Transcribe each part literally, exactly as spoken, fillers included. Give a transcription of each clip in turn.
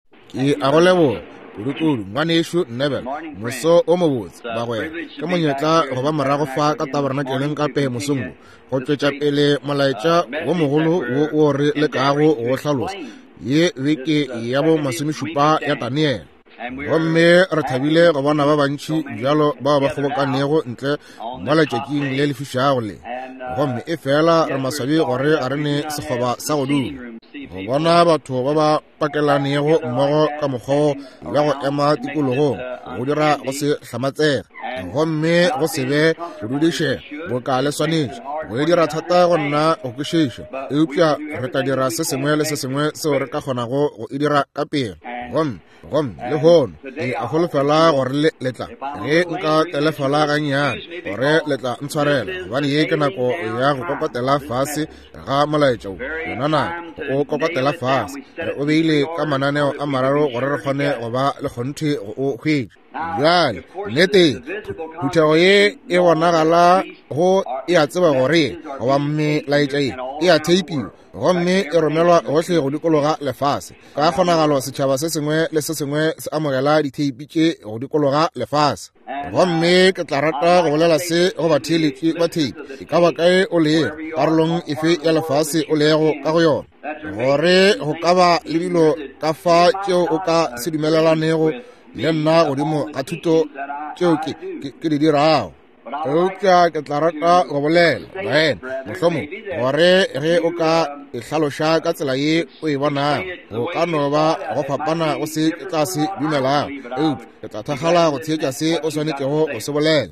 Ki agolebo Urukuru Manishu Nebel Muso Omowoods Bawe Kamonyata Roba Marago Fa Katabarnakel Kape Musungu Hocha Pele Malaicha Womogulu Wori Lekago Wosalos Ye Wiki Yabo Masumi Shupa Yatanie Gomme Ratabile Robana Babanchi Jalo Baba Hobocanego Entre Malachaking Lely Fishaole Gomme Efela Ramasabi Ore Arene Sahoba Saudu Wana Batu Baba Pakelaniero Moro Kamoho Lago Emma Tikulo Udira Rose Samate Gomme Rosebe Rudishe Bocale Sonich Wedira Tata Rona Okushi Upia Retadira Sesemele Seseme Soraka Honago Idira Kapi Gom Gom Lehon E Aholfala or Leta E Nka Telefala Ganya Ore Leta Nsarel Vani Yekanako Yago Copatela Fasi Ramalacho Nana O Copatela Fas Obili Kamanano Amararo or Hone Oba Lehonti O Huij Yal Neti Hutaoye Ewanagala Ho Yatsaba Ore Wami Laitai Ia Tape Gomme Romelo Ose Rodicologa Le Fas Kafonagalo Sichava Sesingwe Le Sesingwe Amorella di Tipiche Rodicologa Le Fas Gomme Catarata Rola Se Ovatili Bati Kawake Ole Arlong Ife Yalafasi Olero Cario Ore Hokava Lilo Kafa Cho Oka Sidimela Nero Lena Odimo Atuto Choki Kidirao Oka Catarata Robolel Ben Mosomo Ore Re Oka Salosha Katlaye Uivana Okanova Opapana Osi Kasi Bimela Up Tatahala Otikasi Osoniko Osobole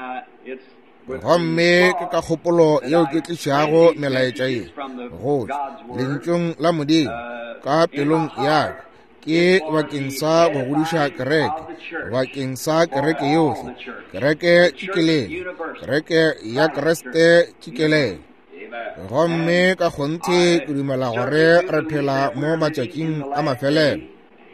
Homme Kakopolo Yoki Charo Melaichai Road Linchung Lamudi Kapilung Yak Ki Wakinsa Wurusha Karek Wakinsa Karek Youth Kareke Chikele Kareke Yak Reste Chikele Gomme Kahonti Grimala Hore Repela Moma Chaking Amafele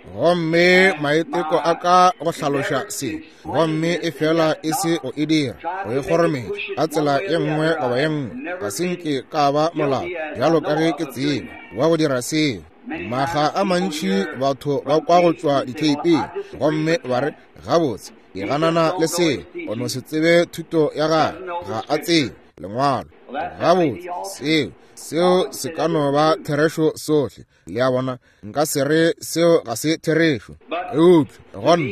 Gomme Maiteko Aka Osalosha Si Gomme Efela Isi O Idir O Horme Atela Yemwe Awayem Kasinki Kawa Mola Yalo Kareki Wadirasi Maha Amanchi Vato Wakwarochwa Itipi Gomme War Gavos Iranana Lese Onositeve Tuto Yaga Ra Ati Lemwal Gavos Se Seo Sikanova Teresho Sofi Liawana Nkasere Seo Gase Teresho Eut Ron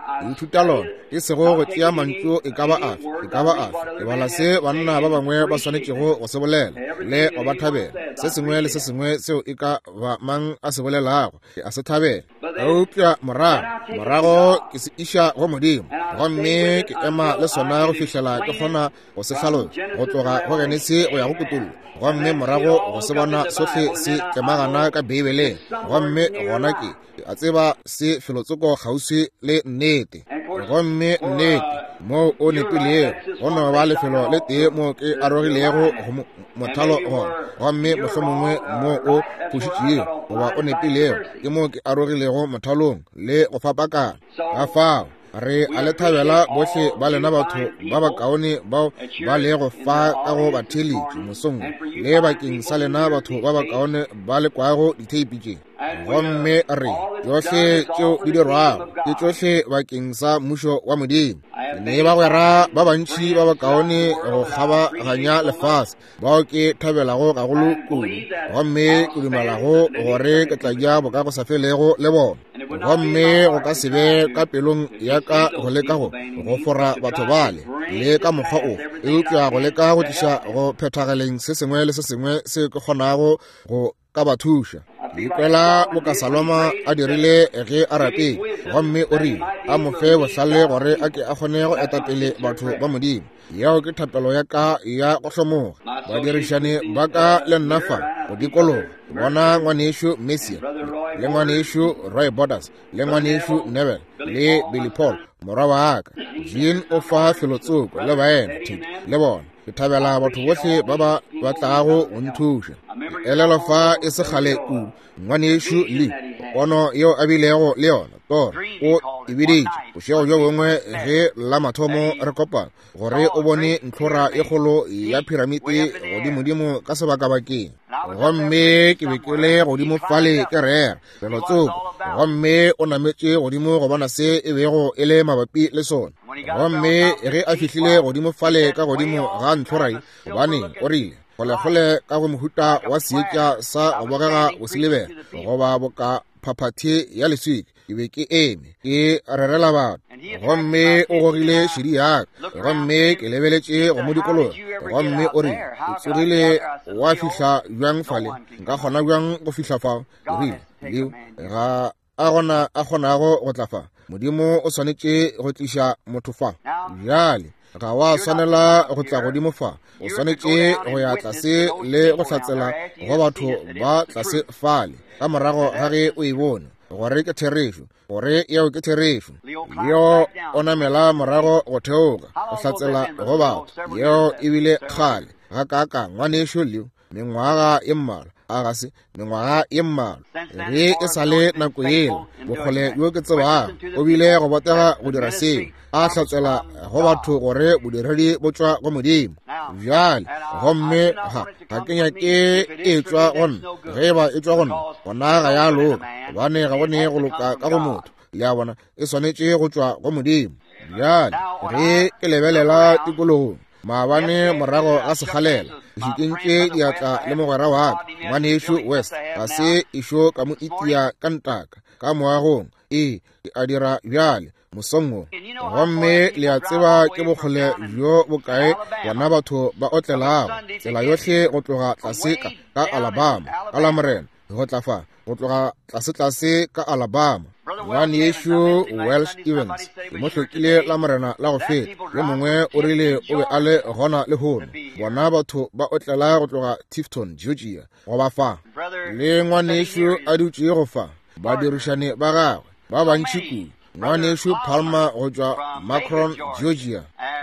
Tutalo Isero Tia Mancho Ikaba Af Ikaba Af Iwalase Wana Baba Mwe Basanicho Osebole Le Obatabe Sesimwe Sesimwe Seo Ika Mang Asebole La Asatabe Eupia Mara Marago Kisi Isha Homodi Romme Emma Lesona Officiala Johona Osefalo Otora Organisi Oyakutul Romme Marago Osebana Sofi Si Kamagana Kabele Romme Ronaki Atseba Si Filosoko Hausi Le Nete Romme Nete Mo Onipile Ono Vale Filo Lete Mo Ke Arorilero Motalo Romme Mosomwe Mo O Pushiki Owa Onipile Mo Ke Arorilero Motalo Le Ofapaka Afa Re Aletabela Boshi Balena Batu Baba Kaoni Bao Balero Fa Karo Batili Musung Leba King Salena Batu Baba Kaone Bale Quaro Itapiji Romme Re Jose Cho Didora Jose Waking Sa Musho Wamudi Neba Wera Babanchi Baba Kaoni Haba Hanya Lefas Bauke Tabela Agulu Romme Kulimalaho Ore Kataya Bokako Safelero Lebo Romme Okasibe Kapelung Yaka Rolekaho Rofora Batobale Leka Mokao Euka Roleka Hotisha Ro Petagaleng Sesingwele Sesingwe Sekonago Ro Kabatusha Nicola Mukasaloma Adirile Ere Arapi Romme Ori Amofe Wasale Ore Ake Ahonero Etapele Batu Bamudi Yao Kitapelo Yaka Ya Osomo Badirishani Baka Lenafa Odikolo Wana Wanishu Messi Lemwanishu Roy Borders Lemwanishu Never Le Billy Paul Morawak Jean Ofa Filotsu Levaen Levon Tabela Batu Wasi Baba Bataro Untusha Elalafa Isakhale U Wanishu Li pono yeo a bilego le yona toro o e biditše bošego jo bongwe ge la mathomo re kopa gore o bone ntlhora e kgolo ya piramite godimodimo ka sebakabakeng gomme ke be ke le godimo fale ke rera pelotsoko gomme o nametše godimo go bona se e bego e le mabapi le sona gomme ge a fihlile godimo fale ka godimo ga ntlhorai gobane o rile kgolekgole ka go mohuta wa seetša sa go bogega boselebela goba boka phaphathi ya leswika ke be ke eme ke rerela batho gomme o gogile šedi yaka gomme ke lebeletše go mo dikologa gomme o re o tsogile wa fihla bjang fale nka kgona bjang go fihla fao o rile leo ga a gona a kgonago go tla fa modimo o swanetše go tliša motho fa bjale ga wa swanela go tla godimo fa o swanetše go ya tlase le go hlatsela go batho ba tlase fale ka morago ga ge o e bone gore ke therešo gore yeo ke therešo yo o namela morago go theoga go hlatsela go batho yeo e bile kgale ga kaka ngwanešo leo mengwaga ye mmala a ga se mengwaga ye mmala ge e sa le nako yela bokgole yo ke tsebago o bile go botega go dira seo a hlatsela go batho gore bodiredi bo tšwa go modimo bjale gomme ga ga ke nyake e tšwa gona ge ba e tšwa gona gona ga ya loka gobane ga bone go loka ka go motho le a bona e swanetše go tšwa go modimo bjale ge ke lebelela tikologong maabane morago ga sekgalela šikentše diatla le mogwera wa ka ngwanešo west ga se ešo ka mo itia ka ntaka ka moagong e a dira bjale mosongo gomme le a tseba ke bokgole bjo bokae bona batho ba otlelago tsela yohle go tloga tlase ka Alabama ka Lamorena go tla fa go tloga tlase-tlase ka Alabama ngwanešo Welsh Evans ke mo hlokile Lamorena la go feta yo mongwe o rile o be a le gona le hono bona batho ba otlela go tloga Tifton Georgia go ba fa le ngwanešo a dutše go fa ba dirišane ba gagwe ba bantši kudu ngwanešo Palmer go tšwa Macron Georgia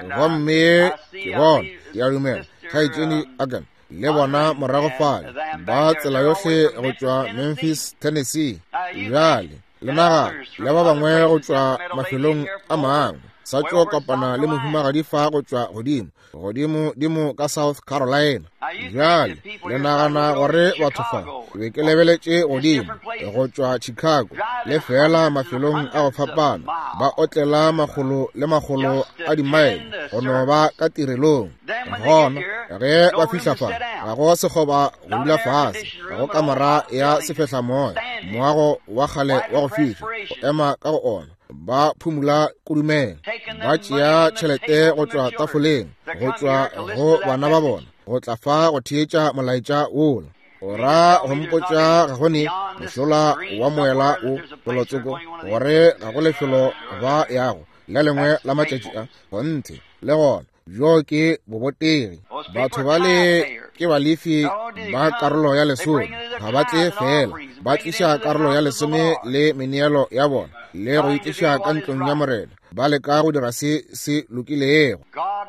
gomme ke bona ke a dumela kgaetšedi akan le bona morago fale ba tsela yohle go tšwa Memphis Tennessee bjale le naga le ba bangwe go tšwa mafelong a mangwe sa tšo kopana le mohumagadi fa go tšwa godimo godimo dimo ka South Carolina bjale le nagana gore batho fa ke be ke lebeletše godimo go tšwa Chicago le fela mafelong a go fapana ba otlela magolo le magolo a dimaele go no ba ka tirelong gona ge ba fihla fa ga go sekgoba go dula fase ga go kamara ya sefehla moya moago wa kgale wa go fihla go ema ka go ona ba phumula kudumela ba tšea tšhelete go tšwa tafoleng go tšwa go bana ba bona go tla fa go theetša molaetša wola ora go mpotša ga gone mošola wa moela o pelotsoko gore ga go lefelo ba yago le lengwe la matšatši a go nthe le gona bjo ke bobotegi batho ba le ke balefi ba karolo ya lesome ga ba tle fela ba tliša karolo ya lesome le meneelo ya bona le go itliša ka ntlong ya morena ba le ka go dira se se lokilego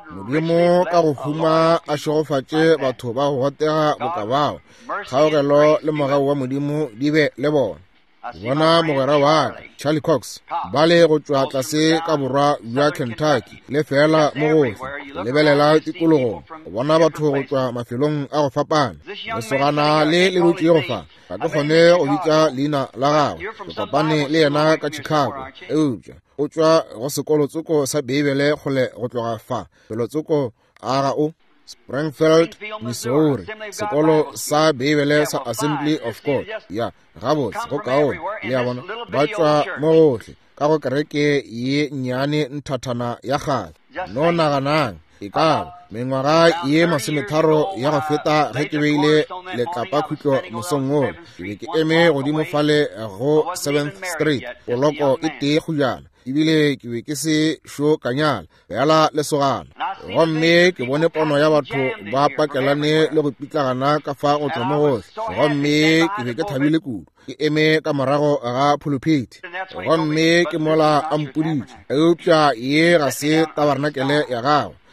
modimo ka go huma a šogofatše batho ba go gotega bokabao kgaogelo le mogau wa modimo di be le bona bona mogwera wa ka Charlie Cox ba le go tšwa tlase ka borwa bja Kentucky le fela mo gohle lebelela tikologong bona batho go tšwa mafelong a go fapana lesogana le le dutše go fa ga ke kgone go bitša leina la gagwe ke kopane le yena ka Chicago eupša o tšwa go sekolotsoko sa Beibele kgole go tloga fa pelotsoko a ga o Springfield, Missouri, sekolo sa Beibele sa Assembly of God ya gabotse go kaone le ya bona ba tšwa mo gohle ka go kereke ye nnyane nthathana ya gale no naganang e ka mengwaga ye masometharo ya go feta ge ke beile letlapa khutlo mosong o ke be ke eme godimo fale go seventh Street poloko e tee go jana ebile ke be ke se šo kanyala bjala lesogana gomme ke bone pono ya batho ba pakelane le go pitlagana ka fa go tšwa mo gohle gomme ke be ke thabile kudu ke eme ka morago ga pulpiti gomme ke mola a mpoditše eupša ye ga se tabaranakele ya gagwe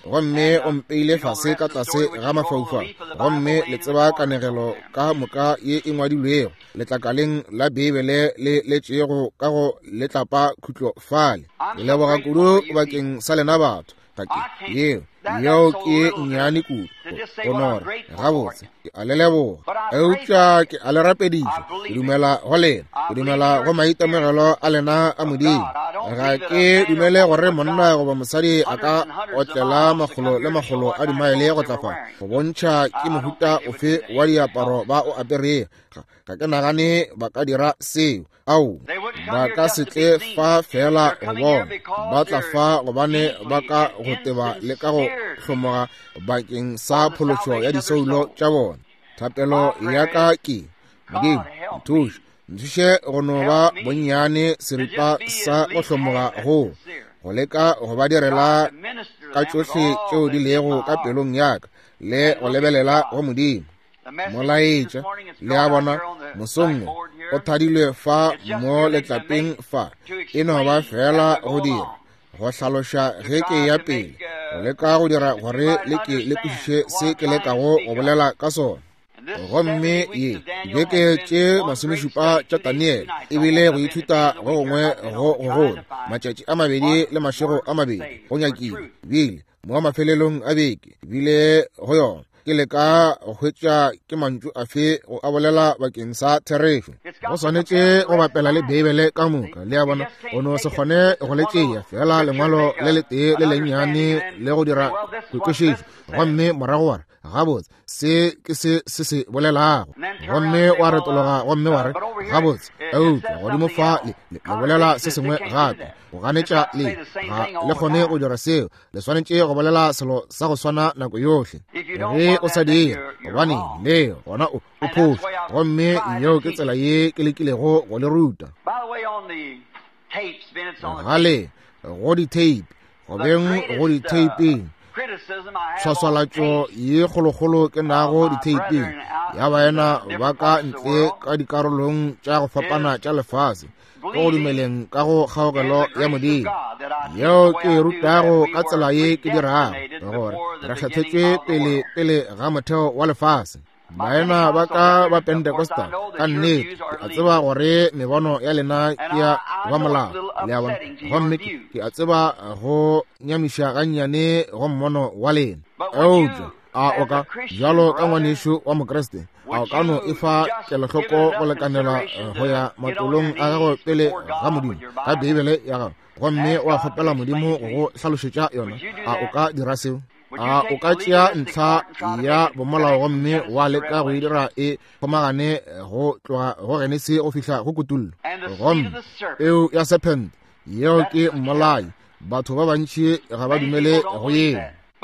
gomme o mpeile fase ka tlase ga mafaufa gomme le tseba kanegelo ka moka ye e ngwadilwego letlakaleng la Bibele le le tšego ka go letlapa khutlo fale le leboga kudu bakeng sa lena batho take yeo yeo ke nnyane kudu onora gabotse ke a le leboga eupša ke a le rapeditše ke dumela go lena ke dumela go maitemogelo a lena a modimo ga ke dumele gore monna goba mosadi a ka otlela magolo le magolo a dimaele go tlafa go bontšha ke mohuta ofe wa diaparo ba o apereng ga ke nagane ba ka dira seo ao ba ka se tle fa fela go bona ba tla fa gobane ba ka go teba le ka go hlomoga bakeng sa pholotšo ya disoulo tša bona thapelo ya ka ke modimo nthuše nthuše go no ba bonnyane seripa sa go hlomoga go go leka go ba direla ka tšohle tšeo di lego ka pelong yaka le go lebelela go modimo molaetša le a bona mosongwe o thadilwe fa mo letlapeng fa e no ba fela go dira go hlaloša ge ke ya pele go leka go dira gore le ke le kwešiše se ke lekago go bolela ka sona gomme ye beke tše masomešupa tša Daniel ebile go ithuta go gongwe go gogolo matšatši a mabedi le mašego a mabedi go nyakile ebile mo mafelelong a beke ebile go yona ke le ka go hwetša ke mantšu afe go a bolela bakeng sa therešo go swanetše go bapela le Bibele ka moka le a bona o no se kgone go le tšea fela lengwalo le le tee le lennyane le go dira kwešišo gomme morago wa re gabotse se ke se se se bolelago gomme wa retologa gomme wa re gabotse eupša godimo fa le bolela se sengwe gape go ganetša le ga le kgone go dira seo le swanetše go bolela selo sa go swana nako yohle ge o sa dira gobane leo gona o phoša gomme yeo ke tsela ye ke lekilego go le ruta gale go di-tape go beng go di-tapeng tshwaswalatšo ye kgolokgolo ke nago di-tapeng ya baena ba ka ntle ka dikarolong tša go fapana tša lefase ke go dumeleng ka go kgaogelo ya modimo yeo ke e rutago ka tsela ye ke dirago gore re kgethetšwe pele pele ga motheo wa lefase baena ba ka ba Pentecostal ka nnete ke a tseba gore mebono ya lena ke ya ba molao le a bona gomme ke a tseba go nyamiša gannyane go mmono wa lena eupša a o ka jalo ka ngwanešo wa mokreste a o ka no e fa kelohloko go lekanela go ya matolong a gago pele ga modimo ka Bibele ya gago gomme wa kgopela modimo go hlalošetša yona a o ka dira seo a o ka tšea ntlha ya bomolao gomme wa leka go e dira e kgomagane go tloga go gene se go fihla go kutullo gomme eo ya serpent yeo ke mmolai batho ba bantši ga ba dumele go yeo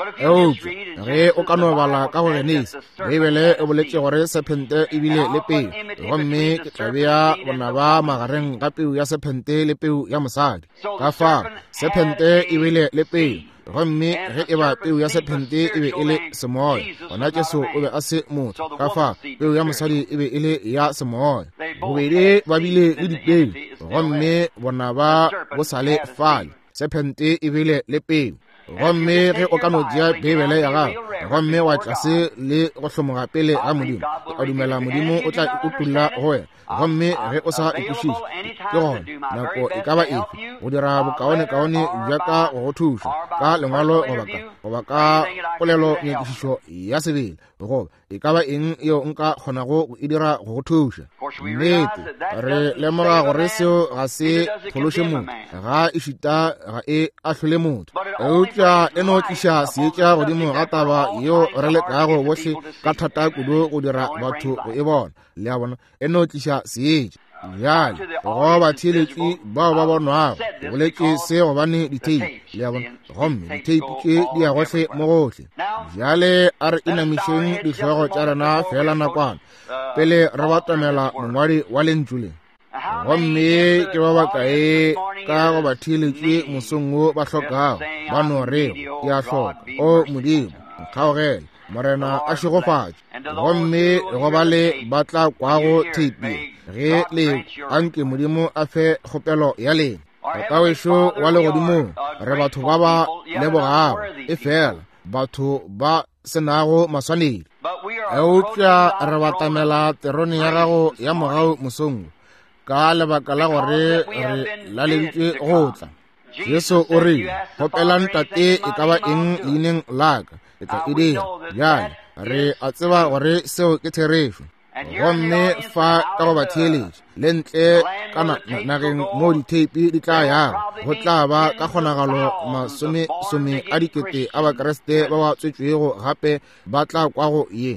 eupša ge o ka no bala ka go genese Bibele e boletše gore serpente ebile le peu gomme ke tlabea bona ba magareng ga peu ya serpente le peu ya mosadi ka fa serpente ebile le peu gomme ge e ba peu ya serpente e be e le semoya gona jesu o be a se motho ka fa peu ya mosadi e be e le ya semoya bobedi ba bile le dipeu gomme bona ba bo sale fale serpente ebile le peu gomme ge o ka no tšea Bibele ya gago gomme wa tlase le go hlomoga pele ga modimo a dumela modimo o tla ikutulla go wena gomme ge o sa ikwešiše ke gona nako e ka ba efe go dira bokaone-kaone jaaka go go thuša ka lengwalo goba ka polelo nyakišišo ya sebele goba e ka ba eng yeo nka kgonago go e dira go go thuša nnete re lemoga gore seo ga se phološe motho ga e šita ga e ahlole motho eupša e no tliša seetša godimo ga taba yeo re lekago bohle ka thata kudu go dira batho go e bona le a bona e no tliša seetša jale go batheeletši bao ba bonwago go boletše se gobane diteipi le a bona gomme diteipi tše di ya gohle mo gohle jale a re inamišeng dihlogo tša rena fela nakwana pele re batamela mongwadi wa lentšu le gomme ke ba bakae ka go batheeletši mosong wo ba hlokago ba no rego ke a hloka o modimo nkgaogele morena a šegofatše gomme go ba le ba tla kwago teipi ge le anke modimo a fe kgopelo ya lena ka wešo wa legodimo re batho ba ba lebogago e fela batho ba senago maswanedi. Eupša re batamela terone ya gago ya mogao mosong ka lebaka la gore re laleditše go tla. Jesu o re, kgopelang tate e ka ba eng leineng laka, e tla e dira. Bjale re a tseba gore seo ke therešo. Gomme fa ka go ba theeletše le ntle ka nageng mo diteipi di tla yago, go tla ba ka kgonagalo masomesome a dikete a bakreste ba ba tswetšwego gape ba tla kwago ye.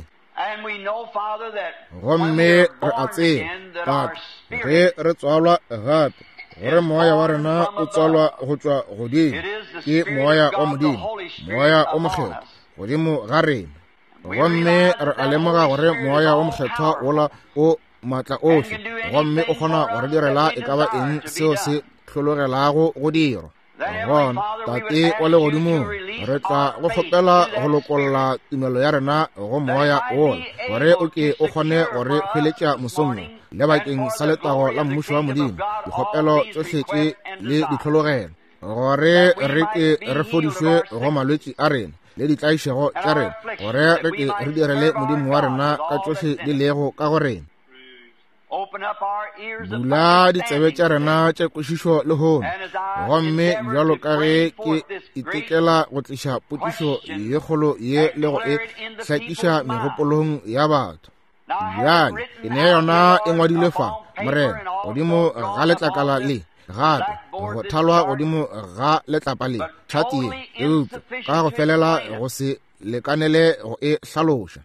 Gomme re a tseba tata ge re tswalwa gape gore moya wa rena o tswalwa go tšwa godimo ke moya wa modimo, moya o mokgetho godimo ga rena. Gomme re a lemoga gore moya o mokgethwa ola o maatla ohle, gomme o kgona gore direla e ka ba eng seo se hlologelago go dirwa. Bona tate wa legodimo, re tla go kgopela go lokolola tumelo ya rena go moya ola gore o ke o kgone gore hweletša mosong le bakeng sa letago la mmušo wa modimo, dikgopelo tšohle tše le dihlologelo, gore re ke re fodišwe go malwetši a rena le ditlaišego tša rena, gore re ke re direle modimo wa rena ka tšohle di lego ka go rena. Bula ditsebe tša rena tša kwešišo le hono, gomme bjalo ka ge ke itekela go tliša potišo ye kgolo ye le go e hlakiša megopolong ya batho. Bjale e ne yona e ngwadilwe fa morena godimo ga letlakala le gape go thalwa godimo ga letlapa le tšhati ye eupša ka go felela go se lekanele go e hlaloša.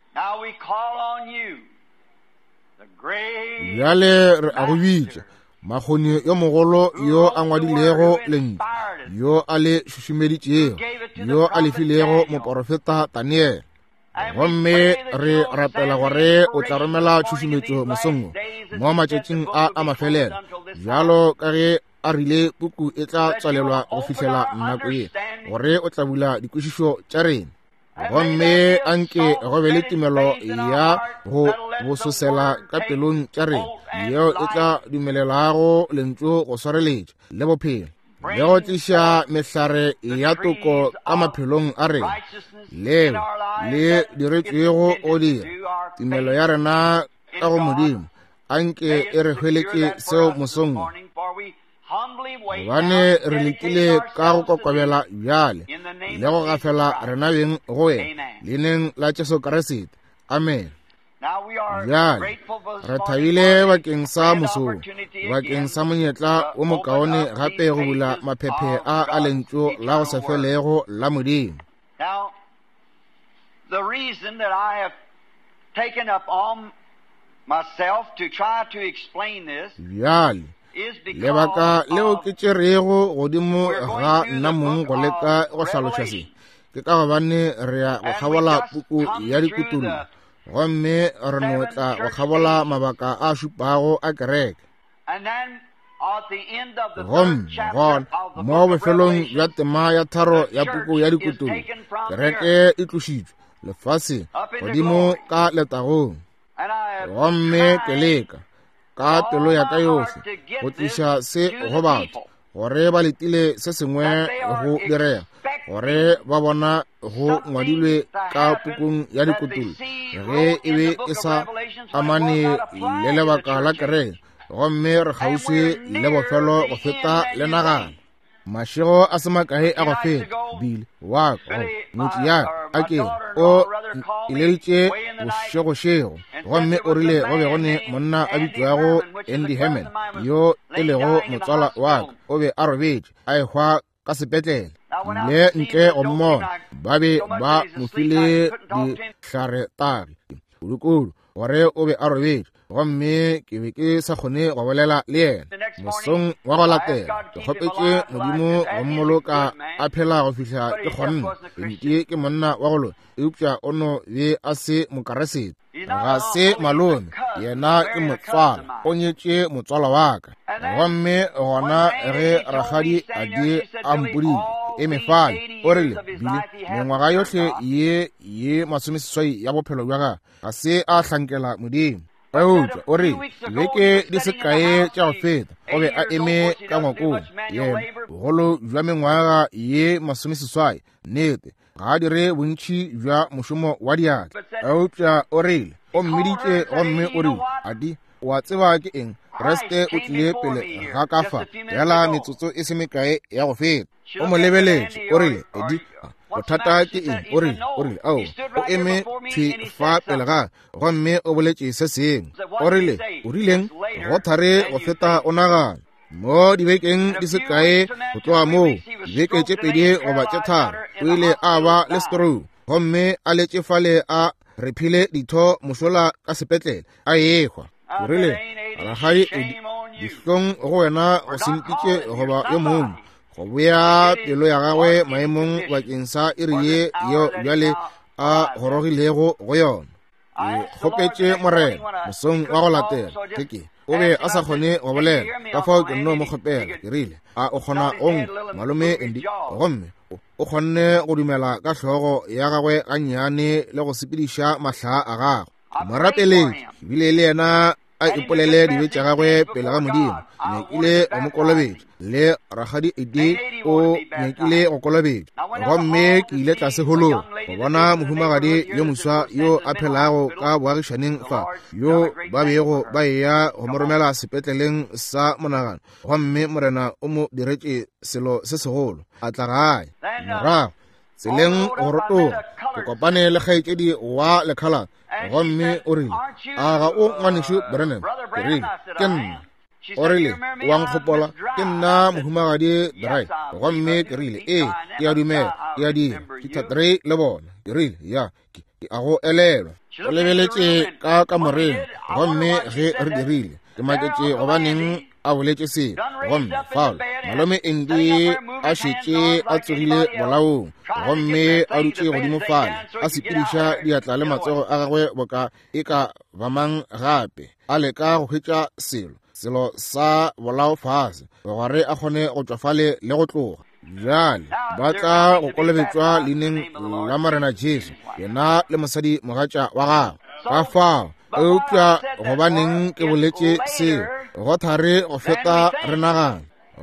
Bjale re a go bitša makgoni yo mogolo yo a ngwadilego lentswe, yo a le šušumeditšego, yo a lefilego moprofeta Daniele. Gomme re rapela gore o tla romela tšhušumetšo mosong mo matšatšing a a mafelelo, bjalo ka ge a rile puku e tla tswalelwa go fihlela nako ye, gore o tla bula dikwešišo tša rena. Gomme anke go be le tumelo ya go bososela ka pelong tša rena, yeo e tla dumelelago lentswe go swareletša le bophelo, le go tliša mehlare ya toko ka maphelong a rena, leo le diretšwego o dira tumelo ya rena ka go modimo, anke e re hweletše seo mosong, gobane re lekile ka go kokobela bjale le go gafela rena beng go wena leineng la Jesu Kriste. Amen. Bjale re thabile bakeng sa mosong, bakeng sa monyetla o mokaone gape go bula maphephe a a lentšo la go se felego la modimo. The reason that I have taken up on myself to try to explain this Bjale lebaka leo ke tšerego godimo ga nna mong go leka go hlaloša se ke ka gobane re ya go kgabola puku ya dikutulo, gomme re no tla go kgabola mabaka a šupago a kereke. Gomme gona mo bofelong bja tema ya tharo ya puku ya dikutulo, kereke e tlošitšwe lefase godimo ka letagong. Gomme ke leka ka pelo ya ka yohle go tliša se go batho gore ba letile se sengwe go direga, gore ba bona go ngwadilwe ka pukung ya dikutulo ge e be e sa amane le lebaka la kereke, gomme re kgauswi le bofelo go feta le nagana. Mašego a se makae a go feta bile wa go motse ya a ke o ileditše bošegošego, gomme o rile go be gone monna a bitšwago Andy Hammond, yo e lego motswala wa ka, o be a robetše a ehwa ka sepetlele, le ntle go mmona ba be ba mo file dihlare tagi kudukulu gore o be a robetše, gomme ke be ke sa kgone go bolela le yena. Mosong wa go latela ke kgopetše modimo go mmoloka a phela go fihla ke kgonne ente ke monna wa golo, eupša o no be a se mokaresete, ga se malome, yena ke motswala, o nyetše motswala wa ka. Gomme gona ge ragadi a di a mpodile e mefale, o rile bile mengwaga yohle ye ye masomeseswai ya bophelo bja ga ga se a hlankela modimo. Eutša o rile beke di se kae tša go feta o be a eme ka ngwakong, yena bogolo bja mengwaga ye masomeseswai nnete ga dire bontši jwa mošomo wa diatla eupša o rile o mmeditše gomme o rile adi wa tseba ke eng Kriste o tlile pele ga ka fa fela metsotso e se mekae ya go feta o mo lebeletše o rile edi bothata ke eng o rile o rile ao o eme thwe fa pele ga gomme o boletše se sengwe o rile o rileng go thare go feta o nagana mo dibekeng di se kae go tloga moo dibeke tše pedi goba tše tharo o ile a ba le stroke gomme a letše fale a rephile ditho mošola ka sepetlele a ekgwa o rile ragadi dihlong go wena go sempitše goba yo mongwe go boya pelo ya gagwe maemong bakeng sa iri ye yo bjale a gorogilego go yona e kgopetše morena mosong wa go latela keke o be a sa kgone go bolela ka fao ke nno mo kgopela ke rile a o kgona ong malome endi gomme o kgonne go dumela ka hlogo ya gagwe gannyane le go sepediša mahlaa a gagwe morapeletši ebile le yena a ipolele dibe tša gagwe pele ga modimo nyakile go mo kolobetša le ragadi edi o nyakile go kolobetša gomme ke ile tlase holong go bona mohumagadi yo moswa yo a phelago ka boagišaneng fa yo ba bego ba eya go mo romela sepetleleng sa monagano gomme morena o mo diretše selo se segolo a tla gae morago tseleng go rotoga ke kopane le kgaetšedi wa lekhala gomme o rile a ga o ngwanešo Branham ke rile ke nna o rile wa nkgopola ke nna mohumagadi drai gomme ke rile ee ke a dumela ke a dira ke thatre le bona ke rile ya ke a go elelwa o lebeletše ka kamoreng gomme ge re dirile ke maketše gobaneng a boletše selo gomme falo malome endi a šetše a tsogile molaong gomme a dutše godimo fale a sepediša diatla le matsogo a gagwe boka e ka bamang gape a leka go hwetša selo selo sa bolao fase gore a kgone go tšwa fale le go tloga bjale ba tla go kolobetšwa leineng la morena Jesu yena le mosadi mogatša wa gagwe ka fao eupša gobaneng ke boletše seo go thare go feta re nagana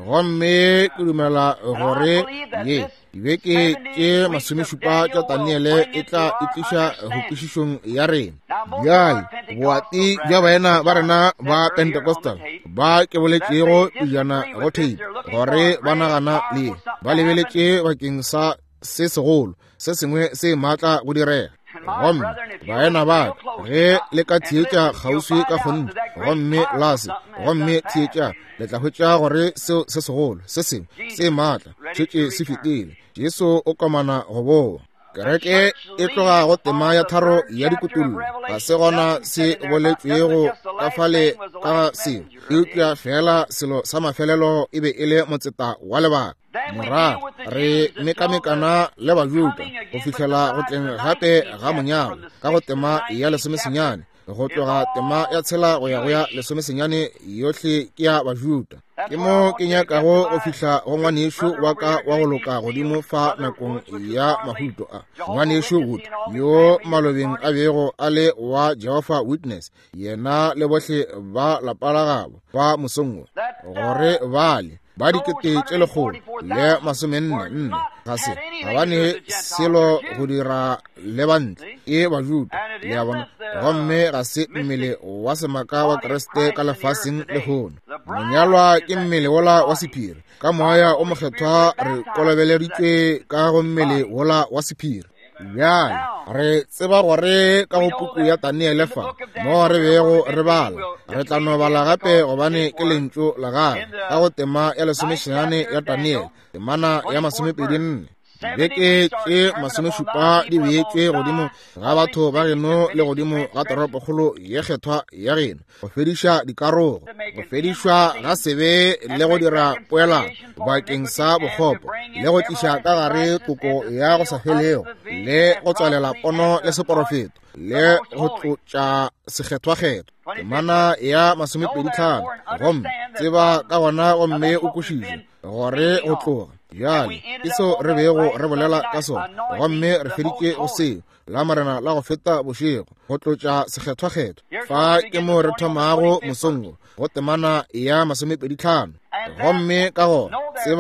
gomme ke dumela gore ye dibeke tše masomešupa tša Daniele e tla e tliša go kwešišong ya rena bjale boati bja baena ba rena ba Pentecostal ba ke boletšego pejana go theipa gore ba nagana le ba lebeletše bakeng sa se segolo se sengwe se maatla go direga gomme baena ba ge le ka thietša kgauswi ka kgonne gomme lase gomme thietša le tla hwetša gore seo se segolo se sengwe se maatla tšetše se fetile Jesu o kamana go boa kereke e tloga go tema ya tharo ya dikutullo ga se gona se boletšwego ka fale ka seo eupša fela selo sa mafelelo e be e le motseta wa lebaka morago re mekamekana le bajuda go fitlhela go tleng gape ga monyalo ka go tema ya lesomesenyane go tloga tema ya tshela go ya go ya lesomesenyane yotlhe ke ya bajuda ke mo ke nyakago go fitlha go ngwanešo wa ka wa go loka godimo fa nakong ya mahuto a ngwanešo wood yo malobeng a bego a le wa Jehovah Witness yena le bohle ba lapa la gabo ba mosongwe gore bale ba dikete tše legolo le masomenne nne ga se ga bane selo go dira le bantle e bajuda le a bona gomme ga se mmele wa semaka wa Kriste ka lefaseng le hono monyalwa ke mmele wola wa sephiri ka moya o mokgethwa re kolobeleditšwe ka go mmele wola wa sephiri bjale re tseba gore ka go puku ya Daniele fa mo re bego re bala re tla no bala gape gobane ke lentšu la gagwe ka go tema ya lesomesenyane ya Daniele temana ya masomepedi nne beke tše masomešupa di beetšwe godimo ga batho ba geno le godimo ga toropokgolo ye kgethwa ya geno go fediša dikarogo go fedišwa ga sebe le go dira poelano bakeng sa bokgopo le go tliša ka gare toko ya go sa felego le go tswalela pono le seporofeto le go tlotša sekgethwakgethwa temana ya masomepedi tlhano gomme tseba ka gona gomme o kwešiše gore go tloga bjale iso re bego re bolela ka sona gomme re feditše go seo la marena la go feta bošego go tlotša sekgethwakgethwa fa ke mo re thomago mosongo go temana ya masomepedi tlhano gomme ka gona tseba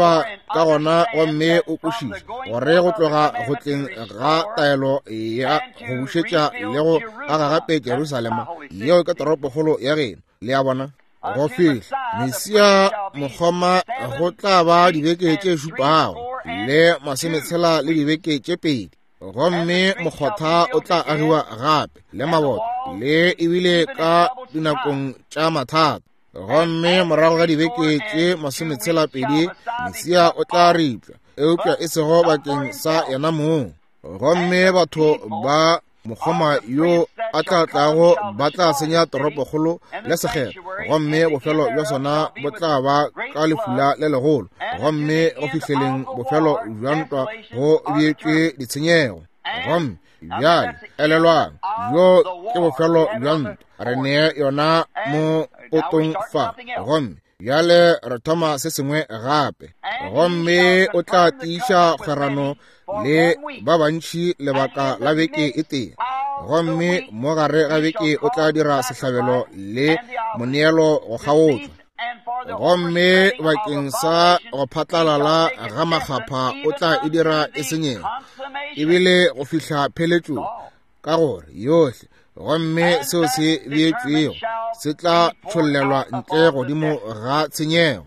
ka gona gomme o kwešiša gore go tloga go tleng ga taelo ya go bušetša le go aga gape Jerusalema yeo ke toropokgolo ya geno le ya bona go fihla Mesia mokgoma go tla ba dibeke tše šupago le masometshela le dibeke tše pedi gomme mokgotha o tla agiwa gape le maboto le ebile ka dinakong tša mathata gomme morago ga dibeke tše masometshela pedi Mesia o tla ripša eupša e sego bakeng sa yena moo gomme batho ba mokgoma yo a tla tlago ba tla senya toropokgolo le sekgetho gomme bofelo bja sona bo tla ba ka lefula le legolo gomme go fihleleng bofelo bja ntwa go beetšwe ditshenyego gomme bjale elelwang yo ke bofelo bja ntwa re neye yona mo potong fa gomme bjale re thoma se sengwe gape gomme o tla tiiša kgerano le ba bantši lebaka la beke e tee gomme mo gare ga beke o tla dira sehlabelo le moneelo go kgaotswa gomme bakeng sa go phatlalala ga magapha o tla e dira e senyega ebile go fihla pheletšo ka gore yohle gomme seo se beetšwego se tla tšhollelwa ntle godimo ga tshenyego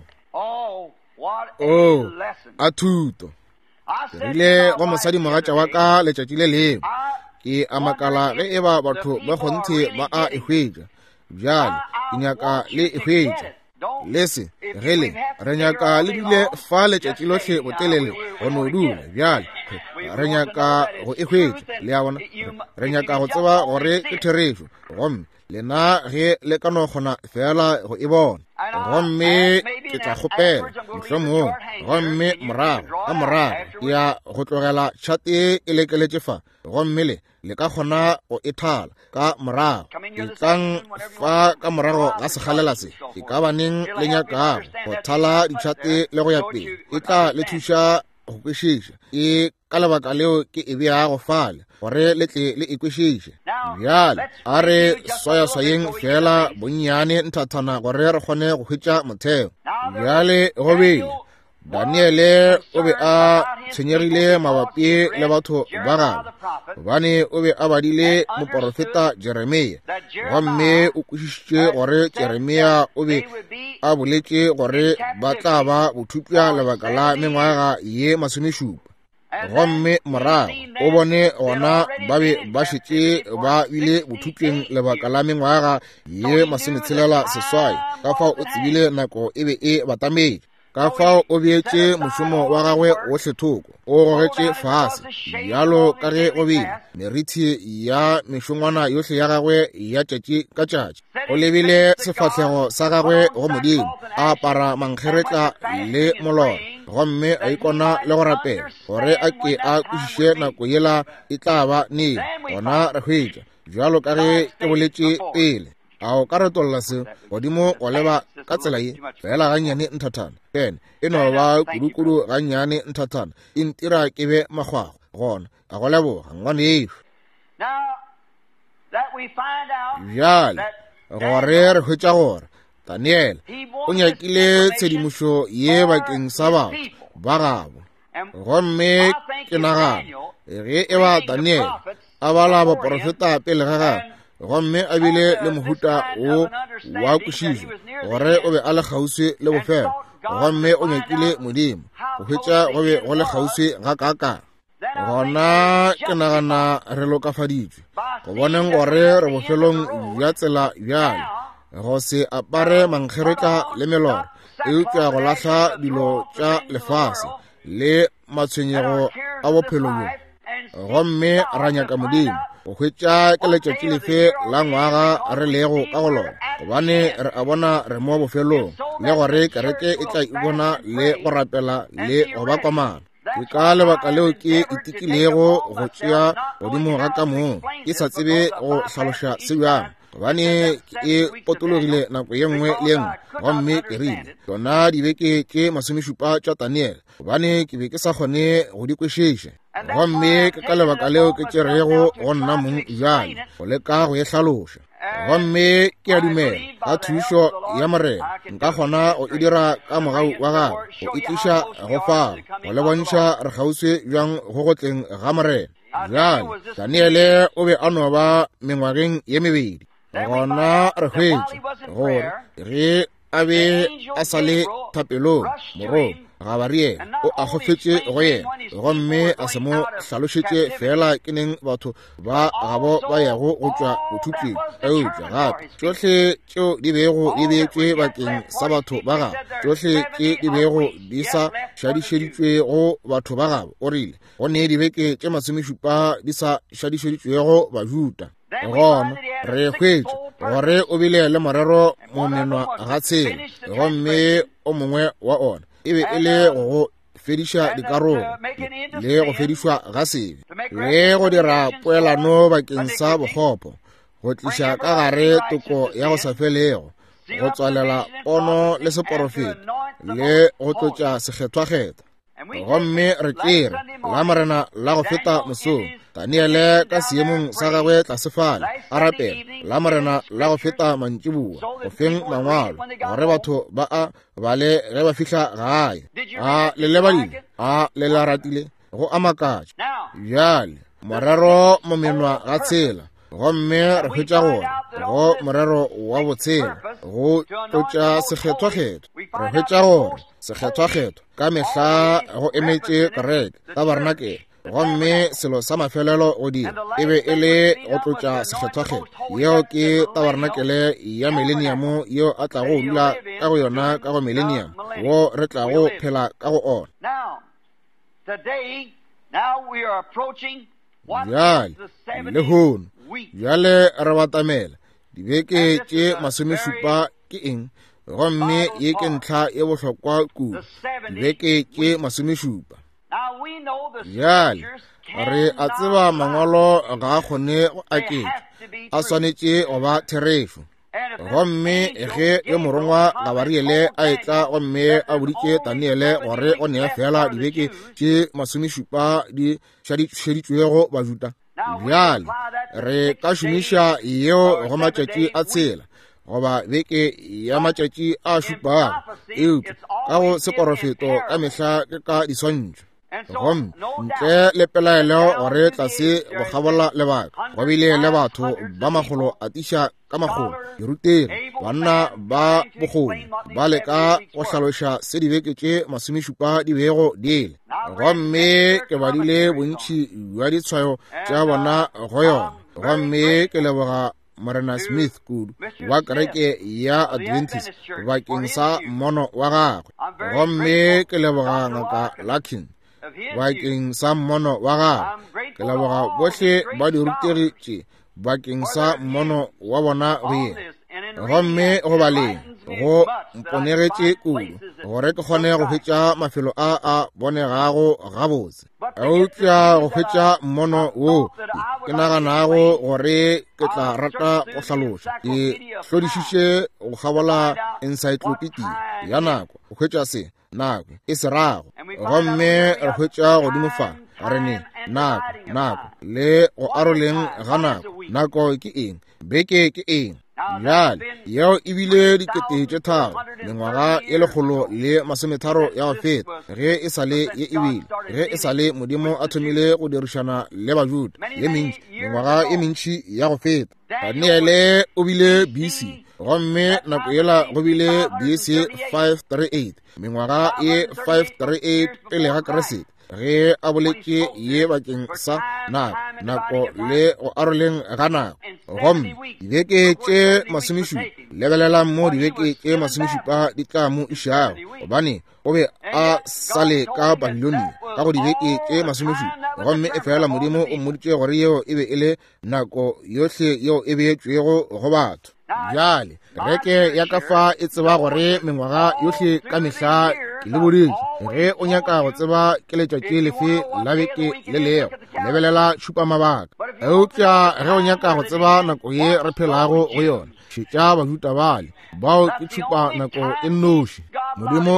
o a thuto ke rile go mosadi mogatša wa ka letšatši le leo ke a makala ge e ba batho ba kgonthe ba a ehwetša bjale ke nyaka le ehwetša lese ge le re nyaka le dule fa letšatši lohle botelele go no dula bjale re nyaka go ehwetša le ya bona re nyaka go tseba gore ke therešo gomme lena ge le ka no kgona fela go e bona gomme ke tla kgopela mohlomong gomme morago ka morago ya go tlogela tšhate e lekeletše fa gomme le le ka kgona go e thala ka morago ke tlang fa ka morago ga segalela se ke ka baneng le nyakago go thala ditšhate le go ya pele e tla le thuša go kwešiša e ka lebaka leo ke e beago fale gore le tle le ekwešiše bjale a re swayaswayeng fela bonnyane nthathana gore re kgone go hwetša motheo bjale go bele Daniele o be a tshwenyegile mabapi le batho ba gagwe gobane o be a badile moporofeta Jeremia gomme o kwešišitše gore Jeremia o be a boletše gore ba tla ba bothupša lebaka la mengwaga ye masomešupa gomme morago o bone gona ba be ba šetše ba bile bothupšeng lebaka la mengwaga ye masometshelela seswai ka fao o tsebile nako e be e batametše ka fao o beetše mošomo wa gagwe ohle thoko o gogetše fase bjalo ka ge o bile merithi ya mešongwana yohle ya gagwe ya tšatši ka tšatši o lebile sefahlego sa gagwe go modimo a apara mankgeretla le molora gomme a ikona le go rapela gore a ke a kwešiše nako yela e tla ba neng gona re hwetša bjalo ka ge ke boletše pele a o ka retolola se godimo go leba ka tsela ye fela gannyane nthathana pene e no ba kudu-kudu gannyane nthathana e ntira ke be magwago gona a go leboga ngwane ešo bjale gore re hwetša gore Daniele o nyakile tshedimošo ye bakeng sa batho ba gabo gomme ke nagana ge e ba Daniele a bala baporofeta pele ga gagwe gomme a bile le mohuta o wa kwešišo gore o be a le kgauswi le bofelo gomme o nyakile modimo go hwetša go be go le kgauswi ga kaka gona ke nagana re lokafaditšwe go boneng gore re bofelong bja tsela bjale go se apare mankgeretla le melora eupša go lahla dilo tša lefase le matshwenyego a bophelo bjo gomme ra nyaka modimo go hwetša ke letšatši lefe la ngwaga re lego ka go lona gobane re a bona re mo bofelong le gore kereke e tla ibona le go rapela le go ba kwamana ke ka lebaka leo ke itikilego go tšea godimo ga ka moo ke sa tsebe go hlaloša se bjang gobane ke potologile nako ye nngwe le nngwe gomme ke rile tsona dibeke ke masomešupa tša Daniele gobane ke be ke sa kgone go di kwešiša gomme ke ka lebaka leo ke tšerego go nna mong bjale go leka go e hlaloša gomme ke a dumela ka thušo ya morena nka kgona go e dira ka mogau wa gago go itliša go fao go le bontšha re kgauswe bjang go go tleng ga morena. Bjale Daniele o be a no ba mengwageng ye mebedi gona re hwetše gore ge a be a sa le thapelong morong ga bariela o a gofetše go yena gomme a se mo hlalošetše fela ke neng batho ba gabo ba yago go tšwa bothuteng eupša gape tšohle tšeo di bego di beetšwe bakeng sa batho ba gabo tšohle ke di bego di sa šadišeditšwego batho ba gabo o rile go ne dibeke tše masomešupa di sa šadišeditšwego bajuda. Gona re hwetše gore o bile le morero mo menwa ga tshela gomme o mongwe wa ona e be e le go fediša dikarolo le go fedišwa ga sebe le go dira poelano bakeng sa bokgopo go tliša ka gare toko ya go sa felego go tswalela pono le seporofeta le go tlotša sekgethwakgethwa gomme re kere la morena la go feta mosong Daniele ka seemong sa gagwe tlasefale a rapela la morena la go feta mantšiboa go feng mangwalo gore batho ba a bale ge ba fihla gae a le lebadile a le la ratile go a makatša. Bjale morero mo menwa ga tshela gomme re hwetša gore go morero wa botshela go tlotša sekgethwakgetho re hwetša gore sekgethwakgetho ka mehla go emetše kereke ka Tabernakel gomme selo sa mafelelo go dira e be e le go tlotša sekgethwakgetho yeo ke Tabernakele ya millennium yeo a tla go dula ka go yona ka go millennium wo re tla go phela ka go ona. Bjale le hono bjale re batamela dibeke tše masomešupa ke eng gomme ye ke ntlha ye bohlokwa kudu dibeke tše masomešupa. Bjale re a tseba mangwalo ga a kgone go aketša a swanetše go ba therešo gomme ge yo morongwa Gabariele a etla gomme a boditše Daniele gore o nea fela dibeke tše masomešupa di šadišeditšwego bajuda. Bjale re ka šomiša yeo go matšatši a tshela goba beke ya matšatši a šupago eupša ka go seporofeto ka mehla ke ka diswantšho gomme ntle le pelaelo gore tlase go gabola lebaka go bile le batho ba magolo a tiša ka magolo diruteng banna ba bokgoni ba leka go hlaloša se dibeke tše masomešupa di bego diele gomme ke badile bontši bja ditshwayo tša bona go yona gomme ke leboga Morena Smith kudu wa kereke ya Adventist bakeng sa mmono wa gagwe gomme ke leboga ngaka Larkin bakeng sa mmono wa gagwe ke leboga bohle ba dirutegi tše bakeng sa mmono wa bona go yena gomme go baleng go mponegetše kudu gore ke kgone go hwetša mafelo a a bonegago gabotse eupša go hwetša mmono woo ke naganago gore ke tla rata go hlaloša ke hlodišiše go gabola encyclopedia ya nako go hwetša se nako e se rago gomme re hwetša godimo fa re ne nako nako le go aroleng ga nako nako ke eng beke ke eng. Bjale yeo e bile dikete tše tharo mengwaga ye lekgolo le masometharo ya go feta ge e sa le ye ebile ge e sa le Modimo a thomile go dirišana le bajuda ye mentši mengwaga ye mentši ya go feta. Daniele o bile B C gomme nako yela go bile B C five thirty-eight mengwaga ye five thirty-eight pele ga Keresete ge a boletše ye bakeng sa nako nako le go aroleng ga nako gomme dibeke tše masomešupa lebelela mo dibeke tše masomešupa di tla mo išago gobane o be a sale ka Babilonia ka go dibeke tše masomešupa gomme e fela Modimo o mmoditše gore yeo e be e le nako yohle yeo e beetšwego go batho. Bjale kereke ya ka fa e tseba gore mengwaga yohle ka mehla ke le boditše ge o nyaka go tseba ke letšatši lefe la beke le leo lebelela šupa mabaka eupša ge o nyaka go tseba nako ye re phelago go yona šetša bajuda bale bao ke šupa nako e nnoši Modimo ga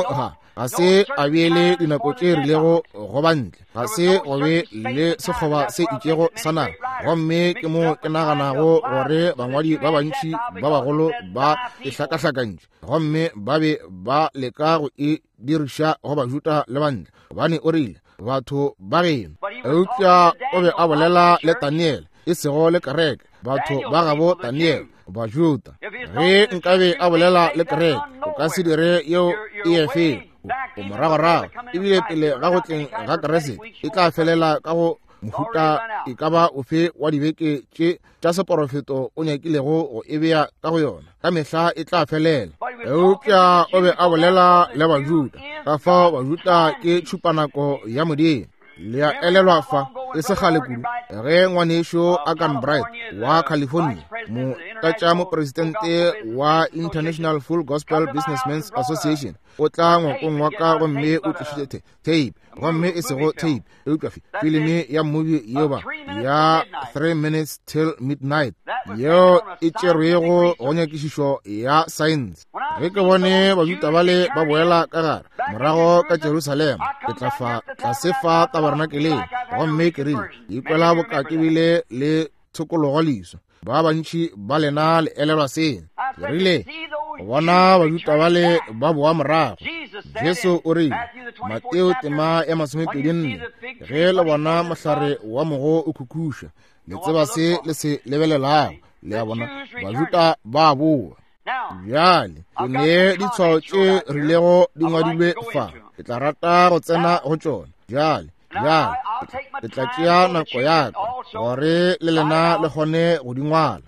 ga se a beele dinako tše rilego go bantle, ga se go be le sekgoba se itšego sa naga. Gomme ke mo ke naganago gore bangwadi ba bantši ba bagolo ba e hlakahlakantše, gomme ba be ba leka go e diriša go bajuta le bantle, gobane o rile batho ba geno. Eupša o be a bolela le Daniel, e sego le kereke, batho ba gabo Daniel bajuta. Ge nkabe a bolela le kereke, o ka se dire yeo e efe o moragorago, ebile pele ga go tleng ga kerese e tla felela ka go mohuta e ka ba ofe wa dibeke tše tša seporofeto o nyakilego go e bea ka go yona, ka mehla e tla felela. Eupša o be a bolela le bajuta, ka fao bajuta ke tšhupanako ya Modimo. Le a elelwa fa e se gale kudu ge ngwanešo Akan Bright wa California, mo tatša mopresidente wa International Full Gospel Businessmen's Association, o tla ngwakong wa ka gomme o tlišitše tape, gomme e sego tape eupša filimi ya movie yeba ya three minutes till midnight yeo e tšerwego go nyakišišo ya science. Ge ke bone bajuta bale ba boela ka gare morago ka Jerusalem, ke tla fa tla se fa tabernakeleng, gomme ke rile ikwela bokake bile le tshokologo liso. Ba bantši ba lena le elelwa sena, ke rile go bona bajuta bale ba boa morago. Jesu o rile Mateo tema ya masomepedi nne, ge le bona mohlare wa mogo o khukhuša, le tseba se le se lebelelago, le a bona bajuta ba boa. Bjale ke ne ditshwao tše rilego di ngwadilwe fa, ke tla rata go tsena go tšona. Bjale bjale ke tla tšea nako ya ka gore le lena le kgone go di ngwala.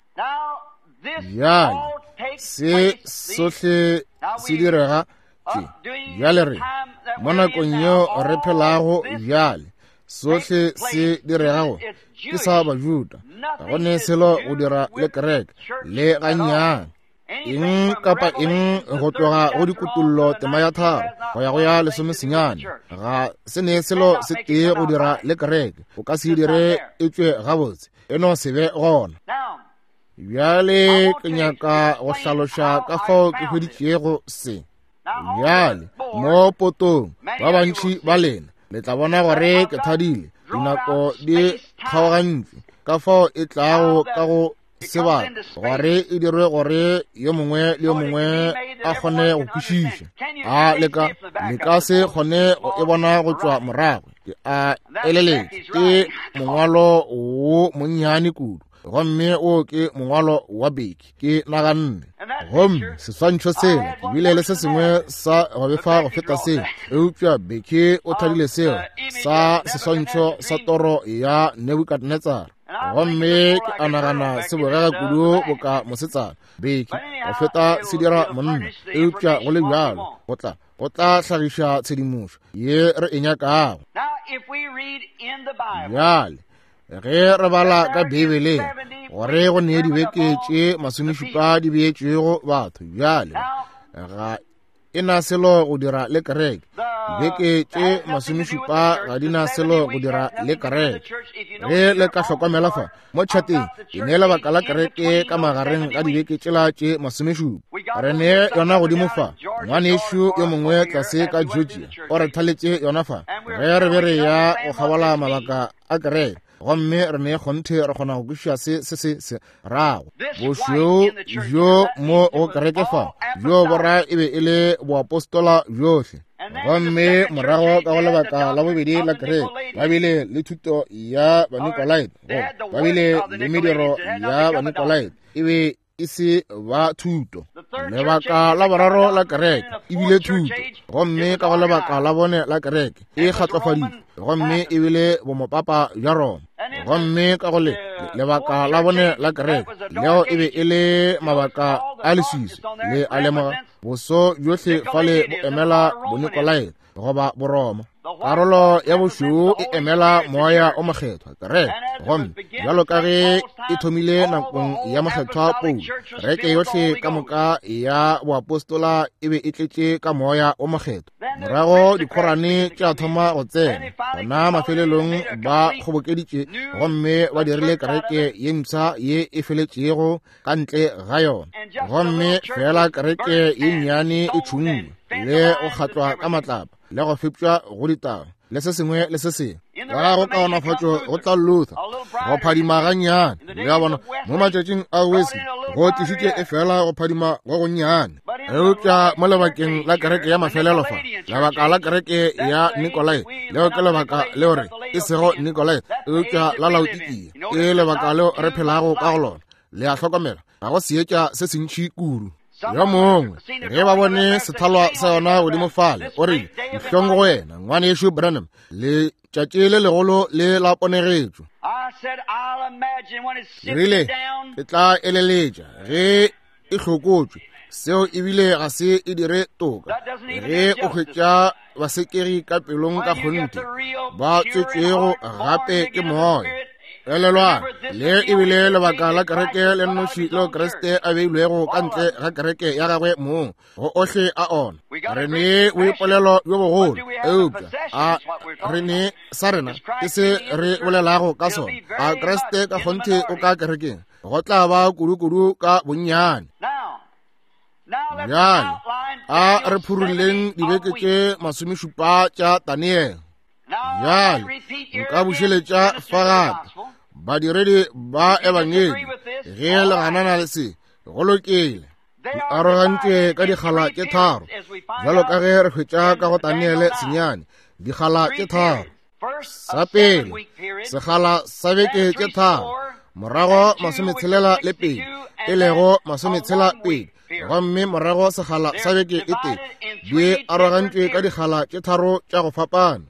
Bjale se sohle se direga tše, bjale re mo nakong yeo re phelago bjale sohle se diregago ke sa bajuta, ga gone selo go dira le kereke le gannyane. Eng kapa eng go tloga go dikutullo tema ya tharo go ya go ya lesomesenyane, ga se ne selo se tee go dira le kereke, o ka se dire e tšwe gabotse eno se be gona. Bjale ke nyaka go hlaloša ka fao ke hweditšego se. Bjale mo potong ba bantši ba lena le tla bona gore ke thadile dinako di kgaogantšwe ka fao e tlago ka go sebaka gore e dirwe gore yo mongwe le yo mongwe a kgone go kwešiša. A leka le ka se kgone go e bona go tšwa morago, ke a eleletše ke mongwalo wo monnyane kudu, gomme o ke mongwalo wa beke ke naganne. Gomme seswantšho sela ke bile le se sengwe sa go befa go feta se, eupša beke o thadile seo sa seswantšho sa toro ya Nebukadnezar. Gomme ke a nagana se bogega kudu boka mosetsana beke go feta se dira monna, eupša go le bjalo go tla go tla hlagiša tshedimošo ye re e nyakago. Bjale ge re bala ka Bibele gore go nee dibeke tše masomešupa di beetšego batho, bjale ga e na selo go dira le kereke, dibeke tše masomešupa ga di na selo go dira le kereke. Ge le ka hlokomela fa mo tšhateng ke ne lebaka la kereke ka magareng ga dibeke tšela tše masomešupa, re ne yona godimo fa ngwanešo yo mongwe tlase ka Georgia o re thaletše yona fa ge re be re ya go kgabala mabaka a kereke, gomme re ne kgonthe re kgona go kwešiša se se se se rago. Bošweu bjo mo go kereke fa bjo bora e be e le boapostola bjohle, gomme morago ka go lebaka la bobedi la kereke ba bile le thuto ya Banikolaite, ba bile le mediro ya Banikolaite e be e se ba thuto. Lebaka la boraro la kereke e bile thuto, gomme ka go lebaka la bone la kereke e kgatlofaditšwe, gomme e bile bomopapa bja Roma. Gomme ka go le lebaka la bone la kereke leo e be e le mabaka a leswiswi le a lemoga boso bjohle fa le bo emela Bonikolaite goba Boroma. Karolo ya bošweu e emela moya o mokgethwa kereke, gomme bjalo ka ge e thomile nakong ya mokgethwa Paulo, kereke yohle ka moka ya boapostola e be e tletše ka moya o mokgethwa. Morago dikhorane tša thoma go tsena, gona mafelelong ba kgobokeditše, gomme ba dirile kereke ye mpša ye e feletšego ka ntle ga yona, gomme fela kereke ye nnyane e tšhungwe le go kgatlwa ka matlapa le go fepjwa go ditaba le se sengwe le se sengwe ka go kaonafatso go tla Luther go phadima gannyane le ya bona mo matšatšing a Wesley go tlišitše e fela go phadima go gonnyane eupša mo lebakeng la kereke ya mafelelo fa lebaka la kereke ya Nicolai leo ke lebaka le gore e sego Nicolai eupša la Laodikia ke lebaka leo re phelago ka go lona le a hlokomela ga go seetša se sentšhi kuru yo mongwe ge ba bone sethalwa sa yona godimo fale o rile dihlong go wena ngwane yešo Branham le tšatši le legolo le la ponegetšo rile ke tla eleletša ge e hlokotšwe seo ebile ga se e dire toka ge o hwetša basekegi ka pelong ka kgonte ba tswetšwego gape ke moya elelwa le ebile lebaka la kereke le nnoši leo Kriste a beilwego ka ntle ga kereke ya gagwe mo go ohle a ona re ne boipolelo jo bogolo eupša a re ne sa rena ke se re bolelago ka sona a Kriste ka kgonte o ka kerekeng go tla ba kudu-kudu ka bonnyane bjale a re phuruleng dibeke tše masomešupa tša Daniel bjale nka bušeletša fa gape badiredi ba ebangeli ge le ganana le se go lokile di arogantšwe ka dikgala tše tharo jalo ka ge re hwetša ka go Daniele senyane dikgala tše tharo sa pele sekgala sa beke tše tharo morago masometshelela le pedi e lego masometshela pedi gomme morago sekgala sa beke e tee di arogantšwe ka dikgala tše tharo tša go fapana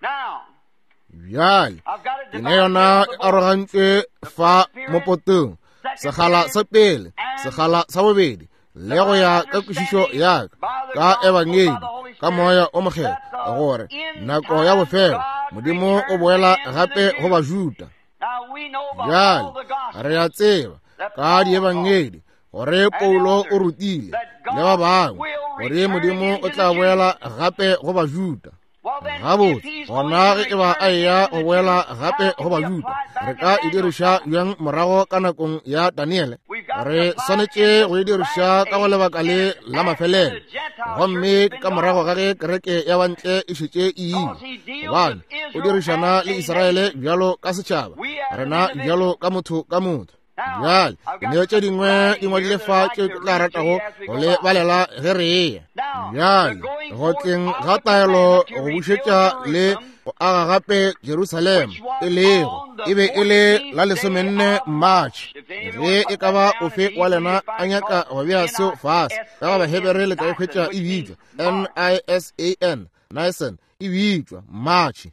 bjale ene yona e arogantšwe fa mo potong sekgala sa pele sekgala sa bobedi le go ya ka kwešišo yaka ka ebangeli ka moya o mokgela gore nako ya bofelo modimo o boela gape go bajuda bjale re a tseba ka diebangeli gore Paulo o rutile le ba bangwe gore modimo o tla boela gape go bajuda gabotse gona ge e ba a eya go boela gape go bajuda re ka e diriša bjang morago ka nakong ya Daniele re swanetše go e diriša ka go lebaka le la mafelelo gomme ka morago ga ge kereke ya bantle e šetše e ile gobane o dirišana le Iseraele bjalo ka setšhaba rena bjalo ka motho ka motho bjale dineo tše dingwe di ngwadile fa tšeo ke tla ratago go le balela ge re eya bjale go tleng ga taelo go bušetša le go aga gape Jerusalema e lego e be e le la lesomenne Matšhe ge e ka ba ofe wa lena a nyaka go bea seo fase ka ga Bahebere le tla e hwetša e bitšwa N I S A N Nisan e bitšwa Matšhe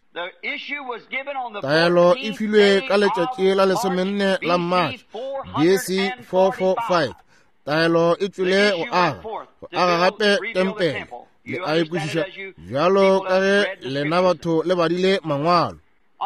taelo e filwe ka letšatši la lesomenne la Matšhe B C four forty-five taelo e tswile go aga go aga gape tempele le a ekwešiša bjalo ka ge lena batho le badile mangwalo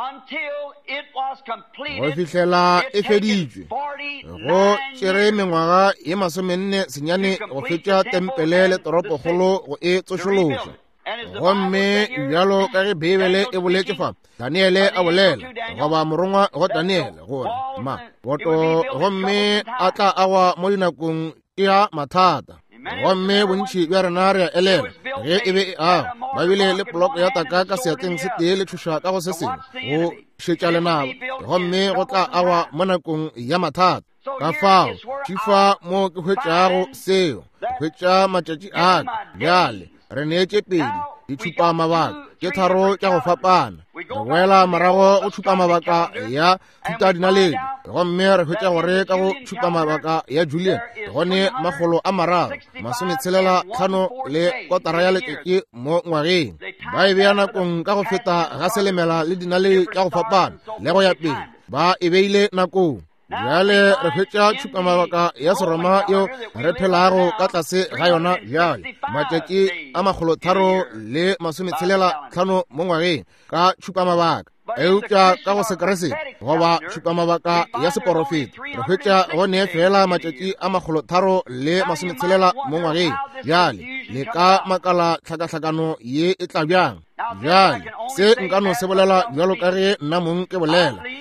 go fihlela e feditšwe go tšere mengwaga ye masomenne senyane go fetša tempele le toropokgolo go e tsošološa gomme bjalo ka ge Bibele e boletše fa Daniele a bolela goba morongwa go Daniele gore ma boto gomme a tla agwa mo dinakong ya mathata gomme bontši bja rena re a elela ge e be e aga ba bile le poloko ya taka ka seatleng se tee le thuša ka go se sengwe go šetša lenaba gomme go tla agwa mo nakong ya mathata ka fao tšifa mo ke hwetšago seo hwetša matšatši aka bjale re neetše pedi di thupa mabaka ke tharo tša go fapana re boela morago go thupa mabaka ya thutadinaledi gomme re hwetša gore ka go thupa mabaka ya Julian gone magolo a marago masometshelela tlhano le kotara ya letšatši mo ngwageng ba e bea nakong ka go feta ga selemela le dinaledi tša go fapana le go ya pele ba e beile nakong bjale re hwetša thupa mabaka ya seroma yo re phelago ka tlase ga yona bjale matšatši a magolo tharo le masometshelela tlhano mo ngwageng ka thupa mabaka eupša ka go sekeresete goba thupa mabaka ya seporofeta re hwetša gone fela matšatši a magolo tharo le masometshelela mo ngwageng bjale le ka makala tlhakatlhakano ye e tla bjang bjale se nka no se bolela bjalo ka ge nna mong ke bolela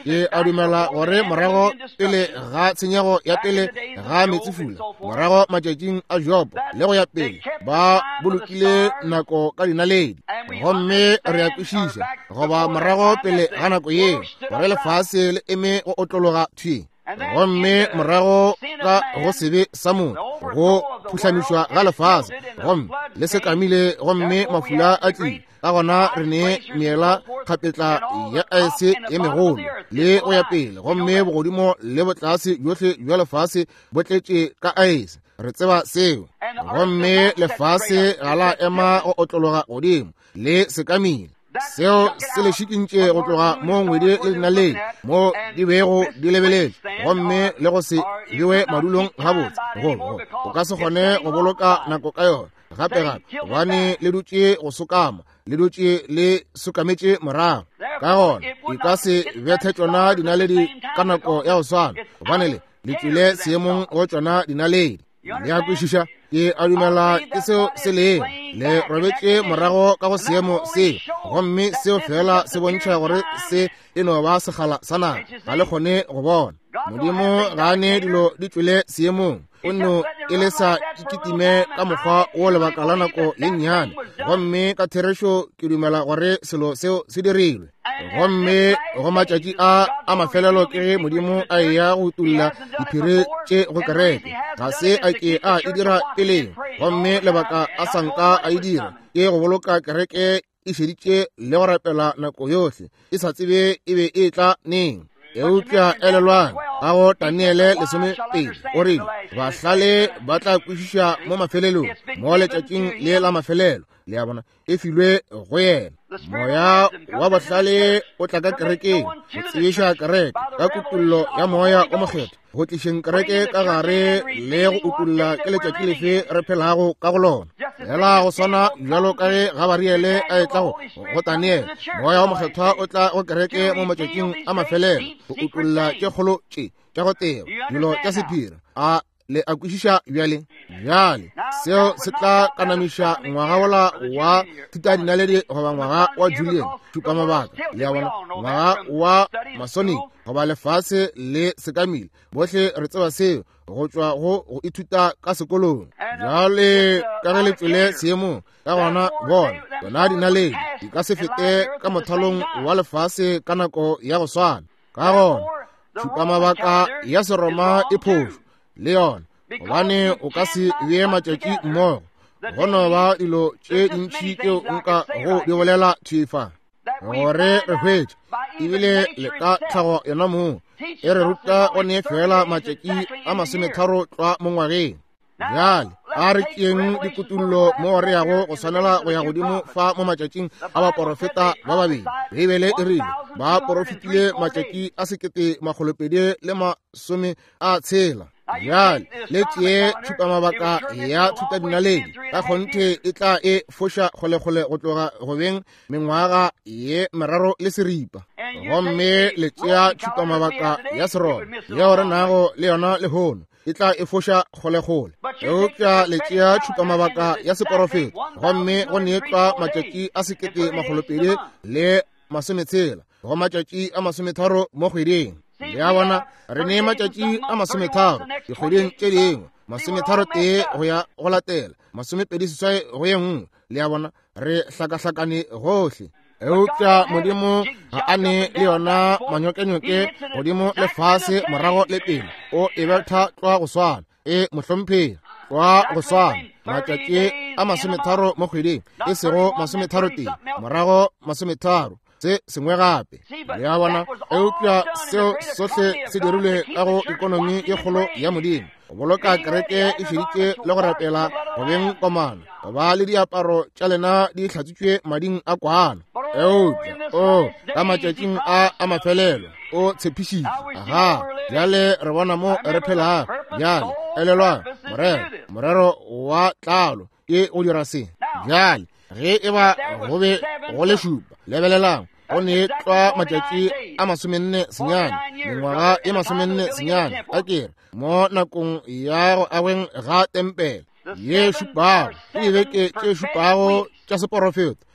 ke a dumela gore morago pele ga tshenyego ya pele ga metsifula morago matšatšing a Job le go ya pele ba bolokile nako ka dinaledi gomme re a kwešiša goba morago pele ga nako ye gore lefase le eme go otlologa thwi gomme morago ka go sebe sa motho go phuhlamišwa ga lefase gomme le sekamile gomme mafula a tlile ka gona re ne meela kgapetla ya aese ye megolo le go ya pele gomme bogodimo le botlase johle jwa lefase bo tletše ka aese re tseba seo gomme lefase ga la ema go otlologa godimo le sekamile seo se le šikintše go tloga mo ngwedi le dinaledi mo di bego di lebelele gomme le go se bewe madulong gabotse go o ka se kgone go boloka nako ka yona gape-gape gobane le dutše go sokama le dutše le sokametše morago ka gona e ka se bethe tšona dinaledi ka nako ya go swana gobane le le tlile seemong go tšona dinaledi le a kwešiša ke a dumela ke seo se leng le robetše morago ka go seemo se gomme seo fela se bontšha gore se e no ba segala sa nako ga le kgone go bona modimo ga ne dilo di tswile seemong o no e le sa ikitime ka mokgwa o lebaka la nako ye nnyane gomme ka therešo ke dumela gore selo seo se dirilwe gomme go matšatši a a mafelelo ke ge modimo a eya go tulla diphiri tše go kereke ga se a ke a e dira peleng gomme lebaka a sanka a e dira ke go boloka kereke e šeditše le go rapela nako yohle e sa tsebe e be e tla neng eupša elelwane ga go Daniele lesomepedi o rile bahlale ba tla kwešiša mo mafelelong mo letšatšing le la mafelelo le a bona e filwe go yena moya wa bohlale o tla ka kerekeng go tsebiša kereke ka kutullo ya moya o mokgetho go tlišeng kereke ka gare le go utulla ke letšatši lefe re phelago ka go lona fela go swana bjalo ka ge Gabariele a etla go go Daniele moya wa mokgethwa o tla go kereke mo matšatšing a mafelelo go utulla tše kgolo tše tša go teba dilo tša sephiri a le a kwešiša bjale bjale seo se tla kanamiša ngwaga wola wa thutadinaledi goba ngwaga wa Julian tupa mabaka le a bona ngwaga wa Masonic goba lefase le sekamile bohle re tseba seo go tšwa go go ithuta ka sekolong bjale ka ge le tswile seemo ka gona bona bona dinaledi di ka se fete ka mothalong wa lefase ka nako ya go swana ka gona tupa mabaka ya seroma e phošo le yona gobane o ka se bee matšatši mmogo go no ba dilo tše dintšhi tšeo nka go di bolela thifa gore re hwetše ebile le ka tlhago yona moo e re ruta go ne fela matšatši a masometharo tšwa mo ngwageng bjale a re tšeng dikutullo mo re yago go swanela go ya godimo fa mo matšatšing a baporofeta ba babedi bibele e rile ba porofetile matšatši a sekete makgolopedi le masome a tshela bjale le tšee thupamabaka ya thutadinaledi ka kgonthe e tla e foša kgolekgole go tloga go beng mengwaga ye meraro le seripa gomme le tšea thupamabaka ya seroma yeo re nago le yona lehono e tla e foša kgolekgole eupša le tšea thupamabaka ya seporofeta gomme go neetwa matšatši a sekete makgolopedi le masometshela go matšatši a masometharo mo kgweding le a bona re ne matšatši a masometharo dikgweding tše dingwe masometharo tee go ya go latela masomepedi seswai go ye nngwe le a bona re hlakahlakane gohle eupša modimo ga a ne le yona manyokenyoke godimo lefase morago le pele o e betha tšwa go swana e mohlomphela tšwa go swana matšatši a masometharo mo kgweding e sego masometharo tee morago masometharo se sengwe gape le a bona eupša seo sohle se dirilwe ka go ikonomi e kgolo ya modimo go boloka kereke e šeditše le go rapela go beng komana go ba le diaparo tša lena di hlatsitšwe mading a kwana eupša o ka matšatšing a a mafelelo o tshepišitše aha bjale re bona mo re phelago bjale elelwa morero morero wa tlalo ke o dira se bjale ge e ba go be go le šupa lebelelang go ne tšwa matšatši a masomenne senyane mengwaga e masomenne senyane a kere mo nakong ya go agweng ga tempele ye šupago ke dibeke tše šupago tša seporofeta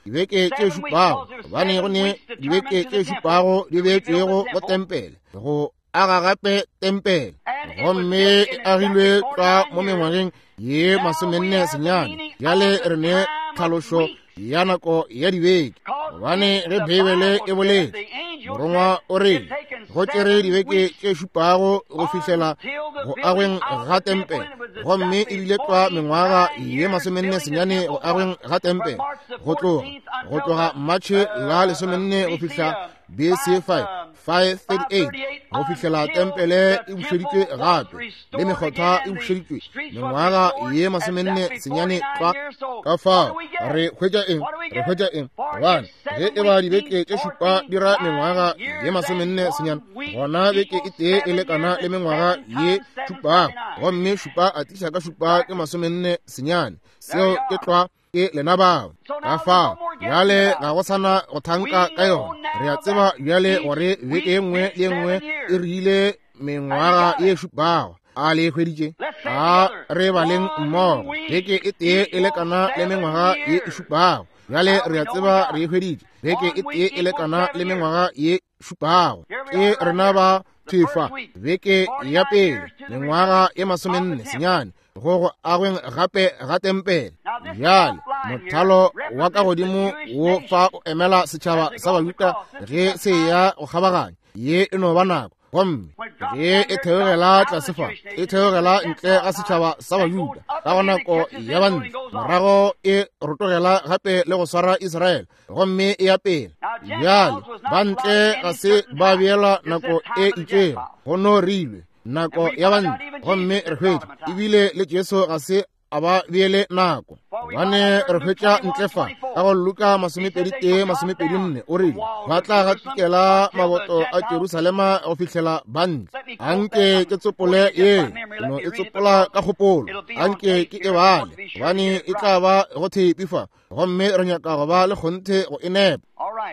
dibeke tše šupago gobane go ne dibeke tše šupago di beetšwego go tempele go aga gape tempele gomme e agilwe tšwa mo mengwageng ye masomenne senyane bjale re ne tlhalošo ya nako ya dibeke gobane ge bibele e boletse morongwa o re go tšere dibeke tše šupago go fihlela go agweng ga tempele gomme e bile tšwa mengwaga ye masomenne senyane go agweng ga tempele go tloga go tloga matšhe la lesomenne go fihla B C five thirty-eight go fihlela tempele e bušeditšwe gape le mekgotha e bušeditšwe mengwaga ye masomenne senyane tšwa ka fao re hwetša eng re hwetša eng gobane ge e ba dibeke tše šupa dira mengwaga ye masomenne senyane gona beke e tee e lekana le mengwaga ye šupago gomme šupa a tiša ka šupa ke masomenne senyane seo ke tšwa ke lenabao ka fao bjale ga go sana go thanka ka yona re a tseba bjale gore beke e nngwe le nngwe e rile mengwaga ye šupago a le hweditše a re baleng mmogo beke e tee e lekana le mengwaga ye šupago bjale re a tseba re e hweditše beke e tee e lekana le mengwaga ye šupago ke rena ba thifa beke ya pele mengwaga ye masomenne senyane go go agweng gape ga tempele bjale mothalo wa ka godimo wo fa o emela setšhaba sa bajuda ge se ya go kgabaganya ye e no ba nako gomme ge e theogela tlasefa e theogela ntle ga setšhaba sa bajuda ka go nako ya bantle morago e rotogela gape le go swara Israele gomme e ya pele bjale bantle ga se ba beela nako e itšego go no rilwe nako ya bantle gomme re hwetša ebile le Jesu ga se a ba beele nako bane re hwetša ntlefa ka go Luka masomepedi tee masomepedi nne o rile ba tla gatikela maboto a Jerusalema go fitlhela bantle anke ke tsopole ye no e tsopola ka kgopolo anke ke e bale bane e tla ba go thepifa gomme re nyaka go ba le kgonthe go e nepa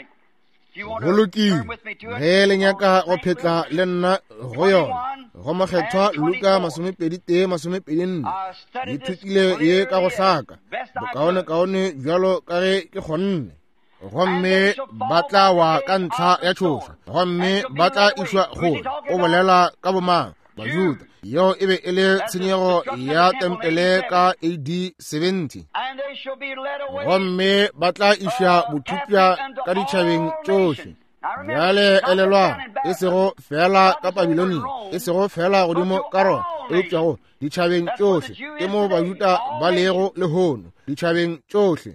go lokile ge le nyaka go phetla le nna go yona go makgethwa Luka masomepedi tee masomepedi nne di thutile ye ka go hlaka bokaone-kaone bjalo ka ge ke kgonne gomme ba tla wa ka ntlha ya tšhoša gomme ba tla išwa kgole o bolela ka bomang bajuda yo e be e le tshenyego ya tempele ka A D seventy gomme ba tla iša bothupša ka ditšhabeng tšohle bjale elelwang e sego fela ka Babiloni e sego fela godimo ka rona e tšwago ditšhabeng tšohle ke mo bajuda ba lego lehono ditšhabeng tšohle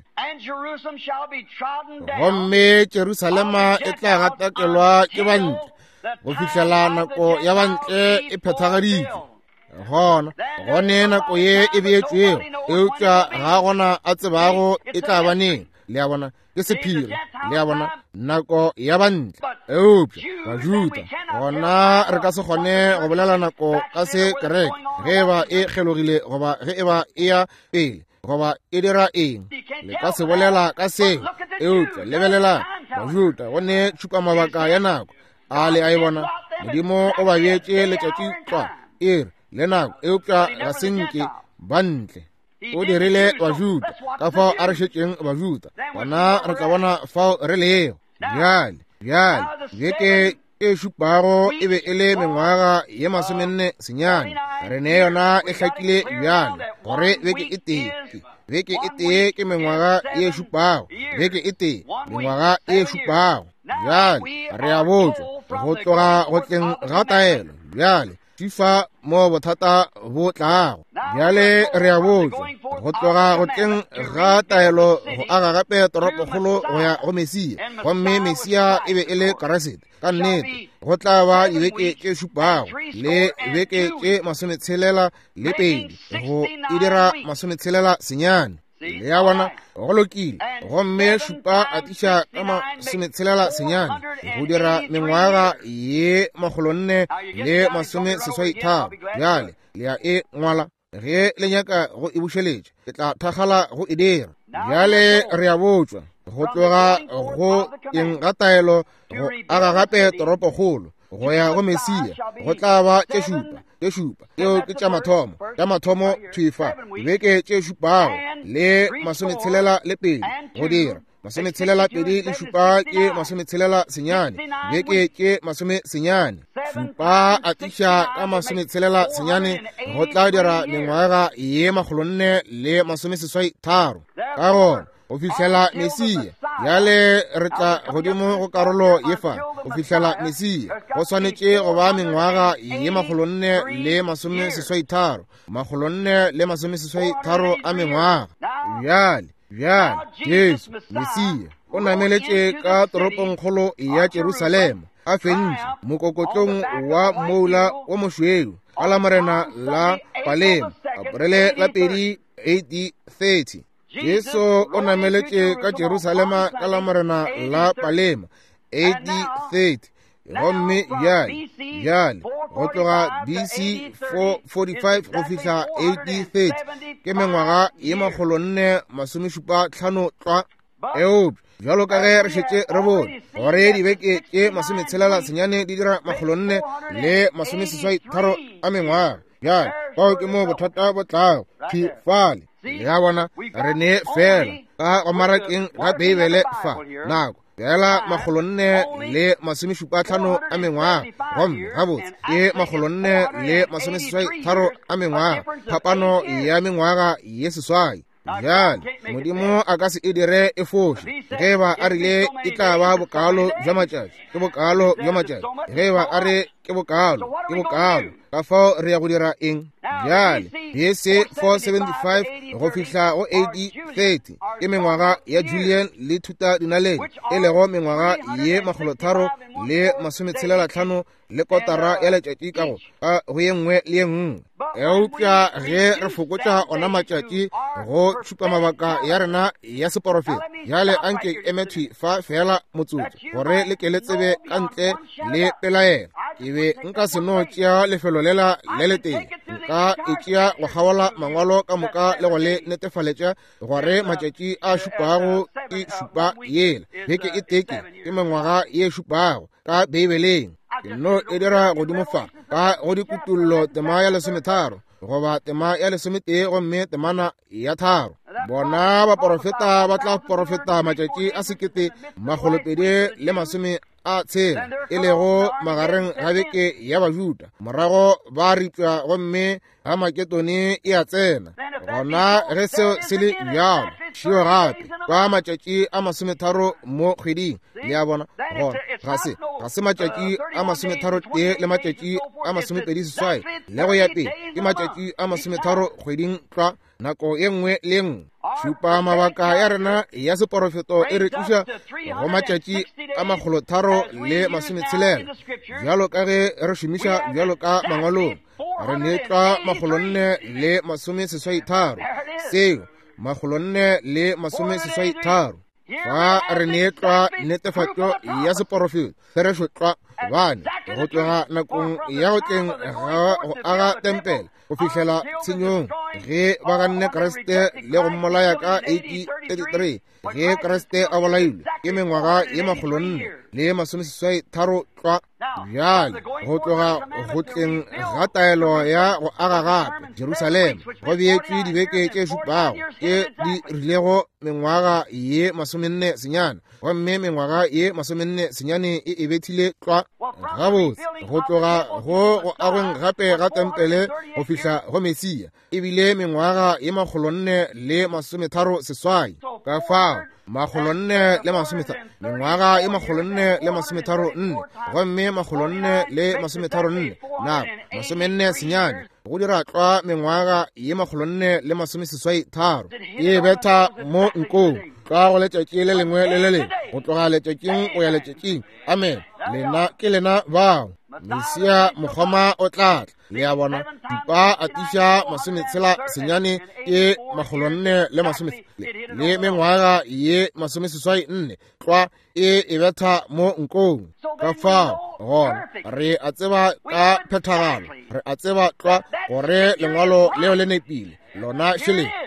gomme Jerusalema e tla gatakelwa ke bantle go fihlela nako ya bantle e phethagaditšwe gona gone nako ye e beetšwego eupša ga gona a tsebago e tla baneng le a bona ke sephiri le a bona nako ya bantle eupša bajuda gona re ka se kgone go bolela nako ka se kereke ge ba e kgelogile goba ge e ba e ya pele goba e dira eng le ka se bolela ka seo eupša lebelela bajuda gone tšhupa mabaka ya nako a le a e bona modimo o ba beetše letšatši tšwa ere le nako eupša ga senke bantle o dirile bajuda ka fao a re šetšeng bajuda gona re tla bona fao re lego bjale bjale beke e šupago e be e le mengwaga ye masomenne senyane re ne yona e hlakile bjale gore beke e tee beke e tee ke mengwaga ye šupago beke e tee mengwaga ye šupago bjale re a botšwa go tloga go tleng ga taelo bjale fifa mo bothata bo tlago bjale re a botšwa go tloga go tleng ga taelo go aga gape toropokgolo go ya go Mesia gomme Mesia e be e le Krasete ka nnete go tla ba dibeke tše šupago le beke tše masometshelela le pedi go e dira masometshelela senyane le ya bona go lokile gomme šupa a tiša ka masometshelela senyane go dira mengwaga ye magolonne le masome seswai tharo bjale le ya e ngwala ge le nyaka go e bušeletša ke tla thagala go e dira bjale re a botšwa go tloga go eng ga taelo go aga gape toropokgolo go ya go Mesia go tla ba tše šupa tše šupa tšeo ke tša mathomo tša mathomo tšhifa beke tše šupago le masometshelela le pedi go dira masome tshelela pedi le šupa ke masome tshelela senyane, beke ke masome senyane, šupa a tiša ka masome tshelela senyane, go tla dira mengwaga ye magolonne le masome seswai tharo. Ka gona go fitlhela Mesia, yale re tla godimo go karolo ye fa, go fitlhela Mesia go swanetše go ba mengwaga ye magolonne le masome seswai tharo, magolonne le masome seswai tharo a mengwaga. Bjale bjale Jesu Mesia o nameletše ka toropong kgolo ya Jerusalema, a fentše mokokotlong wa moula wa mošweu ka la morena la Palema, Aprele la pedi A D thirty. Jesu o nameletše ka Jerusalema ka la morena la Palema A D thirty. Gomme bjale bjale go tloga B C four forty-five go fihla A D thirty ke mengwaga ye magolonne masomešupa hlano tla. Eupša bjalo ka ge re šetše re bone gore dibeke ke masometshelela senyane di dira magolonne le masomeseswai tharo a mengwaga. Bjale bao ke mo bothata bo tlago phefale ya bona re ne fela ka gomarakeng ga Beibele fa nako fela magolonne le masomešupa hlano a mengwaga, gomme gabotse ke magolonne le masomeseswai tharo a mengwaga, phapano ya mengwaga ye seswai. Bjale Modimo a ka se e dire e foše ge ba a rile e tla ba bokalo bja matšatši ke bokalo bja matšatši, ge ba a re ke bokalo ke bokalo, ka fao re ya go dira eng? Bjale B C four seventy-five go fihla go A D thirty ke mengwaga ya Julian le Thuta Dinaledi, e lego mengwaga ye magolotharo le masometshelela hlano le kotara ya letšatši ka go ka go ye nngwe le ye nngwe. Eupša ge re fokotša ona matšatši go šupa mabaka ya rena ya seporofeta, bjale anke emethwi fa fela motsotso gore le ke le tsebe ka ntle le pelaela. Ke be nka se no tšea lefelo lela le le teng, nka e tšea go kgaola mangwalo ka moka le go le netefaletša gore matšatši a šupago ke šupa yela, beke e teke ke mengwaga ye šupago ka Beibeleng. Ke no e dira godimo fa ka go dikutullo tema ya lesometharo goba tema ya lesometee gomme temana ya tharo. Bona baporofeta ba tla porofeta matšatši a sekete magolopedi le masome a tshela, e lego magareng ga beke ya Bajuda, morago ba ripša gomme ga maketone e a tsena. Gona ge seo se le bjalo šio gape ka matšatši a masometharo mo kgweding, le a bona gona ga se ga se matšatši a masometharo tee le matšatši a masomepedi seswai le go ya pele ke matšatši a masometharo kgweding tla nako ye nngwe le nngwe. Šupa mabaka ya rena ya seporofeto e re tliša go matšatši a magolotharo le masometshelela, bjalo ka ge re šomiša bjalo ka mangwalong re netla magolonne le masome seswai tharo, seo magolonne le masome seswai tharo. Fa re netla netefatšo ya seporofeto se re šotla bane go tloga nakong ya go tleng ga go aga tempele go fihlela tshenyong ge ba ganne Kriste le go mmolaya ka A D thirty-three ge Kriste a bolailwe ke mengwaga ye magolonne le masome seswai tharo tla. Bjale go tloga go tleng ga taelo ya go aga gape Jerusalema go beetšwe dibeke tše šupago ke di rilego mengwaga ye masomenne senyane, gomme mengwaga ye masomenne senyane e e bethile tla. Gabotse go tloga go go agweng gape ga tempele go fihla go Mesia e bile mengwaga ye magolonne le masometharo seswai. Ka fao magolonne le masometharo mengwaga ye magolonne le masometharo nne, gomme magolonne le masometharo nne nako masomenne senyane go dira tla mengwaga ye magolonne le masome seswai tharo. E betha mo nkong ka go letšatši le lengwe le le lengwe go tloga letšatšing go ya letšatšing. Amen. Lena ke lena bao Mesia mokgoma o tlatla, le a bona tupa a tiša masometshela senyane ke magolonne le masome le mengwaga ye masome seswai nne tla e e betha mo nkong. Ka fao gona re a tseba ka phethagalo, re a tseba tla gore lengwalo leo le nepile lona šele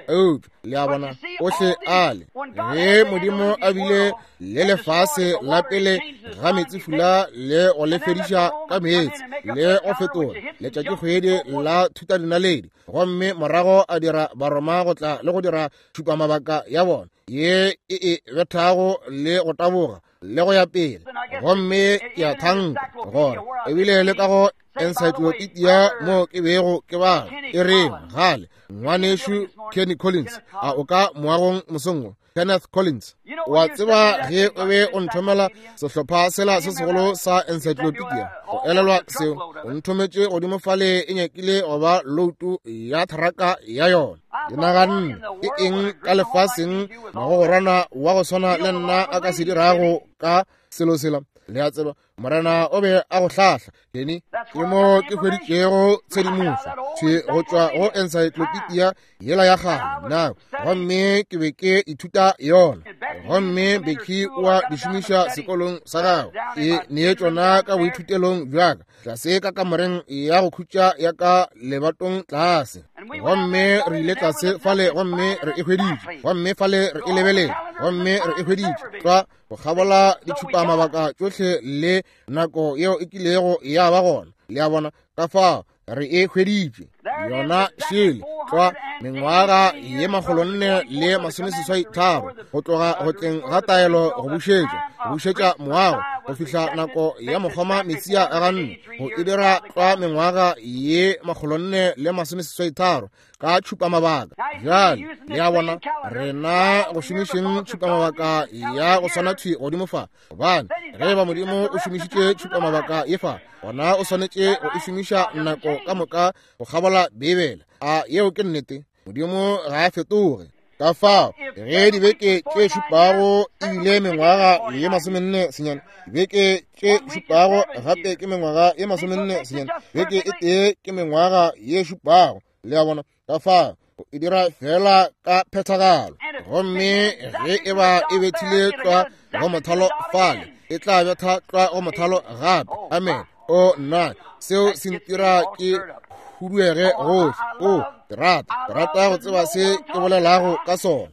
o le a bona o hle ale ge modimo a bile le lefase la pele ga metsi fula le o le fediša ka meetse le o fetola letšatši kgwedi la thuta dinaledi gomme morago a dira baroma go tla le go dira thupa mabaka ya bona ye e e bethago le go taboga le go ya pele gomme ke a thanka gore ebile le ka go encyclopedia mo ke bego ke ba e reng gale ngwanešu Kenny Collins a o ka moagong mosongwe Kenneth Collins wa tseba ge o be o nthomela sehlopha sela se segolo sa encyclopedia go elelwa seo o nthometše godimo fale e nyakile go ba loutu ya tharaka ya yona ke naganne ke eng ka lefaseng magogorana wa go swana le nna a ka se dirago ka selo sela le a tseba morena o be a go hlahla keni ke mo ke hweditšego tshedimošo tšhe go tšwa go encyclopedia yela ya gale na gomme ke be ke ithuta yona gomme beki wa di šomiša sekolong sa gago e nee tšona ka boithutelong bjaka tlase ka kamoreng ya go khutša ya ka lebatong tlase gomme re ile tlase fale gomme re e hweditše gomme fale re e lebelela gomme re e hweditše tšwa go kgabola ditšhupa mabaka tšohle le nako yeo e kilego ya ba gona le a bona ka fao re e hweditše yona šele tšwa mengwaga ye magolonne le masomeseswai tharo go tloga go tleng ga taelo go bušetša go bušetša moago go fihla nako ya mokgoma metsia a ganne go e dira tšwa mengwaga ye magolonne le masomeseswai tharo ka tšhupa mabaka bjale le a bona rena go šomišeng tšhupa mabaka ya go swana thwi godimo fa gobane ge ba modimo o šomišitše tšhupa mabaka ye fa gona o swanetše go e šomiša nako ka moka go kgabola bebele a yeo ke nnete modimo ga a fetoge ka fao ge dibeke tše šupago ebile mengwaga ye masomenne senyane dibeke tše šupago gape ke mengwaga ye masomenne senyane beke e tee ke mengwaga ye šupago le a bona ka fao e dira fela ka phethagalo gomme ge e ba e bethile tšwa go mothalo fale e tla betha tšwa go mothalo gape amen o nna seo se ntira ke huduege gohle o ke rata ke rata go tseba se ke bolelago ka sona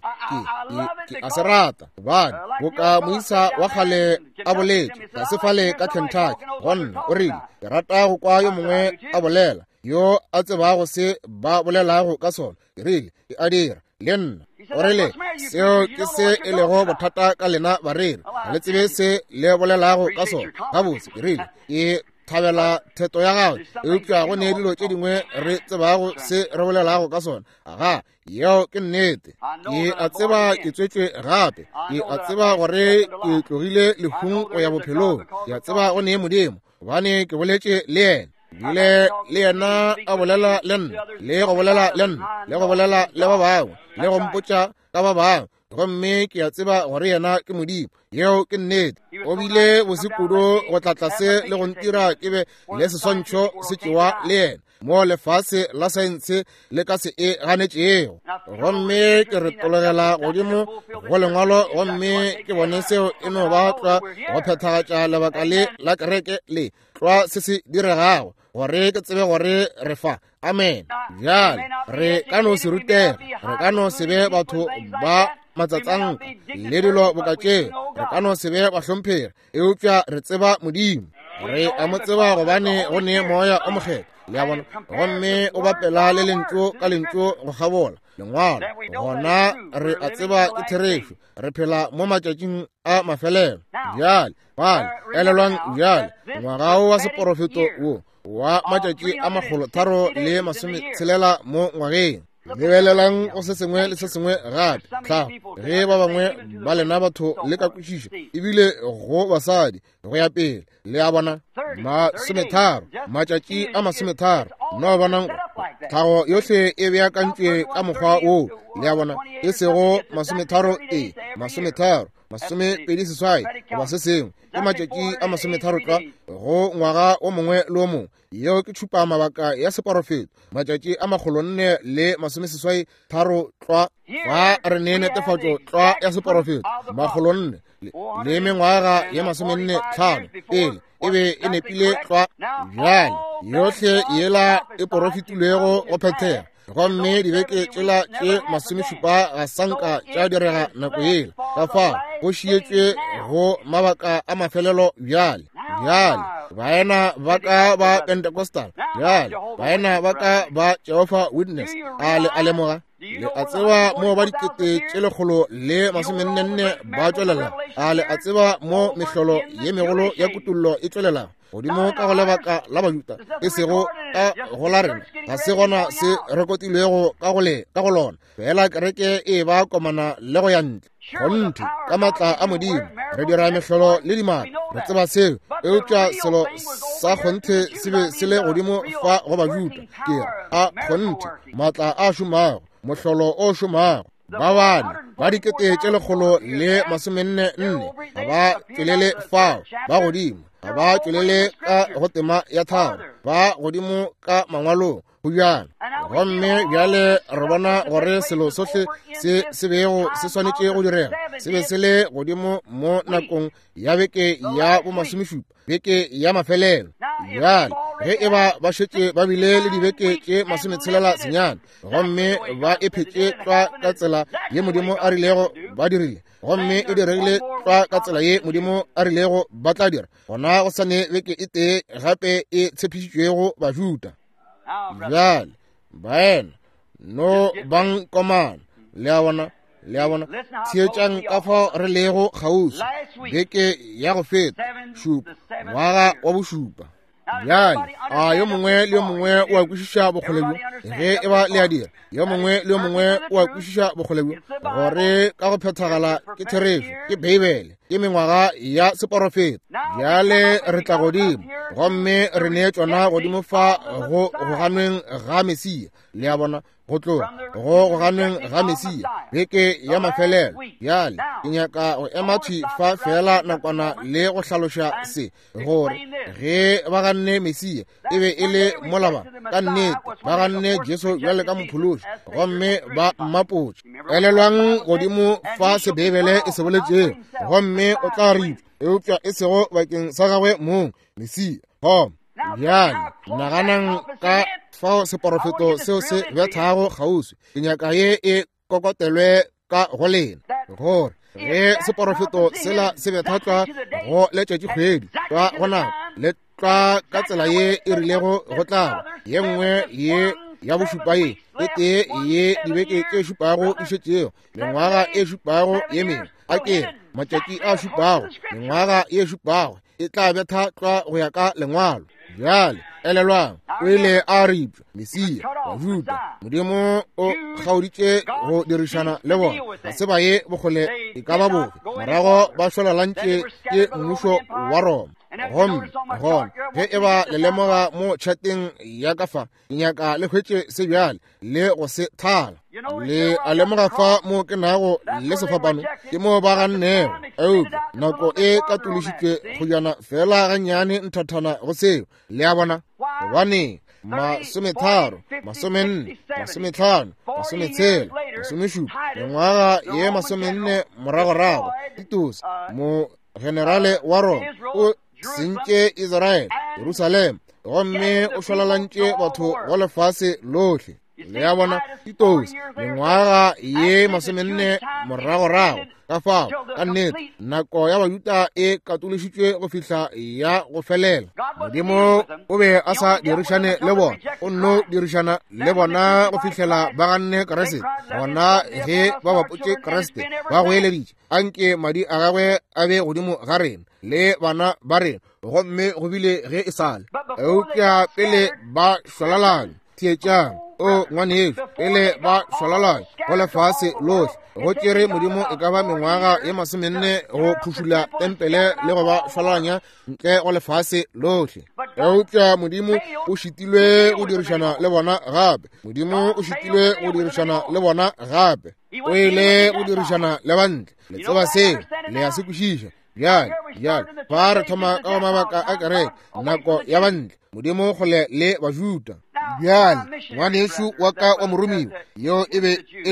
ke a se rata gobane go ka moisa wa kgale a boletše ka se fale ka Kentucky gonna o rile ke rata go kwa yo mongwe a bolela yo a tsebago se ba bolelago ka sona ke rile ke a dira le nna o rile seo ke se e lego bothata ka lena bareri ga le tsebe se le bolelago ka sona gabotse ke rile ke thabela theto ya gago e upša go ne dilo tše dingwe re tsebago se re bolelago ka sona aga yeo ke nnete ke a tseba ke tswetšwe gape ke a tseba gore ke tlogile lehung go ya bophelong ke a tseba go ne modimo gobane ke boletše le ena bile le yena a bolela le nna le go bolela le nna le go bolela le ba bangwe le go mpotša ka ba bangwe gomme ke a tseba gore yena ke modimo yeo ke nnete o bile bosekudu go tlatlase le go ntira ke be le seswantšho se tšewa le yena mo lefase la saense le ka se e ganetšego gomme ke re tologela godimo go lengwalo gomme ke bone seo e no ba tšwa go phethagatša lebaka le la kereke le tšwa se se diregago gore ke tsebe gore re fa amen bjale re ka no se rutega re ka no se be batho ba matsatsanka le dilo bokatšeng re ka no se be bahlomphegi e upša re tseba modimo re a mo tseba gobane go ne moya o mokgetho le a bona gomme o bapela le lentso ka lentso go gabola lengwalo gona re a tseba ke therešo re phela mo matšatšing a mafelelo bjale bale elelwang bjale ngwaga wa seporofeto wo wa matšatši a magolo tharo le masome tshelela mo ngwageng lebelelang go se sengwe le se sengwe gape tlhago ge ba bangwe ba lena batho le ka kwešiša ebile go basadi go ya pele le a bona masometharo matšatši a masometharo no bonang tlhago yohle e beakantšwe ka mokgwa woo le a bona e sego masometharo e masometharo masome pedi seswai goba se sengwe ke matšatši a masometharo tla go ngwaga o mongwe le o mongwe yeo ke tšhupa mabaka ya seporofeto matšatši a magolonne le masome seswai tharo tla fa re ne netefatšo tla ya seporofeto magolonne le mengwaga ya masomenne tlhano pele e be e nepile tla bjale yohle yela e porofetilwego go phethega gomme dibeke tšela tše masomešupa ga sanka tša direga nako yela ka fa go šietšwe go mabaka a mafelelo bjale bjale baena ba ka ba Pentecostal bjale baena ba ka ba Jehovah Witness a le a lemoga le a tseba mo ba dikete tše lekgolo le masomennenne ba tšwelela a le a tseba mo mehlolo ye megolo ya kutullo e tšwelela godimo ka go lebaka la Bajuda e sego ka go la rena ga se gona se rekotilwego ka gole ka go lona fela kereke e ba komana le go ya ntle gonthi ka matla a modimo re dira mehlolo le dimaka re tseba seo eupša selo sa kgonthe se be se le godimo fa go Bajuda ke a kgonthi matla a šomago mohlolo o šomago ba bane ba dikete tše lekgolo le masomenne nne ga ba tšwelele fao ba godimo ga ba tšwelele ka go tema ya tharo ba godimo ka mangwalong go bjana gomme bjale re bona gore selo sohle se se bego se swanetše go direga se be se le godimo mo nakong ya beke ya bomasomešupa beke ya mafelelo bjale ge e ba ba šetše ba bile le dibeke tše masometshelela senyane gomme ba ephetše tlwa ka tsela ye modimo a rilego ba dirile gomme e diregile tlwa ka tsela ye modimo a rilego ba tla dira gona go sane beke e tee gape e tshepišitšwego Bajuda bjale baena no bang komana le a bona le a bona tsheetšang ka fao re lego kgauswi beke ya go feta šupa ngwaga wa bošupa bjale a yo mongwe le yo mongwe o a kwešiša bokgole bjo ge e ba le a dira yo mongwe le yo mongwe o a kwešiša bokgole bjo gore ka go phethagala ke therešo ke beibele ke mengwaga ya seporofeta bjale re tla godimo gomme re neetšwana godimo fa go ganweng ga Mesia le a bona go tloga go go ganweng ga Mesia beke ya mafelelo bjale ke nyaka go ema thwi fa fela nakwana le go hlaloša se gore ge ba ganne Mesia e be e le molaba ka nnete ba ganne Jesu bjale ka mophološi gomme ba mmapotše elelwang godimo fa sebebele e se boletšego gomme o tla ripa eupša e sego bakeng sa gagwe mong Mesia gomme bjale naganang ka fao seporofeto seo se bethago kgauswi ke nyaka ye e kokotelwe ka go lena gore ge seporofeto sela se bethatlwa go letšatšikgwedi twa go nako le twa ka tsela ye e rilego go tlago ye nngwe ye ya bošupa ye e tee ye dibeke tše šupago di šetšego mengwaga e šupago ye mengwe a kere matšatši a šupago mengwaga ye šupago e tla bethatlwa go ya ka lengwalo bjale elelwang o ile a ripša Mesia Bajuda modimo o kgaoditše go dirišana le bona ga se ba ye bokgole e ka ba bofe morago ba šwalalantše ke mmušo wa Roma gomme gona ge e ba le lemoga mo tšhateng ya ka fa ke nyaka le hwetše se bjale le go se thala le a lemoga fa mo ke nago le sefapano ke mo ba gannego eupša nako e katološitšwe go jana fela gannyane nthathana go seo le a bona gobane masometharo masomenne masomehlano masometshela masomešupa mengwaga ye masomenne moragorago Titus mo generale wa Roma o sentše Israele Jerusalem gomme o šwalalantše batho go lefase lohle le ya bona Titus mengwaga ye masomenne moragorago ka fao ka nnete nako ya Bajuda e katološitšwe go fihla ya go felela modimo o be a sa dirišane le bona o nno dirišana le bona go fihlela ba ganne Kriste gona ge ba bapotše Kriste ba go eleditše anke madi a gagwe a be godimo ga rena le bana ba rena gomme go bile ge e sale eupša pele ba šwalalane thietšang o ngwane yesu pele ba šwalalane go lefase lohle go tšere modimo e ka ba mengwaga ye masomenne go phušula tempele le go ba šwalalanya ntle go lefase lohle eupša modimo o šitilwe go dirišana le bona gape modimo o šitilwe go dirišana le bona gape o ile go dirišana le bantle le tseba seo le a se kwešiša bjale bjale ba re thoma ka mabaka a kereke nako ya bantle modimo kgole le Bajuda bjale ngwane yesu wa ka wa moromiwa yo e be e lego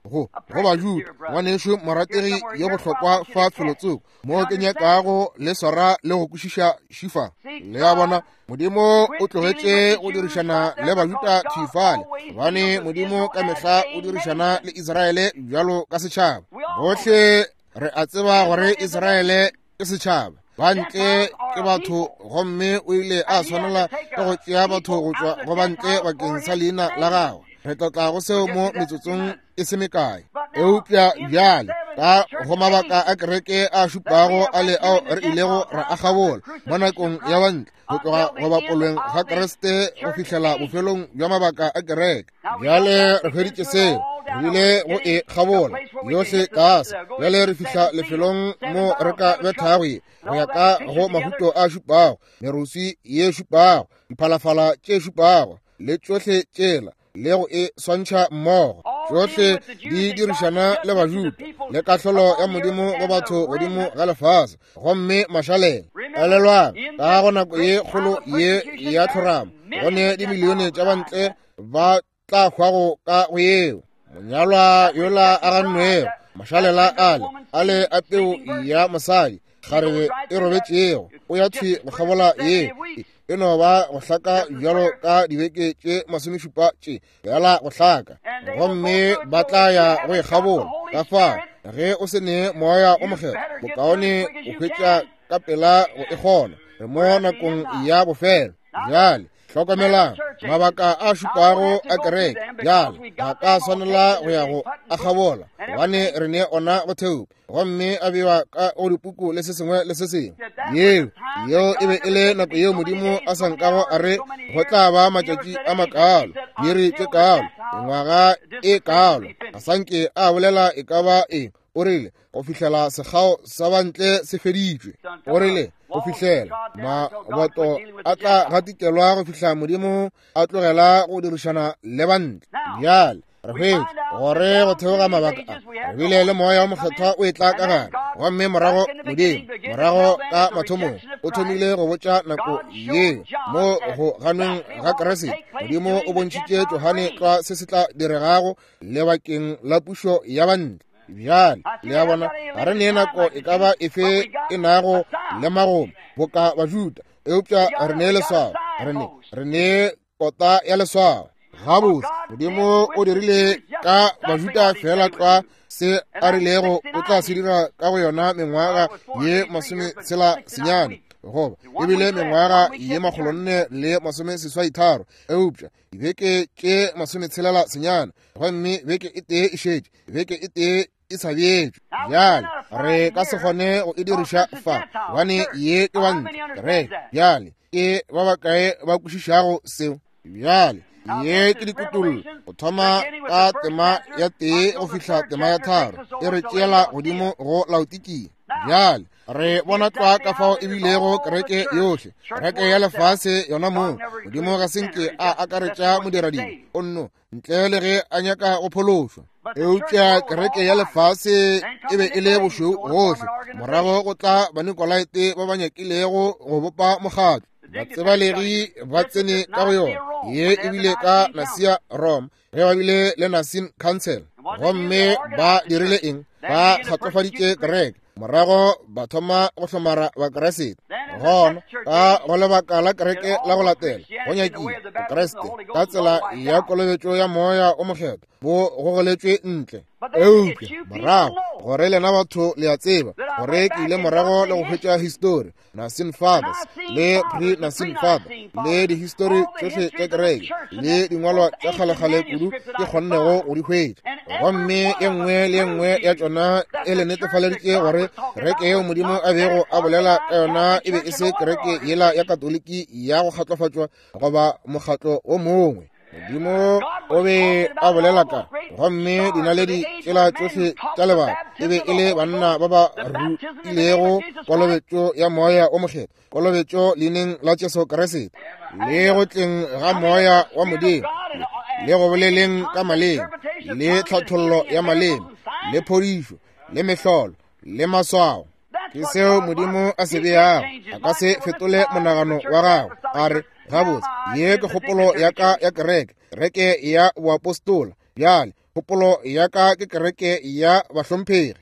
go go ba juta ngwaneso morategi yo bohlokwa fa tsholotsoko mo ke nyakago le swara le go kwešiša šifa le ya bona modimo o tlogetse go dirišana le bajuta thifale gobane modimo ka mehla o dirišana le Iseraele bjalo ka setšhaba bohle re a tseba gore Iseraele ke setšhaba bantle ke batho gomme o ile a tshwanela ka go tšea batho go tswa go bantle bakeng sa leina la gagwe re tlotla go seo mo metsotsong e se mekae eupša bjale ka go mabaka a kereke a šupago a le ao re ilego ra agabola mo nakong ya bantle go tloga go bapolweng ga Keresete go fitlhela bofelong bja mabaka a kereke bjale re hweditše seo re bile go e gabola yohle kase bjale re fihla lefelong mo re ka bethago go ya ka go mahuto a šupago merusi ye šupago diphalafala tše šupago le tšohle tšela le go e swantšha mmogo tšohle di dirišana le bajuta le kahlolo ya modimo go batho godimo ga lefase gomme mašaleng elelwang ka go nako ye kgolo ye ya tlhorama gone dimilione tša bantle ba tla hwago ka go yeo monyalwa yola a gannwego mašalela ale ale a peu ya mosadi gare e robetšego o ya thwi go gabola ye e no ba go hlaka bjalo ka dibeke tše masomešupa tše yala go hlaka gomme ba tla ya go e gabola ka fa ge o se ne moya o mokgetho bokaone o hwetša ka pela go e kgona re mo nakong ya bofelo bjale hlokomelang mabaka a šupago a kereke bjale ga ka swanela go ya go a gabola gobane re ne ona go theupa gomme a bewa ka go dipuku le se sengwe le se sengwe yeo yeo e be e le nako yeo modimo a sankago a re go tla ba matšatši a makaalo diri tše kaalo ngwaga e kaalo a sanke a bolela e ka ba eng o rile go fihlela sekgao sa bantle se feditšwe o rile go fihlela maboto a tla gatikelwa go fihla modimo a tlogela go dirišana le bantle bjale re hwetše gore go theoga mabaka a re bile le moya wa mokgethwa o e tla ka gare gomme morago modimo morago ka mathomong o thomile go botša nako ye mo go ganweng ga Keresete modimo o bontšhitše Johane tla se se tla diregago lebakeng la pušo ya bantle bjale le ya bona ga re nee nako e ka ba efe e nago le magome boka bajuta eupša re nee leswao re nee kota ya leswao gabotse modimo o dirile ka bajuta fela tla se a rilego o tla se dira ka go yona mengwaga ye masome tshela senyane goba ebile mengwaga ye magolonne le masome seswai tharo eupša ibeke tše masome tshelela senyane gomme beke e tee e šetše beke e tee e tshabetšwe bjale re ka se kgone go e diriša fa gobane ye ke bantle re bjale ke ba bakae ba kwešišago seo bjale ye ke dikutullo go thoma ka tema ya tee go fihla tema ya tharo e re tšeela godimo go laodikia bjale re bona tla ka fao e bilego kereke yohle kereke ya lefase yona moo godimo ga senke a akaretša moderadimo o nno ntle le ge a nyaka go phološwa eupša kereke ya lefase e be e le bošweu gohle morago go tla banikolaete ba ba nyakilego go bopa mokgatlo batsebalegi ba tsene ka go yona ye e bile ka Nasia Rome ge ba bile le Nicene Council gomme ba dirile eng ba kgatlofaditše kereke morago ba thoma go hlomara ba Keresete gona ka go lebaka la kereke la go latela go nyakile Keresete ka tsela ya kolobetšo ya moya o mokgetho bo go goletšwe ntle eupša morago gore lena batho le a tseba gore ke ile morago le go hwetša history Nicene Fathers le pre-Nicene Father le dihistory tšohle tša kereke le dingwalwa tša kgalekgale kudu ke kgonnego go di hwetša gomme e nngwe le nngwe ya tšona e le netefaleditše gore kereke yeo modimo a bego a bolela ka yona e be e se kereke yela ya katoliki ya go kgatlofatšwa goba mokgatlo o mongwe modimo o be a bolela ka gomme dinaledi tsela tšohle tša lebaka e be e le banna ba ba rutilego kolobetšo ya moya o mokgetho kolobetšo leineng la Jesu Keresete le go tleng ga moya wa modimo le go boleleng ka maleme le tlhathollo ya maleme le phodišo le mehlolo le maswao ke seo modimo a se beago a ka se fetole monagano wa gago a re gabotse ye ke kgopolo ya ka ya kereke kereke ya boapostola bjale kgopolo ya ka ke kereke ya bahlomphegi.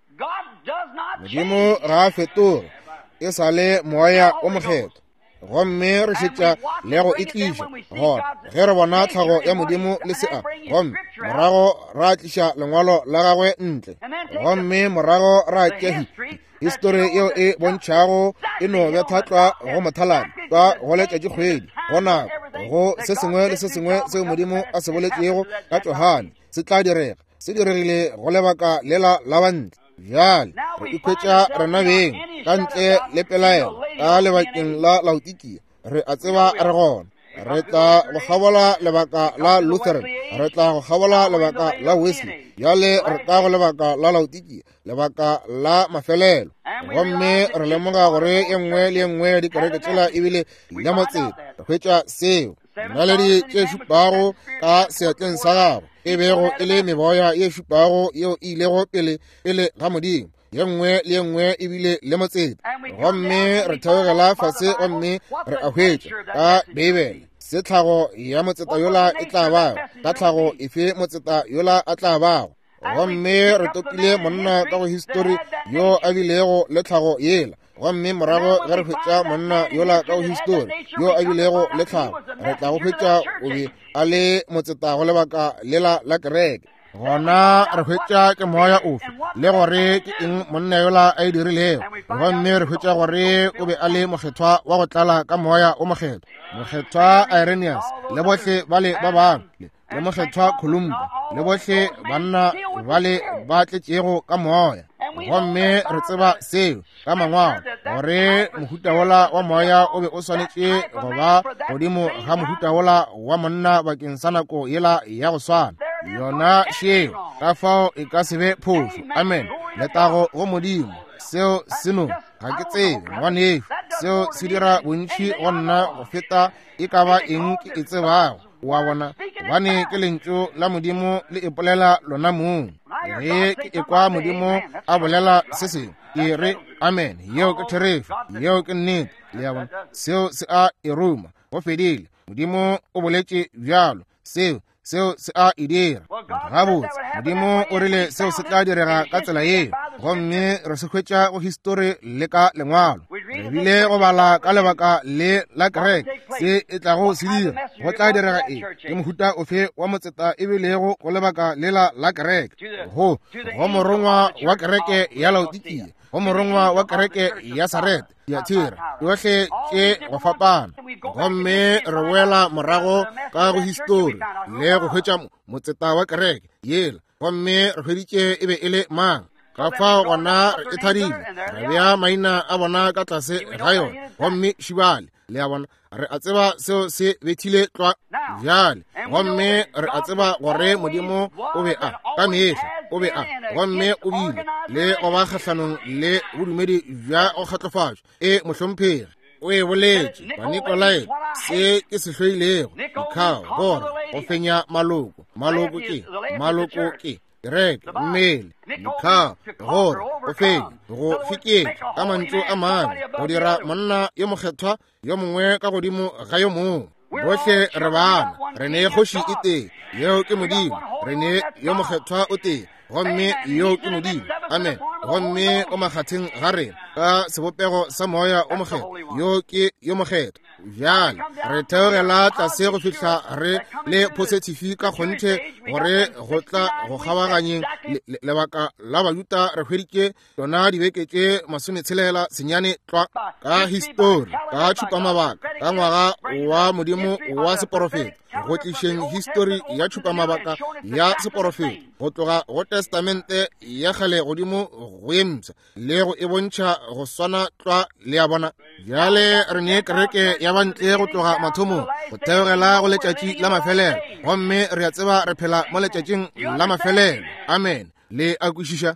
Modimo ga a fetole, e sa le moya o mokgetho. Gomme re šetša le go itliša gona ge re bona tlhago ya Modimo le sea. Gomme morago ra tliša lengwalo la gagwe ntle. Gomme morago ra tšea history yeo e bontšhago e no bethatlwa go mothalane ka go letšatši kgwedi go nako go se sengwe le se sengwe seo Modimo a se boletšego ka Johane se tla direga. Se diregile go lebaka lela la bantle. Bjale re ikhwetša rena beng ka ntle le pelaelo ka lebakeng la Laodikia. Re a tseba re gona. Re tla go gabola lebaka la Lutheran, re tla go gabola lebaka la Wesley, bjale re ka go lebaka la Laodikia, lebaka la mafelelo. Gomme re lemoga gore e nngwe le e nngwe ya dikereke tsela ebile ya motseta. Re hwetša seo naledi tše šupago ka seatleng sa gago e bego e le meboya ye šupago yeo e ilego pele pele ga Modimo, ye nngwe le ye nngwe ebile le motseta. Gomme re theogela fase, gomme re a hwetša ka Bibele se tlhago ya motseta yola e tla bago, ka tlhago efe motseta yola a tla bago. Gomme re topile monna ka go history yo a bilego le tlhago yela. Gomme morago ge re hwetša monna yola ka go history yo a bilego le tlhago, re tla go hwetša o be a le motseta go lebaka lela la kereke. Gona re hwetša ke moya ofe le gore ke eng monna yola a e dirilego. Gomme re hwetša gore o be a le mokgethwa wa go tlala ka moya o mokgethwa, mokgethwa Irenaeus le bohle bale ba bangwe, le mokgethwa Columba le bohle banna bale ba tletšego ka moya. Gomme re tseba seo ka mangwao gore mohuta wola wa moya o be o swanetše go ba godimo ga mohuta wola wa monna bakeng sa nako yela ya go swana. Yona šeo ka fao e ka se be phošo. Amen. Letago go Modimo seo seno ga ke tsebe ngwaneso, seo se dira bontši go nna go feta e ka ba eng ke e tsebago. Wa bona gobane ke lentšu la Modimo le ipolela lona mong. Ge ke ekwa Modimo a bolela se sengwe ke re amen, yeo ke therefe, yeo ke nnete. Le ya bona seo se a e ruma go fedile. Modimo o boletše bjalo, seo seo se a e dira gabotse. Modimo o rile seo se tla direga ka tsela yeo. Gomme re se hwetša go history le ka lengwalo. Re bile go bala ka lebaka le la kereke se e tlago se dira go tla direga e ke mohuta ofe wa motseta e bilego go lebaka lela la kereke. Go go morongwa wa kereke ya Laodikia, go morongwa wa kereke ya Sarete, Tiatira, yohle tše go fapana. Gomme re boela morago ka go history le go hwetša motseta wa kereke yela. Gomme re hweditše e be e le mang ka fao gona re ethadile re bea maina a bona ka tlase ga yona. Gomme šibale le ya bona re a tseba seo se bethile tlwa bjale. Gomme re a tseba gore Modimo o be a ka mehla o be a gomme o bile le go ba kgahlanong le bodumedi bja go kgatlofatšwa e mohlomphegi o e boletše ba Nikolai se ke se hloilego dikhao gore go fenya maloko. Maloko ke maloko ke kereke mmele dikhao gore go fenya go fiketša ka mantšu a mane go dira monna yo mokgethwa yo mongwe ka godimo ga yo mongwe. Bohle re bana re ne kgoši e teng yeo ke Modimo, re ne yo mokgethwa o teng gomme yo ke Modimo. Amen. Gomme o makgatheng ga rena ka sebopego sa moya o mokgetho yo ke yo mokgetho. Bjale re theogela tlase go fihla re le positive ka kgonthe gore go tla go kgabaganyeng lebaka la Bayuda. Re hweditše yona dibeke tše masometshelela senyane tlwa ka history ka tšhupa mabaka ka ngwaga wa Modimo wa seporofeta go tlišeng history ya tšhupa mabaka ya seporofeta go tloga go testamente ya kgale godimo go emisa le go e bontšha go swana tlwa le ya bona. Bjale re ne kereke ya bantle go tloga mathomong go theogela go letšatši la mafelelo. Gomme re a tseba re phela mo letšatšing la mafelelo. Amen. Le a kwešiša.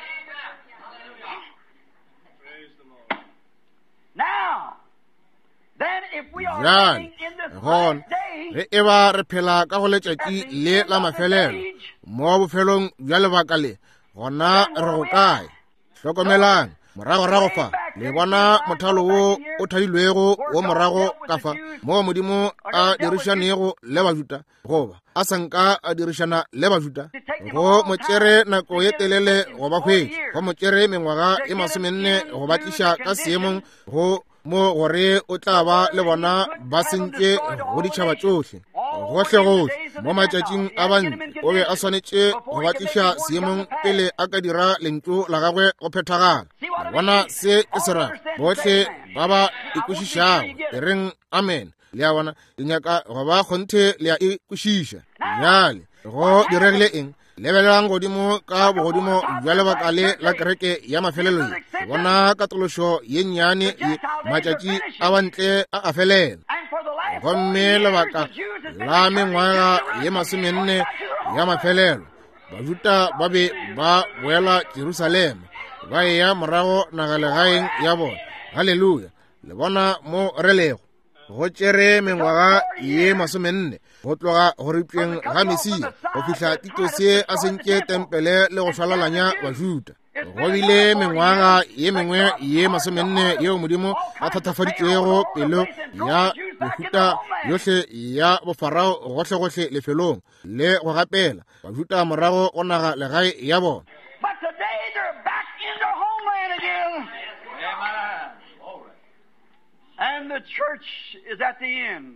Bjale gona ge e ba re phela ka go letšatši le la mafelelo mo bofelong bja lebaka le gona re go kae. Hlokomelang morago ra go fa le bona mothalo wo o thadilwego wo morago ka fa mo modimo a dirišanego le bajuta goba a sanka a dirišana le bajuta go mo tšere nako ye telele go ba hwetše go mo tšere mengwaga e masomenne go ba tliša ka seemong go mo gore o tla ba le bona ba sentše go ditšhaba tšohle gohle-gohle mo matšatšing a bantši o be a swanetše go ba tliša seemong pele a ka dira lentšu la gagwe go phethagala bona se ke se rata bohle ba ba ikwešišago e reng amen le a bona le nyaka go ba kgonthe le a ikwešiša bjale go diregile eng lebelelang godimo ka bogodimo jwa lebaka le la kereke ya mafelelo ye bona katološo ye nnyane ye matšatši a bantle a a felela gomme lebaka la mengwaga ye masomenne ya mafelelo bajuta ba be ba boela Jerusalema ba ya morago nagalegaeng ya bona halleluja le bona mo relego go tšere mengwaga ye masomenne go tloga go ripšeng ga Mesia go fihla Tito se a sentše tempele le go šwalalanya bajuta go bile mengwaga ye mengwe ye masomenne yeo modimo a thatafaditšego pelo ya mehuta yohle ya bofarao gohle-gohle lefelong le go gapela bajuta morago go naga legae ya bona. But today they're back in their homeland again. And the church is at the end.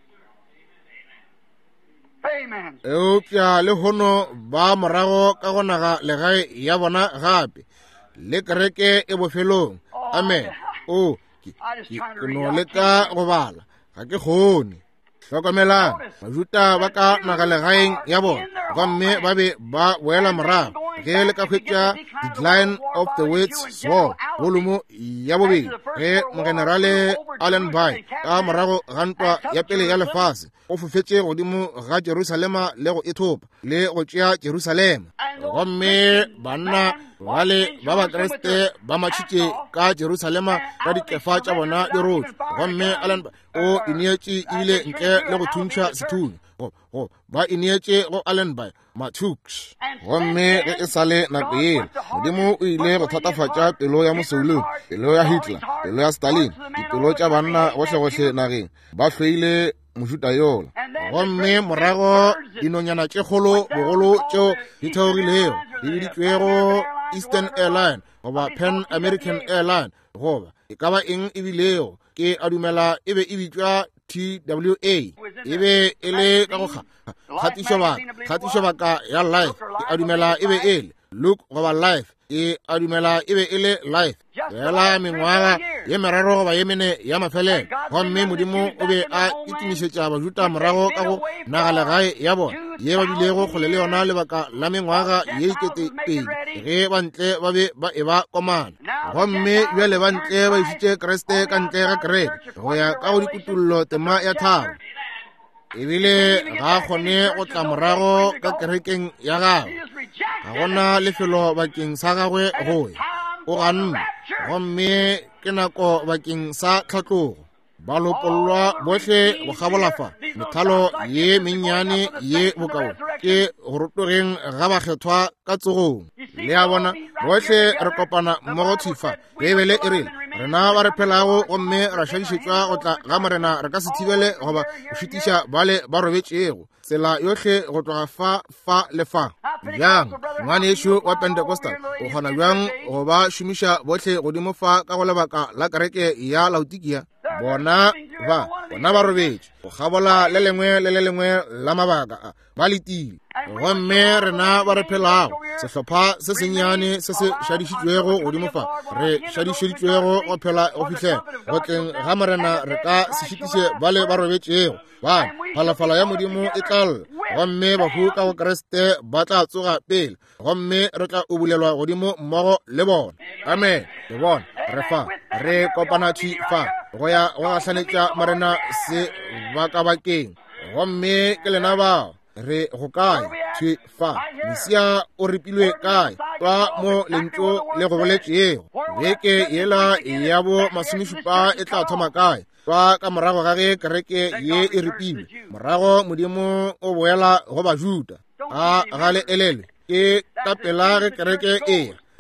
Amen. Eupša le hono ba morago ka go naga legae ya bona gape le kereke e bofelong. Amen. O ke no leka go bala ga ke kgone hlokomelang bajuta ba ka naga legaeng ya bona gomme ba be ba boela morago ge le ka hwetša Decline of the West War volumo ya bobedi ge mogenerale Allenby ka morago ga ntwa ya pele ya lefase o fofetše godimo ga Jerusalema le go ethopa le go tšea Jerusalema gomme banna bale ba bakreste ba matšhitše ka Jerusalema ka dikefa tša bona di rotšwe gomme Allenby o ineetše ebile ntle le go thuntšha sethunya go ba ineetše go Allenby mathuks gomme ge e sale nako yele modimo o ile go thatafatša pelo ya Mussolini, pelo ya Hitler, pelo ya Stalin, dipelo tša banna gohle-gohle nageng ba hloile mojuta yola gomme morago dinonyana tše kgolo bogolo tšeo di theogilego di biditšwego Eastern Airline goba Pan American Airline goba e ka ba eng e bilego ke a dumela e be e bitšwa T W A e be e le ka go kgatišo baka ya Life e a dumela e be e le Look goba Life e a dumela e be e le Life fela mengwaga ye meraro goba ye mene ya mafelelo gomme modimo o be a itimišetša bajuta morago ka go naga legae ya bona ye ba bilego kgole le yona lebaka la mengwaga ye iketepedi ge bantle ba be ba e ba komana gomme bjale bantle ba išitše Kreste ka ntle ga kereke go ya ka go dikutullo tema ya tharo ebile ga kgone go tla morago ka kerekeng ya gagwe ga gona lefelo bakeng sa gagwe goya o ganne gomme ke nako bakeng sa tlhatlogo ba lopollwa bohle go gabolafa methalo ye mennyane ye bokao ke go rotogeng ga bakgethwa ka tsogong le a bona bohle re kopana mmogo thifa bebele e rele rena ba re phelago gomme ra šadišetšwa go tla ga morena re ka se thibele goba go šitiša bale ba robetšego tsela yohle go tloga fa fa le fa bjang ngwane yešo wa Pentecostal o kgona bjang go ba šomiša bohle godimo fa ka go lebaka la kereke ya Laodikia bona ba bona ba robetše go gabola le lengwe le le lengwe la mabaka a ba letile gomme rena ba re phelago sehlopha se senyane se se šadišitšwego godimo fa re šadišeditšwego go phela go fihleng go tleng ga morena re ka se šitiše bale ba robetšego bana phalafala ya modimo e tla lla gomme bahu ka go Kreste ba tla tsoga pele gomme re tla ubulelwa godimo mmogo le bona amen le bona re fa re kopana thifa go ya go gahlanetša morena se bakabakeng gomme ke lena bao re go kae thifa Mesia o ripilwe kae twa mo lentšu le go boletšego beke yela ya bo masomešupa e tla thoma kae twa ka morago ga ge kereke ye e ripilwe morago modimo o boela go bajuta a gale elele ke ka pela ge kereke e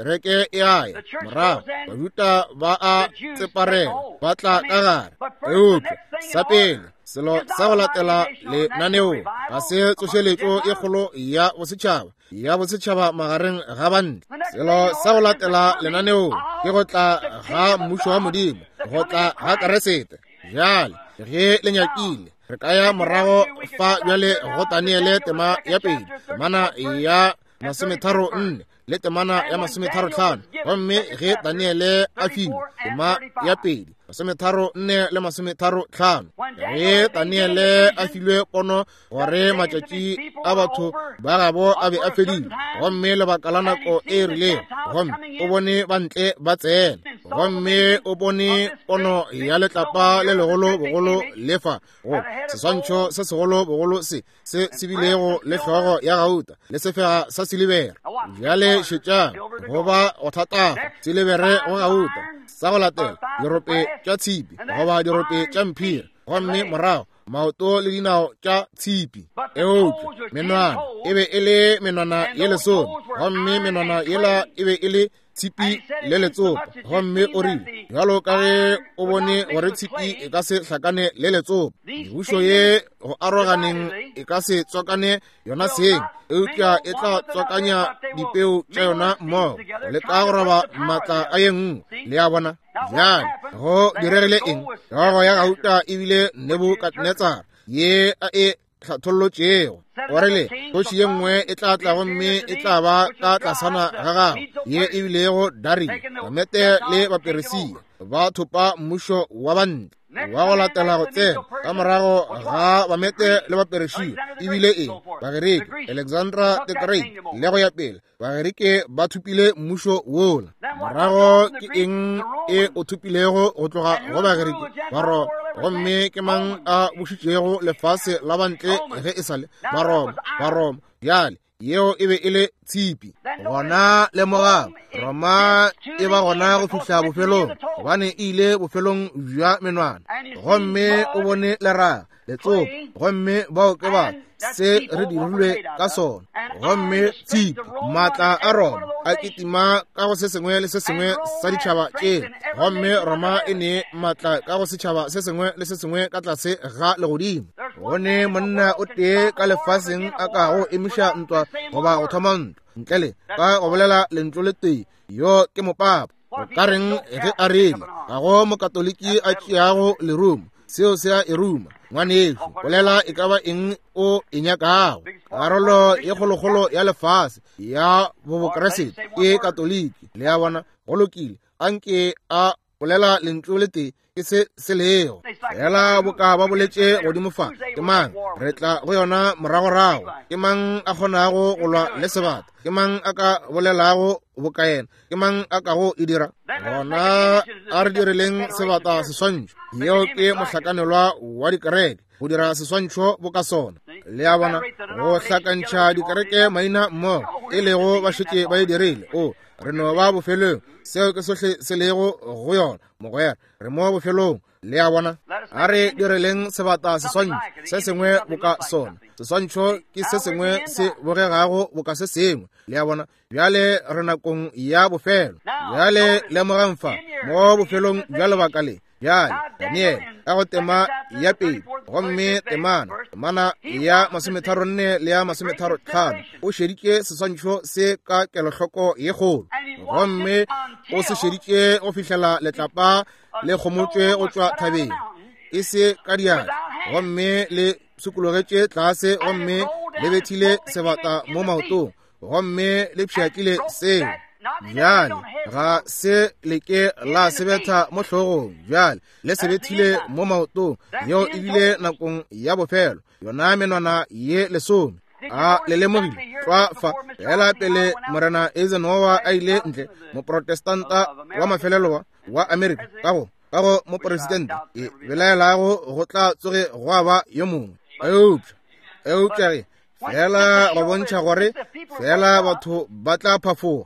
kereke e ae morago baruta ba a tseparela ba tla ka gare eupša sa pele selo sa go latela lenaneo ga se tsošeletšo e kgolo ya bosetšhaba ya bosetšhaba magareng ga banna selo sa go latela lenaneo ke go tla ga mmušo wa modimo go tla ga keresete bjale ge le nyakile re kaya morago fa bjale go Daniele tema ya pedi temana ya masometharo nne le temana ya masometharo tlhano gomme ge Daniele a filwe tema ya pedi masometharo nne le masometharo tlhano ge Daniele a filwe pono gore matšatši a batho ba gabo a be a fedile gomme lebaka la nako e rileng gomme o bone bantle ba tsena gomme o bone pono ya letlapa le legolo bogolo lefa go seswantšho se segolo bogolo se se sebilego le hlogo ya gauta le sefega sa silibere bjale šetšang goba go thatago silibere go gauta sa go latela dirope tša tshipi goba dirope tša mphiri gomme morago maoto le dinao tša tshipi eupša menwana e be e le menwana ye lesome gomme menwana yela e be e le tshipi le letsopa gomme o rile bjalo ka ge o bone gore tshipi e ka se hlakane le letsopa dibušo ye go aroganeng e ka se tswakane yona seng eupša e tla tswakanya dipeo tša yona mmogo le ka go roba maatla a ye nngwe le ya bona bjale go diregile eng hlogo ya gauta ebile Nebukadnezar ye a e hlathollotšego orele kgoši ye nngwe e tla tla gomme e tla ba ka tlasana ga gago ye e bilego Dario bamete le baperisia ba thopa mmušo wa banna wa go latela go tsena ka morago ga bamete le baperisia ebile eng bagereki Alexandra the Great le go ya pele bagereki ba thupile mmušo wola morago ke eng e o thupilego go tloga go bagereki ba roma gomme ke mang a bušitšego lefase la bantle ge e sale ba roma ba roma bjale yeo e be e le tshipi gona lemogang Roma e ba gona go fihla bofelong gobane e ile bofelong bja menwana gomme o bone leraga letsopa gomme bao ke ba se re dirilwe ka sona gomme tshipi maatla a Roma a kitima ka go se sengwe le se sengwe sa ditšhaba tšena gomme Roma e ne maatla ka go setšhaba se sengwe le se sengwe ka tlase ga legodimo gone monna o tee ka lefaseng a ka go emiša ntwa goba go thoma ntwa ntle le ka go bolela lentlo le tee yo ke mopapa o ka reng ge a rele ga go mokatoliki a tšeago leruma seo se a eruma ngwaneso bolela e ka ba eng o e nyakago karolo ye kgolokgolo ya lefase ya bobokeresete ke katoliki le ya bona go lokile anke a bolela lentlo le tee ke se se lego fela boka ba boletše godimo fa ke mang re tla go yona moragorago ke mang a kgonago go lwa le sebata ke mang a ka bolelago bokaena ke mang a ka go e dira gona a re dirileng sebata seswantšho yeo ke mohlakanelwa wa dikereke go dira seswantšho bo ka sona le ya bona go hlakantšha dikereke maina mmogo e lego ba šetse ba e dirile o re no ba bofelong seo ke sohle se lego go yona mogwera re mo bofelong le ya bona a re dirileng sebata seswantšho se sengwe bo ka sona seswantšho ke se sengwe se bogegago bo ka se sengwe le ya bona bjale re nakong ya bofelo bjale lemogang fa mo bofelong bja lebaka le bjale Daniele ka go tema ya pedi gomme temana temana ya masometharo nne le ya masometharo tlhano o šeditše seswantšho se ka kelohloko ye kgolo gomme o se šeditše go fihlela letlapa le kgomotšwe go tšwa thabeng e se ka diatla gomme le sukologetše tlase gomme le bethile sebata mo maotong gomme le pšhatlile seo bjale ga se leke la sebetha mo hlogong bjale le sebethile mo maotong yeo ebile nakong ya bofelo yona menwana ye lesome a le lemogile tšwa fa fela pele morena Eisenhower a ile ntle moprotestanta wa mafelelo wa Amerika ka go ka go moporesidente e belaelago go tla tsoge go aba yo mongwe eupša eupša fela go bontšha gore fela batho ba tla phafoga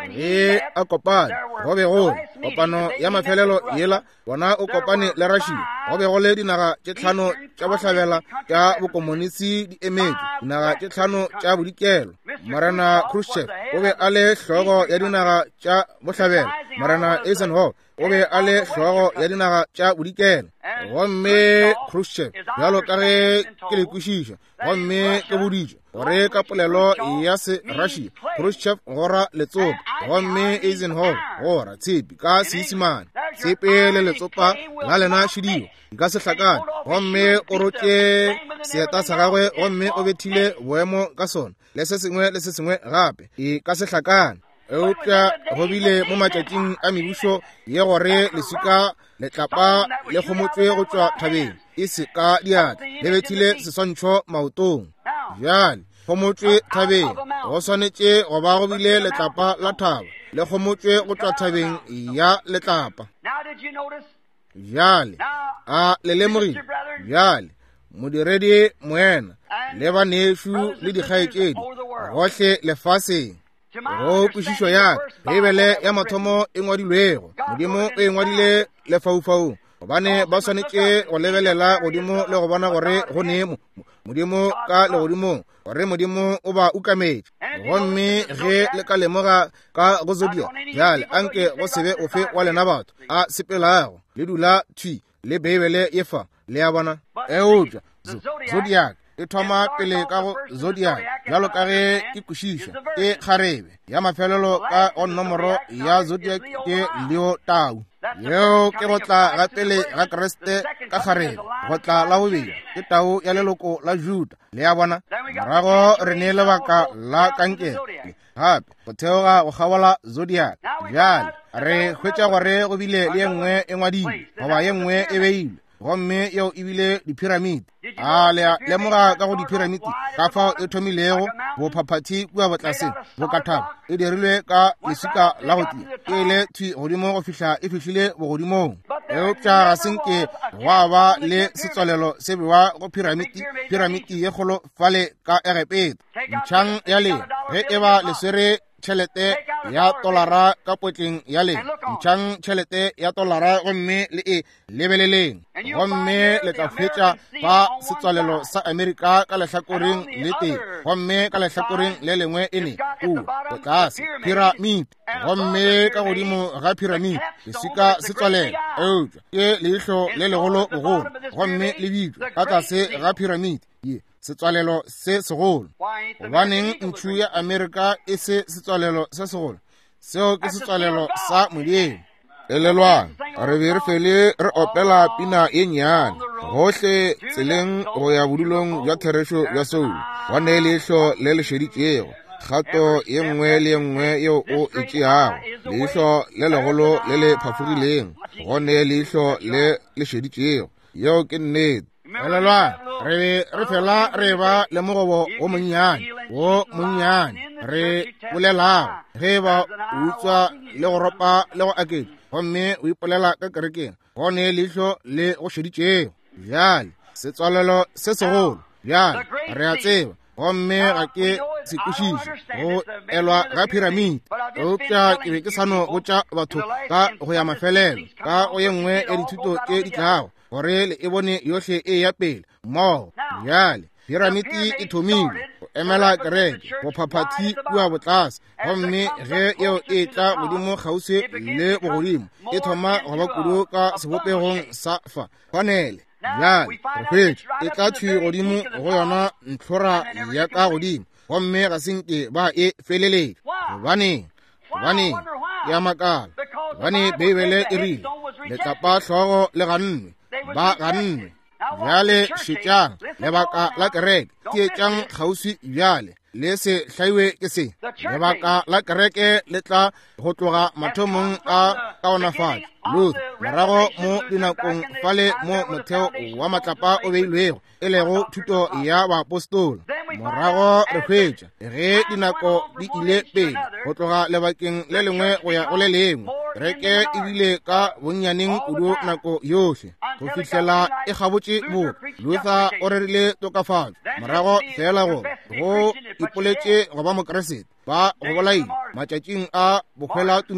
ge a kopane go be go kopano ya mafelelo yela bona o kopane le Russia go be go le dinaga tše tlhano tša bohlabela tša bokomonisi di emetše dinaga tše tlhano tša bodikelo Marana Khrushchev o be a le hlogo ya dinaga tša bohlabela. Marana Eisenhower o be a le hlogo ya dinaga tša bodikela. Gomme Khrushchev bjalo ka ge ke le kwešiša gomme ke boditše gore ka polelo ya se Russia Khrushchev gora letsopa gomme Eisenhower gora tshepi ka Seesimane. Tshepe le letsopa la lena šidio ka se hlakane gomme o rotše seeta sa gagwe gomme o bethile boemo ka sona le se sengwe le se sengwe gape e ka se hlakane. Eupša go bile mo matšatšing a mebušo ye gore leswika letlapa le kgomotšwe go tšwa thabeng e se ka diatla le bethile seswantšho maotong. Bjale kgomotšwe thabeng go swanetše go ba go bile letlapa la thaba le kgomotšwe go tšwa thabeng ya letlapa. Bjale a le lemogile bjale modiredi moena le banešo le dikgaetšedi gohle lefaseng go kwešišo ya Bibele ya mathomo e ngwadilwego Modimo o e ngwadile lefaufaung gobane ba swanetše go lebelela godimo le go bona gore go nemo Modimo ka legodimong gore Modimo o ba ukametše. Gomme ge le ka lemoga ka go Zodiac bjale anke go sebe ofe wa lena batho a sepelago le dula thwi le Bibele e fa le ya bona. Eupša Zodiac e thoma pele ka go Zodiac bjalo ka ge ke kwešiša e kgarebe ya mafelelo ka go nomoro ya Zodiac ke Leo Tau yeo ke go tla ga pele ga Kreste ka kgarebe. Go tla la bobedi ke Tau ya leloko la Juda le ya bona. Morago re ne lebaka la kankere gape go theoga go kgabola Zodiac. Bjale re hwetša gore go bile le ye nngwe e ngwadilwe goba ye nngwe e beilwe gomme yeo e bile diphiramiti. A le lemoga ka go diphiramiti ka fao e thomilego bophaphathi kua botlaseng bo ka thaba e dirilwe ka leswika la go tia e le thwi godimo go fihla e fihlile bogodimong. Eupša ga senke gwa ba le setswalelo se bewa go phiramiti phiramiti ye kgolo fale ka Egepeta. Ntšhang ya le ge e ba leswere tšhelete ya tolara ka potleng ya le ntšhang tšhelete ya tolara gomme le e lebeleleng gomme le tla fetša ba setswalelo sa Amerika ka lehlakoreng le teng gomme ka lehlakoreng le lengwe e ne o go tlase piramid gomme ka godimo ga piramid leswika setswalela eupša ke leihlo le legolo bogolo gomme le bitšwa ka tlase ga piramid ye setswalelo se segolo. Gobaneng ntšu ya Amerika e se setswalelo se segolo seo ke setswalelo sa Modimo. Elelwang re be re fele re opela pina e nnyane gohle tseleng go ya bodulong bja therešo bja Saul wane leihlo le le šeditšego kgato ye nngwe le ye nngwe yeo o e tšeago leihlo le legolo le le phafogileng gone leihlo le le šeditšego yeo ke nnete. Elelwang re re fela re ba le mogobo o monnyane o monnyane re bolelago ge ba utswa le go ropa le go aketša gomme o ipolela ka kerekeng gone leihlo le go šeditšego. Bjale setswalelo se segolo bjale re a tseba gomme ga ke se kwešiše go elwa ga piramid. Eupša ke be ke sano botša batho ka go ya mafelelo ka go ye nngwe ya dithuto tše di tlago gore le e bone yohle e ya pele mmogo. Bjale piramiti e thomilwe go emela kereke bophaphathi kua botlase gomme ge yeo e tla godimo kgauswi le bogodimo e thoma go ba kudu ka sebopegong sa fa kwanele. Bjale re hwetše e tla thwi godimo go yona ntlhora ya ka godimo gomme ga senke ba e feleletše. Gobaneng gobaneng ya makala gobane Bibele e rile letlapa hlogo le gannwe ba gannwe. Bjale šetšang lebaka la kereke tietšang kgauswi bjale le se hlaiwe ke se lebaka la kereke le tla go tloga mathomong a kaonafatšo Luther morago mo dinakong fale mo motheo wa matlapa o beilwego e lego thuto ya baapostolo. Morago re hwetša ge dinako di ile pele go tloga lebakeng le lengwe go ya go le lengwe kereke e bile ka bonnyaneng kudu nako yohle go fihlela e gabotše boka. Luther o rerile tokafatšo morago fela gore go ipoletše go ba mokeresete ba go bolaile matšatšing a bokgwela tumelo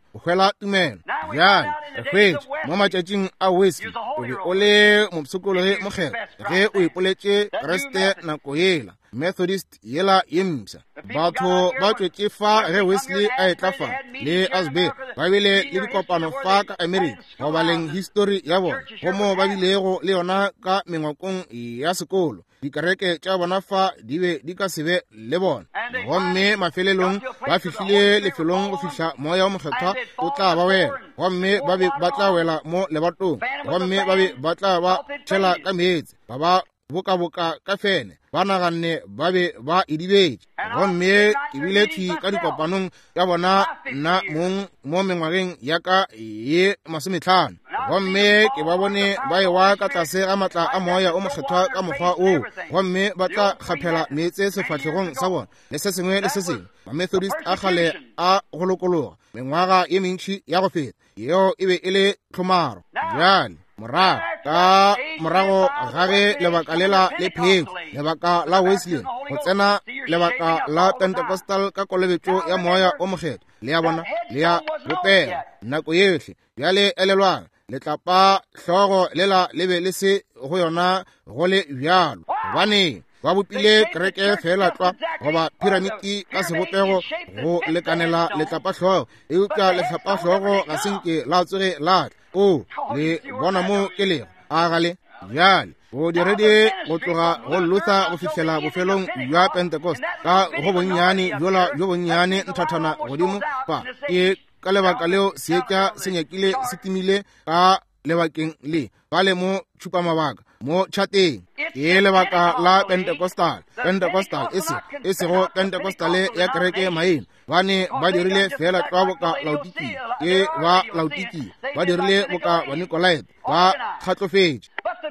o hwela tumelo bjale re hwetše mo matšatšing a Wesley o be o le mopshikologe mokgetho ge o ipoletše Kriste nako yela Methodist yela ye mpša batho ba tšwetše fa ge Wesley a etla fa le Asbury ba bile le dikopano fa ka America go baleng history ya bona gomo ba bilego le yona ka mengwakong ya sekolo dikereke tša bona fa di be di ka sebe le bona gomme mafelelong ba fihlile lefelong go fihla moya wa mokgethwa o tla ba wela gomme ba be ba tla wela mo lebatong gomme ba be ba tla ba tšhela ka meetse ba ba boka-boka ka fene ba naganne ba be ba idibetše gomme ke bile thwi ka dikopanong ya bona nna mo mengwageng ya ka ye masomehlano gomme ke ba bone ba ewa ka tlase ga matla a moya o mokgethwa ka mokgwa oo gomme ba tla kgaphela meetse sefatlhegong sa bona le se sengwe le se sengwe ma-Methodist a kgale a golokologa mengwaga ye mentši ya go feta yeo e be e le tlhomaro bjale morago ka morago ga ge lebaka lela le pheko lebaka la Wesley go tsena lebaka la Pentecostal ka kolobetšo ya moya o mokgetho le ya bona le ya bopela nako yetlhe bjale elelwana letlapa hlogo lela le be le se go yona go le bjalo gobane ba bopile kereke fela twa goba piramiti ka sebopego go lekanela letlapa hlogo e upša letlapa hlogo ga senke la tsoge latla o le bona mo ke lego a gale bjale go diredi go tloga go Luther go fitlhela bofelong jwa Pentecost ka go bonnyane bjola jo bonnyane nthathana godimo pa ke ka lebaka leo seetša se nyakile se timile ka lebakeng le ba le mo tšhupa mabaka mo tšhateng ke lebaka la Pentecostal Pentecostal e sego Pentecostal ya kereke maina bane ba dirile fela twa boka Laodiki ke ba Laodiki ba dirile boka ba Nicolaite ba kgatlofetše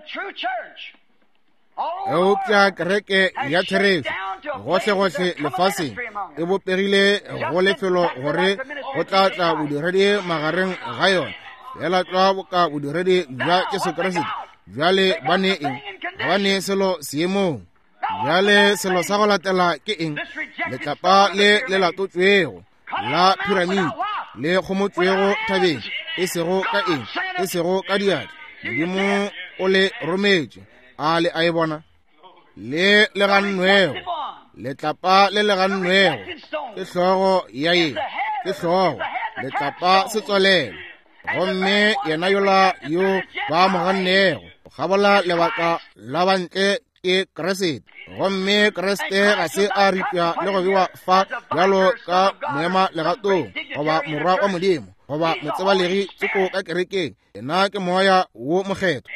eupša kereke ya Therese gohle-gohle lefaseng e bopegile go lefelo gore go tla tla bodiredi magareng ga yona fela twa boka bodiredi jwa Jesu Kriste bjale ba ne eng ba ne selo seemong bjale selo sa go latela ke eng letlapa le le latotšwego la piramidi le kgomotšwego thabeng e sego ka eng e sego ka diatla modimo o le rometše a le a e bona le le gannwego letlapa le le gannwego ke hlogo ya eng ke hlogo letlapa se tswalela gomme yena yola yo ba mo gannego ga bola lebaka la bantle ke Kriste gomme Kriste ga se a ripša le go bewa fa bjalo ka moema legatong goba morwa wa modimo goba motsebalegi tseko ka kerekeng yena ke moya wo mokgetho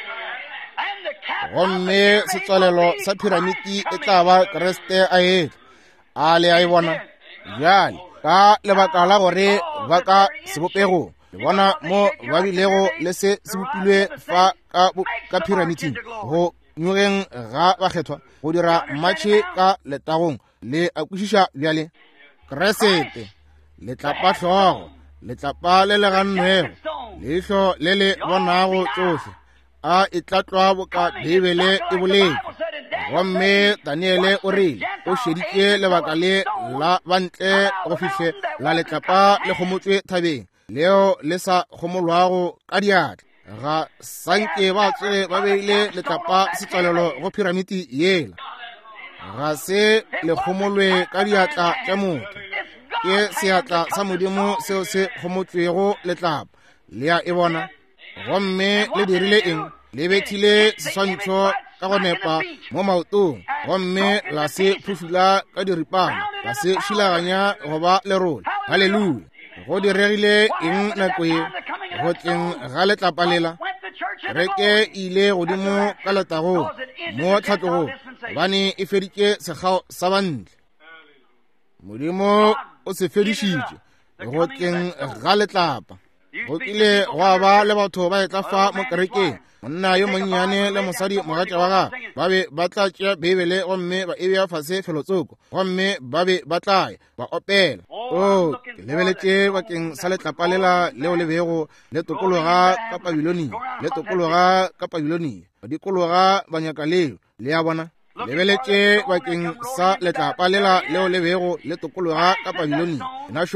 gomme setswalelo sa piramiti e tla ba Kriste a etla a le a e bona bjale ka lebaka la gore ba ka sebopego le bona mo ba bilego le se se bopilwe fa ka piramiding go nyogeng ga bakgethwa go dira matšhe ka letagong le a kwešiša bjale Kriste letlapa hlogo letlapa le le gannwego leihlo le le bonago tsohle a e tlatlwa boka Bibele e boletse gomme Daniele o rile o šeditše lebaka le la bantle go fihle la letlapa le kgomotšwe thabeng leo le sa kgomolwago ka diatla ga sanke ba tswe ba beile letlapa setswalelo go piramiti yela ga se le kgomolwe ka diatla tša motho ke seatla sa modimo seo se kgomotšwego letlapa le a e bona gomme le dirile eng le bethile seswantšho ka go nepa mo maotong gomme la se phufula ka diripana la se šilaganya goba lerole halleluja go diregile eng nako ye go tleng ga letlapa lela kereke ile godimo ka letagong mo tlhatlogong gobane e feditše sekgao sa bantle modimo o se fedišitše go tleng ga letlapa go kile go ba le batho ba etla fa mo kerekeng monna yo monnyane le mosadi mogatša wa gagwe ba be ba tla tšea Bibele gomme ba e beya fase felotsoko gomme ba be ba tlae ba opela o ke lebeletše bakeng sa letlapa lela leo le bego le tokologa ka Babilonia le tokologa ka Babilonia ba dikologa ba nyaka leo le ya bona lebeletše bakeng sa letlapa lela leo le bego le tokologa ka Babilonia na šole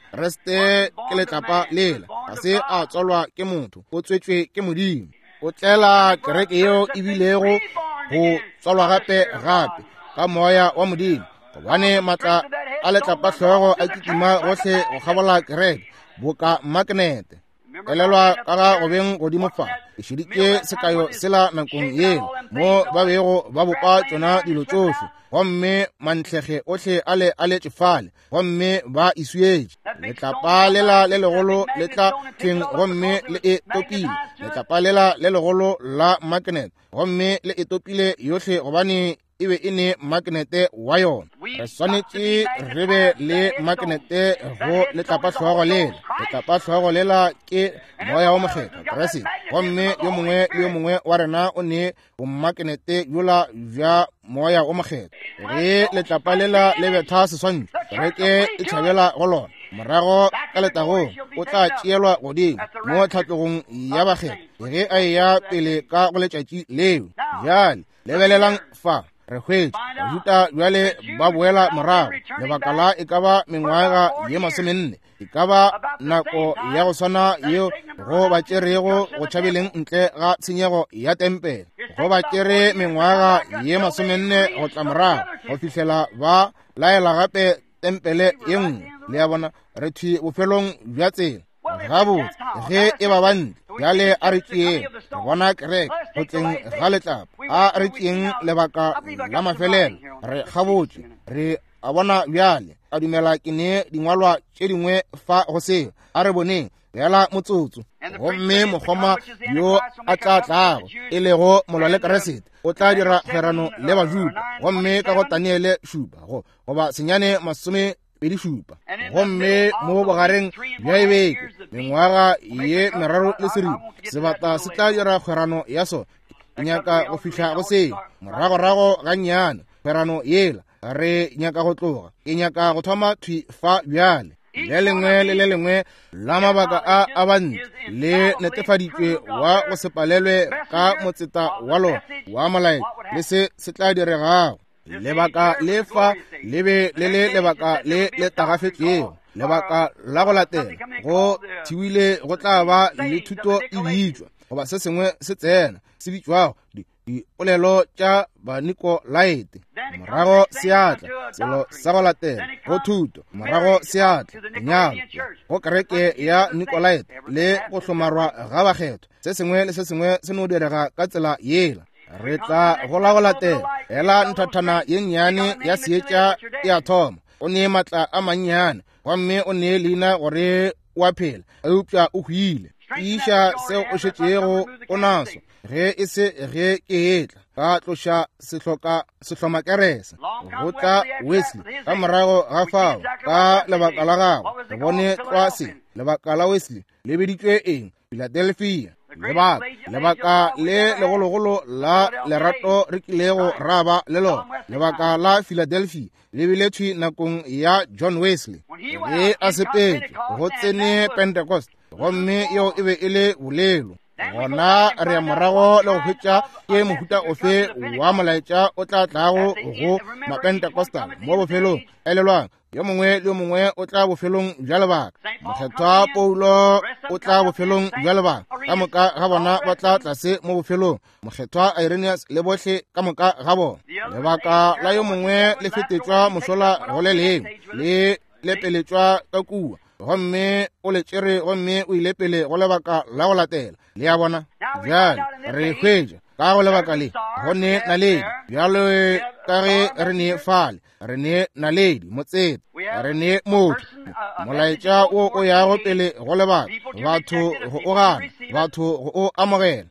Kreste ke letlapa lela, ga se a tswalwa ke motho, o tswetswe ke Modimo. O tlela kereke eo e bilego go tswalwa gape gape ka moya wa Modimo, gobane matla a letlapa tlhogo a kitima gotlhe go gabola kereke boka magnete. Elelwa ka ga go beng godimo fa e šeditše sekayo sela nakong yela mo ba bego ba bopa tsona dilo tsohle, gomme mantlhege otlhe a le a letšefale, gomme ba isuetše. Letlapa lela le legolo le tla hleng gomme le e topile, letlapa lela le legolo la magnet gomme le e topile yotlhe gobane e be e ne magnete wa yona. Re swanetše re be le magnete go letlapa tlhogo lela. Letlapa tlhogo lela ke moya wa mokgethwa Kriste, gomme yo mongwe le yo mongwe wa rena o ne bomagnete yola bja moya wa mokgethwa. Re letlapa lela le betha seswantšho, kereke e tšhabela go lona. Morago ka letagong o tla tšeelwa godimo mo tlhatlogong ya bakgethwa ge a eya pele ka go letšatši leo. Bjale lebelelang fa re hwetše bajuta bjale ba boela morago. Lebaka la e ka ba mengwaga ye masomenne, e ka ba nako ya go swana yeo go ba tšerego go tšhabeleng ntle ga tshenyego ya tempele. Go ba tšere mengwaga ye masomenne go tla morago go fihlela ba laela gape tempele ye nngwe. Le ya bona re thwi bofelong bja tsela gabotse ge e ba bantle. Bjale a re tšeeng re bona kereke go tleng ga letlapa, a re tšeeng lebaka la mafelelo. Re gabotse re a bona bjale a dumela ke ne dingwalwa tše dingwe fa go seo a re boneng bjala motsotso. Gomme mokgoma yo a tla tlago e lego molwa le Kriste o tla dira kgerano le bajuda, gomme ka go Daniele šupa go goba senyane masome pedi šupa. Gomme mo bogareng bja ebeke mengwaga ye meraro le seripa sebata se tla dira kgerano ya sona. E nyaka go fihla go seo moragorago ga nnyane kgerano yela re nyaka go tloga, e nyaka go thoma thwi fa bjale. Le lengwe le le lengwe la mabaka a a bantši le netefaditšwe wa go se palelwe ka motseta wa lona wa molaetša le se se tla diregago. Lebaka le fa le be le le lebaka le le tagafetšego, lebaka la go latela go thiwile go tla ba le thuto e bitšwa goba se sengwe se tsena se bitšwago dipolelo tša banikolaete. Morago seatla selo sa go latela go thuto, morago seatla nyalo go kereke ya Nikolaete le go hlomarwa ga bakgethwa. Se sengwe le se sengwe se no direga ka tsela yela. Re tla go la go latela ela nthathana ye nnyane ya seetša e a thoma. O ne matla a mannyane gomme o ne leina gore wa phela a upša o hwile. Iša seo o šetšego o naso ge e se ge ke etla ka tloša sehloka sehlomakerese go tla Wesley ka morago ga fao. Ka lebaka la gago re bone tlwase lebaka la Wesley le beditšwe eng Philadelphia. Lebaka lebaka le legologolo la lerato re kilego ra ba le lona. Lebaka la Philadelphia le biletšwe nakong ya John Wesley ge a sepetše go tsene Pentecost, gomme yeo e be e le bolelo. Gona re ya morago le go hwetša ke mohuta ofe wa molaetša o tla tlago go mapentekostal mo bofelong elelwang. Yo mongwe le yo mongwe o tla bofelong bja lebaka. Mokgethwa Paulo o tla bofelong bja lebaka, ka moka ga bona ba tla tlase mo bofelong. Mokgethwa Irenaeus le bohle ka moka ga bona. Lebaka la yo mongwe le fetetšwa mošola go le leng le lepeletšwa ka kua, gomme o le tšere gomme o ile pele go lebaka la go latela. Le ya bona bjale re hwetša ka go lebaka le go ne naledi bjalo ka ge re ne fale re ne naledi motseta re ne motho molaetša o o yago pele go lebaka batho go o gana batho go o amogela.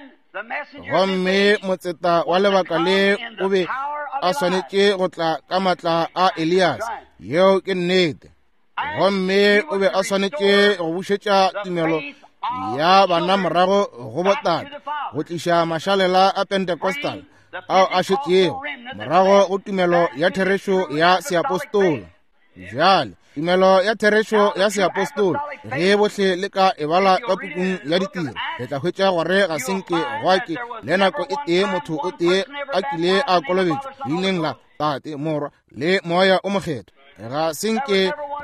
Gomme motseta wa lebaka le o be a swanetše go tla ka matla a Elias yeo ke nnete, gomme o be a swanetše go bušetša tumelo ya bana morago go botata go tliša mašalela a Pentecostal ao a šetšego morago go tumelo ya therešo ya seapostola. Bjale tumelo ya therešo ya seapostola ge bohle le ka ebala ka pukung ya ditiro le tla hwetša gore ga senke gwake le nako e tee motho o tee a kile a kolobetša leineng la Tate, Morwa le Moya o Mokgethwa. Ga senke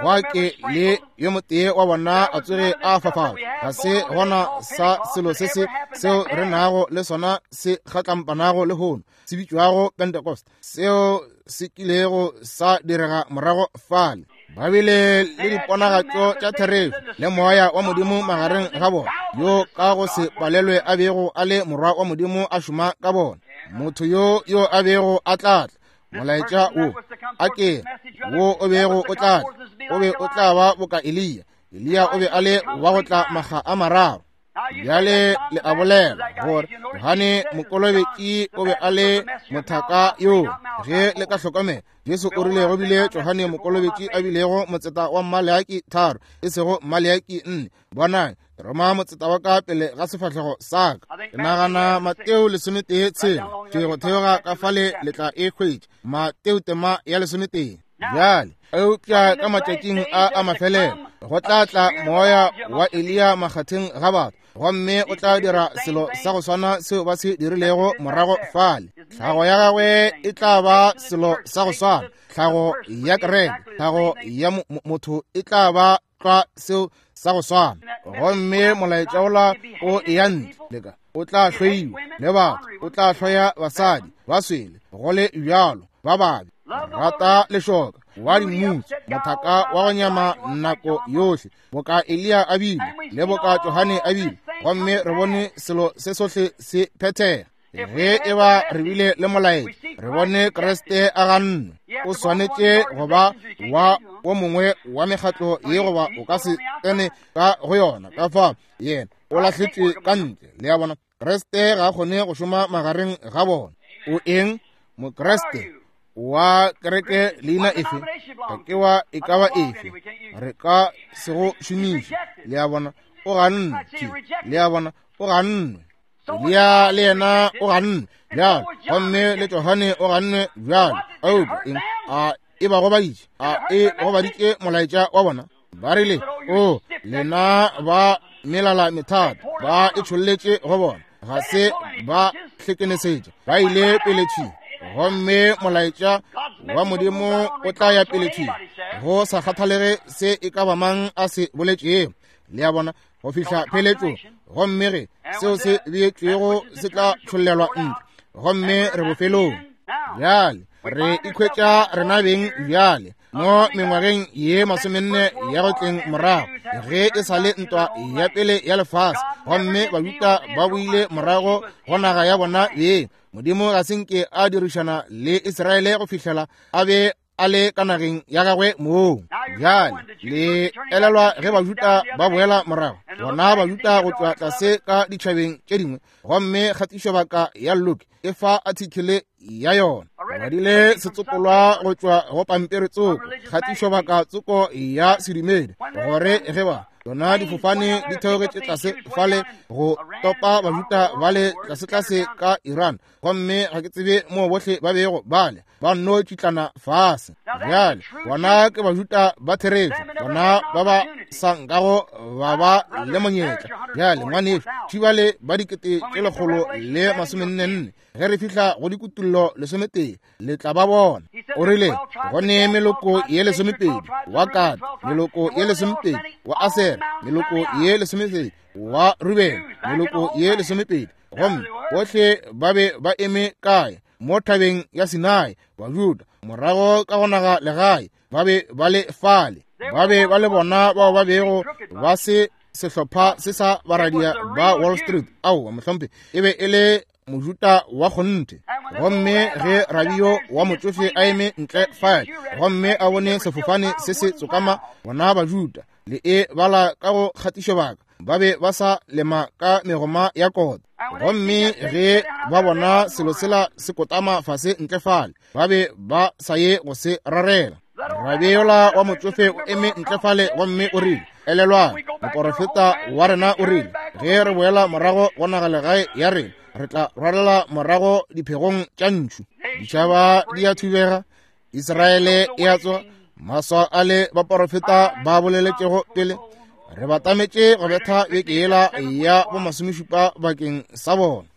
wa ke le yo motee wa bona a tsere a fafa ga se gona sa selo se se seo re nago le sona se gatlampanago le hono se bitswago Pentecost seo se kilego sa direga morago fale ba bile le diponagatšo tša therefo le moya wa modimo magareng ga bona yo ka go se palelwe a bego a le morwa wa modimo a šoma ka bona motho yo yo a bego a tlatla molaetša o a ke wo o bego o tlatla o be o tla ba boka Elia Elia o be a le wa go tla maga a mararo bjale le a bolela gore Yohane Mokolobetši o be a le mothaka yo ge le ka hlokomela Jesu o rile go bile Yohane Mokolobetši a bilego motseta wa Maleaki tharo e sego Maleaki nne bonang roma motseta wa ka pele ga sefatlhego sa ka ke nagana Mateo lesometee tshela ke go theoga ka fale le tla e hwetše Mateo tema ya lesometee bjale eupša ka matšatšing a a mafelelo go tla tla moya wa Elia magateng ga batho gomme o tla dira selo sa go swana seo ba se dirilego morago fale tlhago ya gagwe e tla ba selo sa go swana tlhago ya kereke tlhago ya motho e tla ba tla seo sa go swana gomme molaetša ola o eya ntle o tla hlweiwa le batho o tla hloya basadi ba swele go le bjalo ba babi rata lešoka wa dimmušo mothaka wa go nyama nako yohle boka Elia a bile le boka Yohane a bile gomme re bone selo se sohle se phethega ge e ba re bile le molaetša re bone Kriste a ganne o swanetše go ba wa o mongwe wa mekgatlo ye goba o ka se tsene ka go yona ka fa yena o lahletše ka ntle le ya bona Kriste ga a kgone go šoma magareng ga bona o eng mokreste wa kereke leina efe ka ke wa e ka ba efe re ka se go šomiša le ya bona o ganne le ya bona o ganne Elia le yena o ganne bjalo gomme le Yohane o ganne bjalo auka eng a e ba go baditše a e go baditše molaetša wa bona ba rile o lena ba melala methata ba e tšholletše go bona ga se ba hlekenesetša ba ile peletšhing gomme molaetša wa modimo o tla ya peletšhing go sa kgathalege se e ka ba mang a se boletšego le ya bona go fihla pheletšo gomme ge seo se beetšwego se tla tšhollelwa ntle gomme re bofelong bjale re ikhwetša rena beng bjale mo mengwageng ye masomenne ya go tleng morago ge e sa le ntwa ya pele ya lefase gomme bajuta ba boile morago go naga ya bona beng modimo ga senke a dirišana le Iseraele go fihlela a be a le ka nageng ya gagwe moo bjale le elelwa ge bajuta ba boela morago bona bajuta go tšwa tlase ka ditšhabeng tše dingwe gomme kgatišo baka ya Luke e fa athikele ya yona badile setsopolwa go tšwa go pamperetsoko kgatišo baka tsoko ya sedumedi gore ge ba yona difofane di theogetše tlase fale go topa bajuta ba le tlase-tlase ka Iran gomme ga ke tsebe moo bohle ba bego bale ba no tšitlana fase bjale bona ke bajuta ba therefo bona ba ba sankago ba ba le monyetla bjale ngwaneso tšibale ba dikete tše lekgolo le masomennenne ge re fihla go dikutullo lesometee le tla ba bona o rile gone meloko ye lesomepedi wa Gad meloko ye lesomepedi wa Aser meloko ye lesomepedi wa Ruben meloko ye lesomepedi gomme bohle ba be ba eme kae mo thabeng ya Sinai bajuda morago ka go naga legae ba be ba le fale ba be ba le bona bao ba bego ba se sehlopha se sa baradia ba Wall Street au mohlompe e be e le mojuta wa kgonte gomme ge radio wa motsofe a eme ntle file gomme a bone sefofane se se tsokama bona bajuta le e bala ka go kgatišo baka ba be ba sa lema ka megoma ya kota gomme ge ba bona selo sela se kotama fase ntle fale ba be ba sa ye go se rarela rabiola wa motsofe o eme ntle fale gomme o rile elelwa moprofeta wa rena o rile ge re boela morago go naga legae ya rena re tla rwalela morago diphegong tša ntšu ditšhaba di a thubega Iseraele e a tswa maswa a le baprofeta ba boleletšego pele re batametše go betha beke yela ya bo masomešupa bakeng sa bona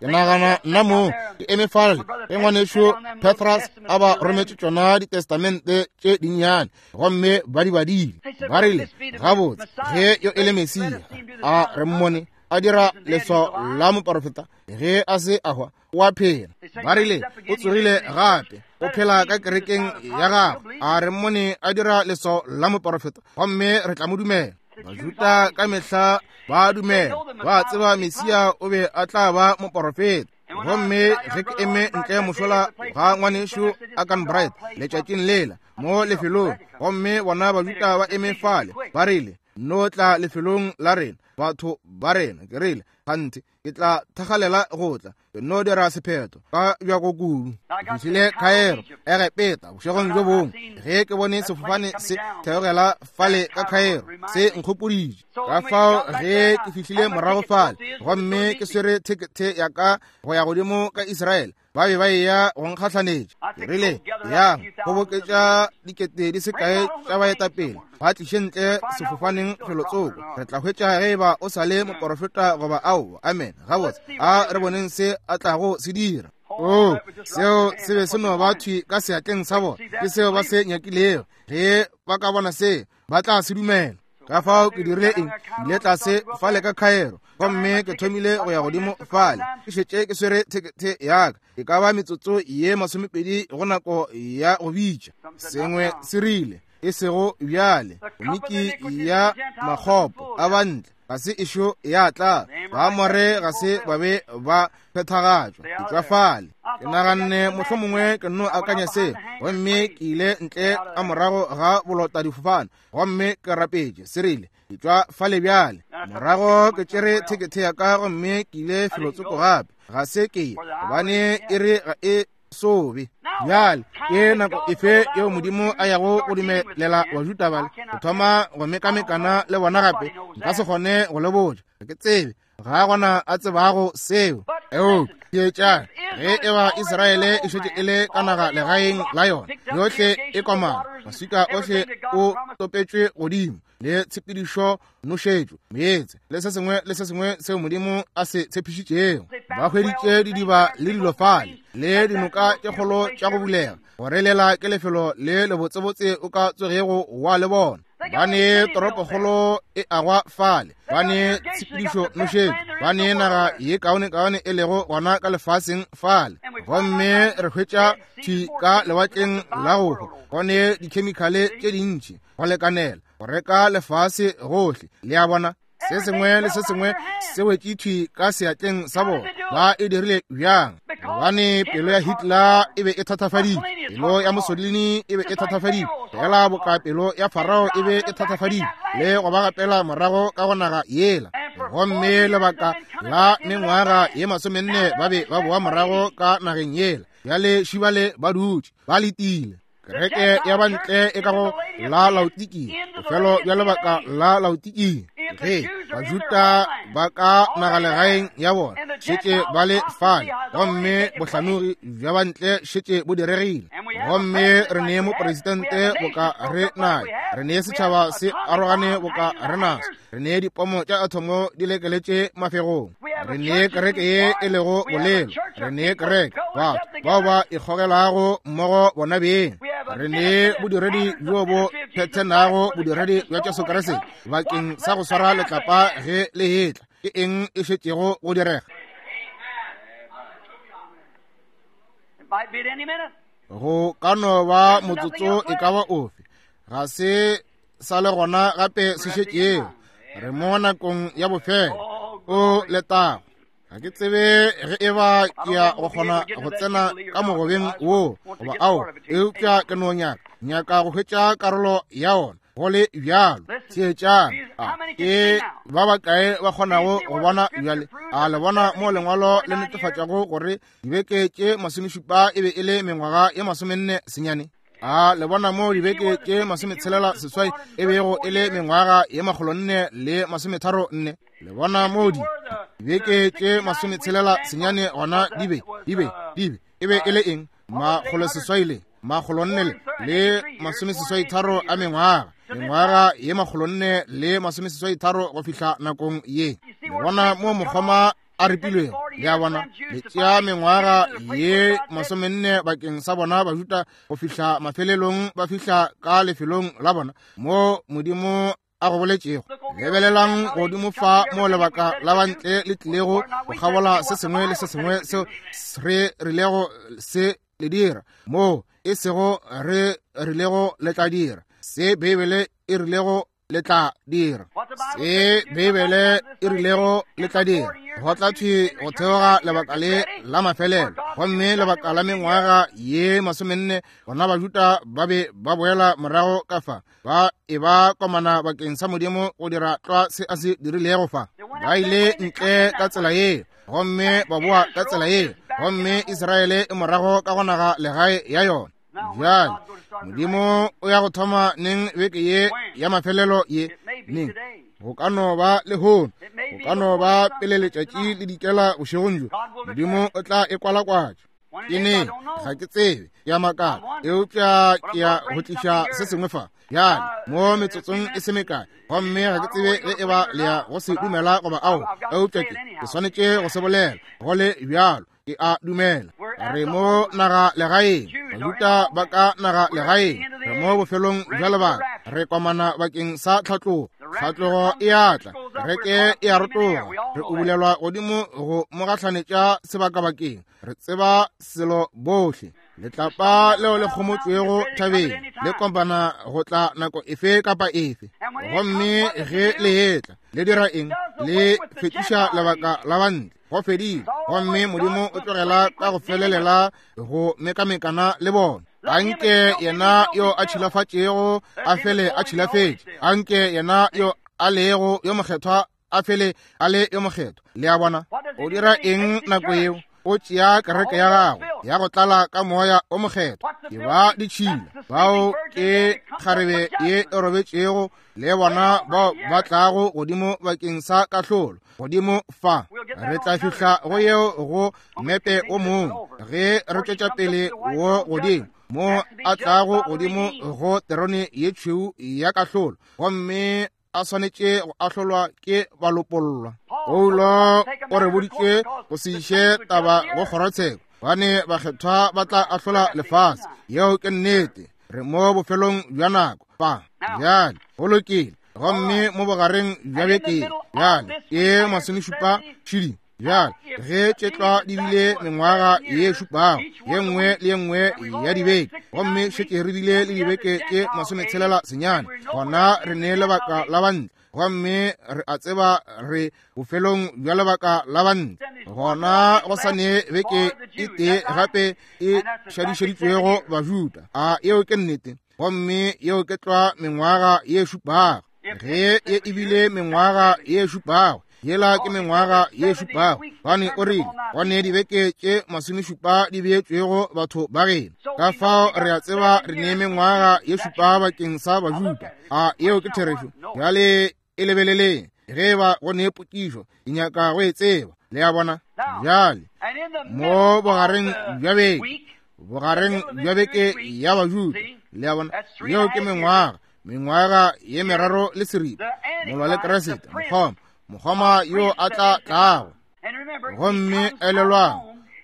ke nagana nna mo ke eme fale e ngwaneso Petrus a ba rometse tsona ditestamente tše dinnyane gomme ba di badile ba rile gabotse ge yo e le Mesia a re mmone a dira leso la moprofeta ge a se a hwa wa phela ba rile o tsogile gape o phela ka kerekeng ya gagwe a re mmone a dira leso la moprofeta gomme re tla mo dumela Bajuda ka mehla ba dumela ba tseba Mesia o be a tla ba moprofeta gomme ge ke eme ntle mošola ga ngwaneso a kan bright letšatšing lela mo lefelong gomme bona Bajuda ba eme fale ba rile no tla lefelong la rena batho ba rena ke rile gante ke tla thagalela go tla no dira sephetho ka bja go kudu fihlile Khaero e repeta bošegong jo bongwe ge ke bone sefofane se theogela fale ka Khaero se nkgopoditše ka fao ge ke fihlile morago fale gomme ke swere thekethe ya ka go ya godimo ka Israele ba be ba eya go nkgatlhanetše ke rile yang go boketša dikete di sekae tša baetapele ba tliše ntle sefofaneng felotsoko re tla hwetša ge ba o sa le moprofeta goba ao amen gabotse a re boneng se a tlago se dira o seo se be se no bathwi ka seatleng sa bona ke seo ba se nyakilego ge ba ka bona se ba tla se dumela ka fao ke dirile eng ile tla se fale ka Khaero gomme ke thomile go ya godimo fale ke šetše ke swere thekethe yaka e ka ba metsotso ye masomepedi go nako ya go bitša sengwe se rile e sego bjale komiki ya makgopo a bantle ga se ešo ya tla ba more ga se ba be ba phethagatšwa ke tšwa fale ke naganne mohlho mongwe ke no akanya se gomme ke ile ntle a morago ga bolota difofane gomme ke rapetše se rile ke tšwa fale bjale morago ke tšere thekethe ya ka gomme ke ile felotsoko gape ga se ke gobane e re ga e sobe bjale ke nako efe yeo modimo a yago go dumelela Bajuda bale go thoma go mekamekana le bona gape nka se kgone go le botša ke tsebe ga gona a tsebago seo eo dietša ge e ba Israele e šetše e le ka naga legaeng la yona yohle e komana maswika ohle o topetšwe godimo le tshepedišo nošetšo meetse le se sengwe le se sengwe seo modimo a se tshepišitšego ba hweditše didiba le dilofale le dinoka tše kgolo tša go bulega go relela ke lefelo le lebotsebotse o ka tsogego wa le bona ba ne toropokgolo e agwa fale ba ne tshepedišo nošetšo ba ne naga ye kaone-kaone e lego gona ka lefaseng fale gomme re hwetša thwi ka lewatleng la gogo gone dikhemikhale tše dintšhi go lekanela go reka lefase gohle le a bona se sengwe le se sengwe se wetšithwi ka seatleng sa bona ba e dirile bjang gobane pelo ya Hitler e be e thatafadile pelo ya Mussolini e be e thatafadile fela boka pelo ya Farao e be e thatafadile le go ba gapela morago ka go naga yela gomme lebaka la mengwaga ye masomenne ba be ba boa morago ka nageng yela bjale šibale ba dutše ba letile kereke ya bantle e ka go la Laodikea bofelo bja lebaka la Laodikea ge Bajuda ba ka nagalegaeng ya bona šetše ba le fale gomme bohlanogi bja bantle šetše bo diregile gomme re ne mopresidente bo ka re naye re ne setšhaba se arogane bo ka re naso re ne dipomo tša athomo di lekeletše mafegong re ne kereke ye e lego bolelo re ne kereke batho bao ba ikgogelago mmogo bona beng re ne bodiredi bjo bo phethenago bodiredi bja Jesu Kriste bakeng sa go swara letlapa ge le hetla ke eng e šetšego go direga go ka no ba motsotso e ka ba ofe ga se sa le gona gape se šetšeo re mo nakong ya bofelo o letago ga ke tsebe ge e ba ke ya go kgona go tsena ka mogobeng woo goba ao eupša ke no nyaka nyaka go hwetša karolo ya ona go le bjalo seetšang ke ba bakae ba kgonago go bona bjale a le bona mo lengwalo le netefatšago gore dibeke tše masomešupa e be e le mengwaga ye masomenne senyane a le bona mo dibeke tše masometshelela seswai e bego e le mengwaga ye magolonne le masometharo nne le bona mo di dibeke tše masometshelela senyane gona dibe dibe dibe e be e le eng magolo seswai le magolonne le le masomeseswai tharo a mengwaga mengwaga ye magolonne le masomeseswai tharo go fihla nakong ye le bona mo mokgoma a ripilwego le a bona le tšea mengwaga ye masomenne bakeng sa bona bajuta go fihla mafelelong ba fihla ka lefelong la bona mo modimo a go boletšego. Lebelelang godimo fa mo lebaka la bantle le tlilego go gabola se sengwe le se sengwe seo re rilego se le dira mo e sego re rilego le tla dira se Bibele e rilego le tla dira se Bibele e rilego le tla dira go tla thwe go theoga lebaka le la mafelelo gomme lebaka la mengwaga ye masomenne bona bajuta ba be ba boela morago ka fa ba e ba komana bakeng sa modimo go dira tla se a se dirilego fa ba ile ntle ka tsela ye gomme ba boa ka tsela ye gomme Israele e morago ka go naga legae ya yona. Jale modimo o ya go thoma neng beke ye ya mafelelo ye neng go ka no ba le hono go ka no ba pele letšatši le dikela bošegong jo modimo o tla e kwalakwatša ke ne ga ke tsebe ya makala eupša ke ya go tliša se sengwe fa jale mo metsotsong e se mekae gomme ga ke tsebe le e ba le ya go se dumela goba ao eupša ke ke swanetše go se bolela go le bjalo ke a dumela re mo naga legaeng bajuta ba ka naga legaeng re mo bofelong bja lebaka re kwamana bakeng sa tlhatlogo tlhatlogo e atla reke e a rotoga re ubulelwa godimo go mogatlhanetša sebaka-bakeng re tseba selo bohle letlapa leo le kgomotswego thabeng le kompana go tla nako efe kapa efe gomme ge le etla le dira eng le fetiša lebaka la bantle go fedile gomme modimo o tlogela ka go felelela go mekamekana le bona anke yena yo a tšhilafatšego a fele a tšhilafetše anke yena yo a lego yo mokgethwa a fele a le yo mokgethwa le a bona o dira eng nako eo o tšea kereke ya gago ya go tlala ka moya o mokgethwa ke ba ditšhila bao ke kgarebe ye e robetšego le bona bao ba tlago godimo bakeng sa kahlolo godimo fa re tla fihla go yeo go mepe o mongwe ge re tšwetša pele wo godimo mo a tlago godimo go terone ye tšhweu ya kahlolo gomme a swanetše go ahlolwa ke balopolwa Paulo o re boditše go se iše taba go kgorotsheko bane bakgethwa ba tla ahlola lefase yeo ke nnete re mo bofelong bja nako pa bjale go lokile gomme mo bogareng bja bekeng bjale ke masomešupa tšhidi bjale ge tšetlwa di bile mengwaga ye šupago ye nngwe le ye nngwe ya dibeke gomme šetše re bile le dibeke tše masometshelela senyane gona re ne lebaka la bantle gomme re a tseba re bofelong bja lebaka la bantle gona go sa ne beke e tee gape e šadišeditšwego bajuta a yeo ke nnete gomme yeo ke tšwa mengwaga ye šupago ge e ebile mengwaga ye šupago yela ke mengwaga ye šupago bane o rile gone dibeke tše masomešupa di beetšwego batho ba gena ka fao re a tseba re ne mengwaga ye šupa bakeng sa bajuta a yeo ke therešo bjale e lebeleleng ge ba gone potišo e nyaka go e tseba le a bona bjale mo bogareng bja beke bogareng bja beke ya bajuta le a bona yeo ke mengwaga mengwaga ye meraro le seripa molwa le keresete mokgoma mokgoma yo a tla tlago gomme elelwang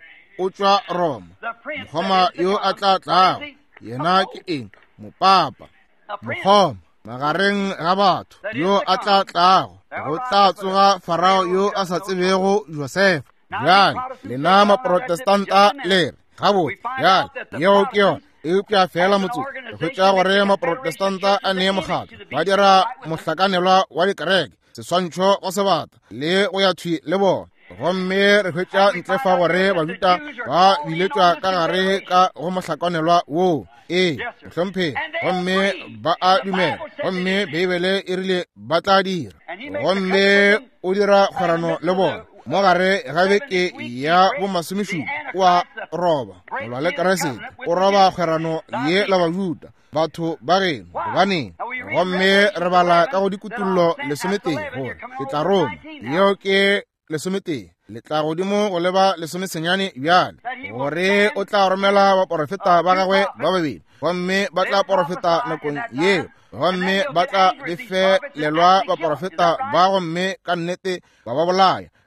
o tšwa Roma mokgoma yo a tla tlago yena ke eng mopapa mokgoma magareng ga batho yo a tla tlago go tla tsoga Farao yo a sa tsebego Josefa bjale lena maprotestanta le re gabotse bjale yeo ke yona eupša fela motso go tša gore maprotestanta a ne mokgatlo ba dira mohlakanelwa wa dikereke seswantšho go sebata le go ya thwi le bona gomme re hwetša ntle fa gore bajuta ba biletšwa ka gare ka go mohlakanelwa woo ee mohlompheng gomme ba a dumela gomme Bibele e rile ba tla dira gomme o dira kgorano le bona mo gare ga beke ya bomasomešupa o a roba molwa le keresete o roba kgorano ye la bajuta batho ba geno gobaneng gomme re bala ka go dikutullo lesometeng gore ke tla Roma yeo ke lesometeng le tla godimo go leba lesomesenyane bjale gore o tla romela baporofeta ba gagwe ba babedi gomme ba tla porofeta nakong yeo gomme ba tla lefelelwa baporofeta ba gomme ka nnete ba ba bolaya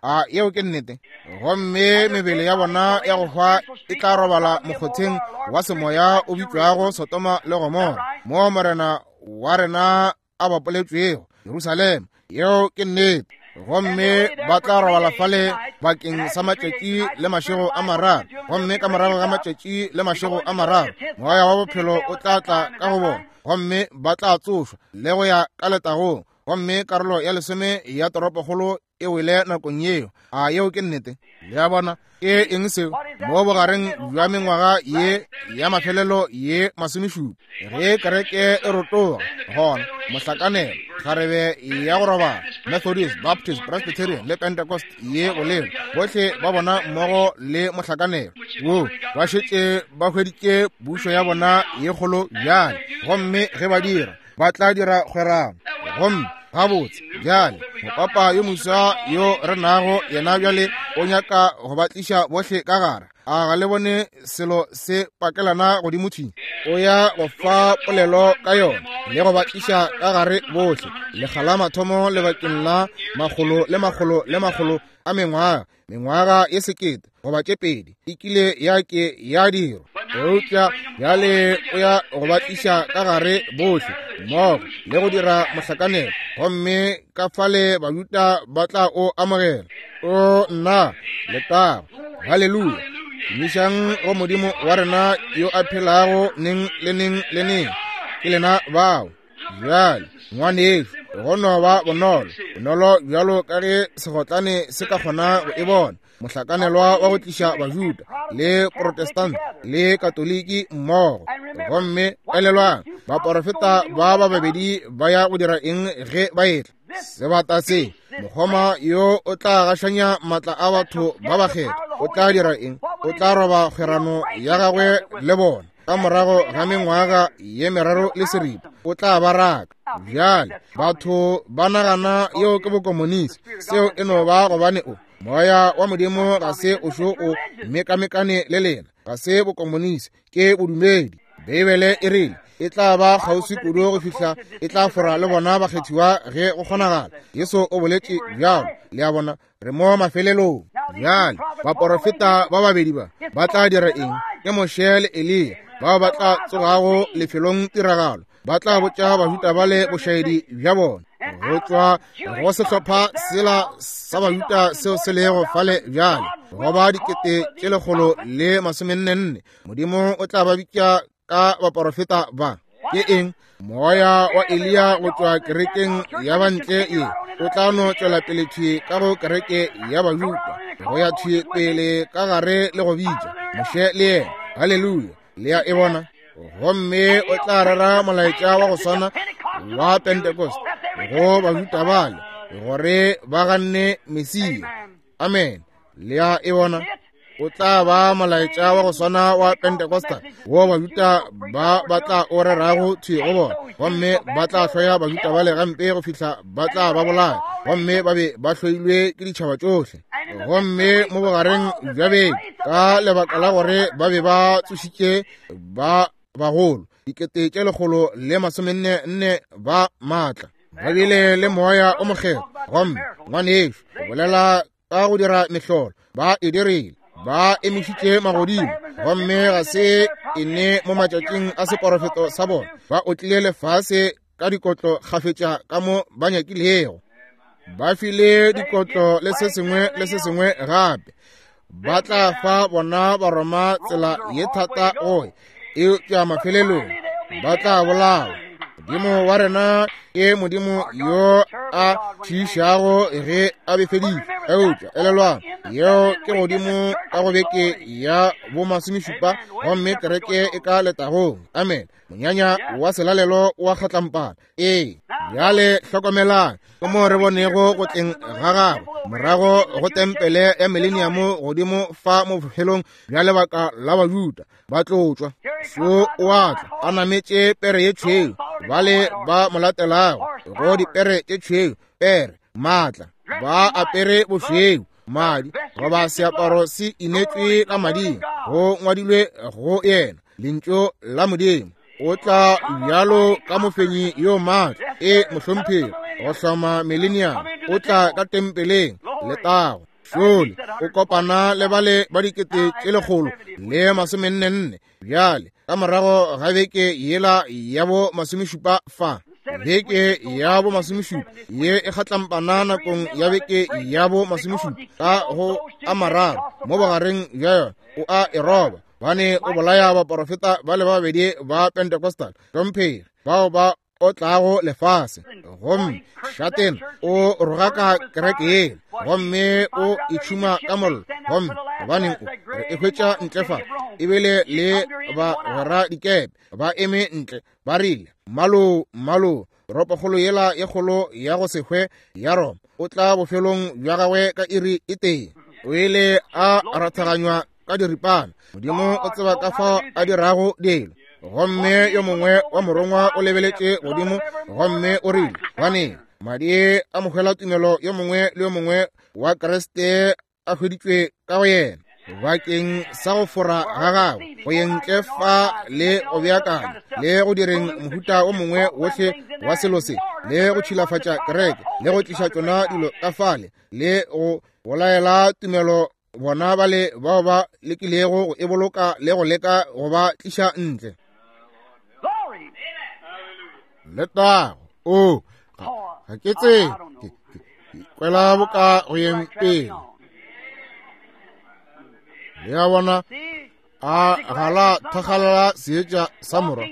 a yeo ke nnete gomme mebele ya bona ya go hwa e tla robala mokgotheng wa semoya o bitswago Sotoma le Gomora mo morena wa rena a bapoletswego Jerusalema. Yeo ke nnete gomme ba tla robala fale bakeng sa matšatši le mašego a mararo, gomme ka morago ga matšatši le mašego a mararo moya wa bophelo o tla tla ka go bona, gomme ba tla tsošwa le go ya ka letagong, gomme karolo ya lesome ya toropokgolo e wele nakong yeo. A yeo ke nnete. Le ya bona ke eng seo mo bogareng jwa mengwaga ye ya mafelelo ye masomešupa ge kereke e rotoga gona mohlakanelo kgarebe ya go robala Methodist, Baptist, Presbyterian le Pentecost ye go leo bohle ba bona mmogo le mohlakanelo wo ba šetše ba hweditše pušo ya bona ye kgolo bjale, gomme ge ba dira ba tla dira kgwerano gomme gabotse bjale mopapa yo moswa yo re nago yena bjale o nyaka go batliša bohle ka gara a ga le bone selo se pakelana godimothing o ya go fa polelo ka yona le go batliša ka gare bohle lekgala mathomo lebakeng la magolo le magolo le magolo a mengwaga mengwaga ye sekete goba tše pedi e kile ya ke ya diro eupša bjale o ya go batliša ka gare bohle mmogo le go dira mohlakanelo, gomme ka fale Bayuda ba tla o amogela. O nna le tago halleluja mišang go modimo wa rena yo a phelago neng le neng le neng ke lena bao bjale ngwaneso go no ba bonolo bonolo bjalo ka ge segotlane se ka kgona go e bona mohlakanelwa wa go tliša Bajuda le Protestant le Katoliki mmogo, gomme elelwang baporofeta ba ba babedi ba ya go dira eng ge ba etla sebata se mogoma yo o tla gašanya matla a batho ba bakgetha o tla dira eng? O tla roba kgerano ya gagwe le bona ka morago ga mengwaga ye meraro le seripa o tla ba raka. Bjale batho ba nagana yeo ke bokomonisi seo e no ba gobane o moya wa modimo ga se o šo o mekamekane le lena, ga se bokomonisi ke bodumedi. Bebele e rile e tla ba kgauswi kudu go fihla e tla fora le bona bakgethiwa ge go kgonagala. Yesu o boletše bjalo le a bona re mo mafelelong. Bjale baporofeta ba babedi ba ba tla dira eng? Ke Moshe le Eliya ba ba tla tsogago lefelong tiragalo, ba tla botša Bajuda ba le bošaedi bja bona go tšwa go sehlopha sela sa Bajuda seo se lego fale bjale go ba dikete tše lekgolo le masomennenne. Modimo o tla ba bitša ka baporofeta ba ke eng? Moya wa Eliya go tšwa kerekeng ya bantle ye o tla no tšwela pele thwe ka go kereke ya Bajuda go ya thwe pele ka gare le go bitša Moshe le yena. Halleluja le ya e bona gomme o tla rera molaetša wa go swana wa Pentecost go Bajuda bale gore ba ganne Mesia. Amen le ya e bona o tla ba molaetša wa go swana wa Pentecosta wo Bajuda ba ba tla o rerago thwe go bona, gomme ba tla hloya Bajuda ba le gampe go fihla ba tla ba bolaya, gomme ba be ba hloilwe ke ditšhaba tšohle. Gomme mo bogareng bja beng ka lebaka la gore ba be ba tsošitše ba bagolo dikete tše lekgolo le masomenne nne ba maatla ba bile le moya o mokgetho, gomme ngwaneso go bolela ka go dira mehlolo ba e dirile ba emišitše magodimo, gomme ga se e ne mo matšatšing a seporofeto sa bona ba otlile lefase ka dikotlo kgafetša ka mo ba nyakilego, ba file dikotlo le se sengwe le se sengwe gape. Ba tla fa bona baroma tsela ye thata goe e tša mafelelong, ba tla bolawa. Modimo wa rena ke modimo yo a thišago ge a befeditše. Eutša elelwang yeo ke godimo ka go beke ya bomasomešupa, gomme kereke e ka letagong. Amen. Monyanya wa selalelo wa kgatlampana. Ee bjale hlokomelang ke mo re bonego go tleng ga gago morago go tempele ya millennium godimo fa mo bophelong bja lebaka la Bajuda ba tlotšwa. So o atla a nametše pere ye tšhweu bale ba molatelago go dipere tše tšhweu pere maatla ba apere bošweu madi goba seaparo se inetswe ka mading go ngwadilwe go yena lentšu la Modimo. O tla bjalo ka mofenyi yo maatla e mohlomphego go hloma millennium. O tla ka tempeleng le tago šole o kopana le bale ba dikete tše lekgolo le masomennenne bjale ka morago ga beke yela ya bo masomešupa fa beke ya bo masomešupa ye e kgatlampana nakong ya beke ya bo masomešupa ka go a mararo mo bogareng bja o a eroba bane o bolaya baporofeta ba le babedi ba Pentecostal dompere bao ba o tlago lefase gomme shaten o rogaka kereke ye gomme o itšhuma ka mollo gomme gobaneng o e hwetša ntlefa ebile le ba gora dikepe ba eme ntle ba rile malo malo toropokgolo yela ye kgolo ya go sehwe ya Roma o tla bofelong bja gagwe ka iri e teng o ile a rathaganywa ka diripana modimo o tseba ka fa a dirago dilo gomme yo mongwe wa morongwa o lebeletše godimo gomme o rile bane madi a mogwela tumelo yo mongwe le yo mongwe wa Kriste a hweditšwe ka go yena bakeng sa go fora ga gagwe go yentle fa le go beakanya le go direng mohuta o mongwe wotlhe wa selo se le go tšhilafatša kereke le go tliša tšona dilo ka fale le go bolaela tumelo bona bale bao ba lekilego go e boloka le go leka go ba tliša ntle le tago o ga ke tsebe kwela boka go yeng pele le a bona a gala thagalela seetša sa mora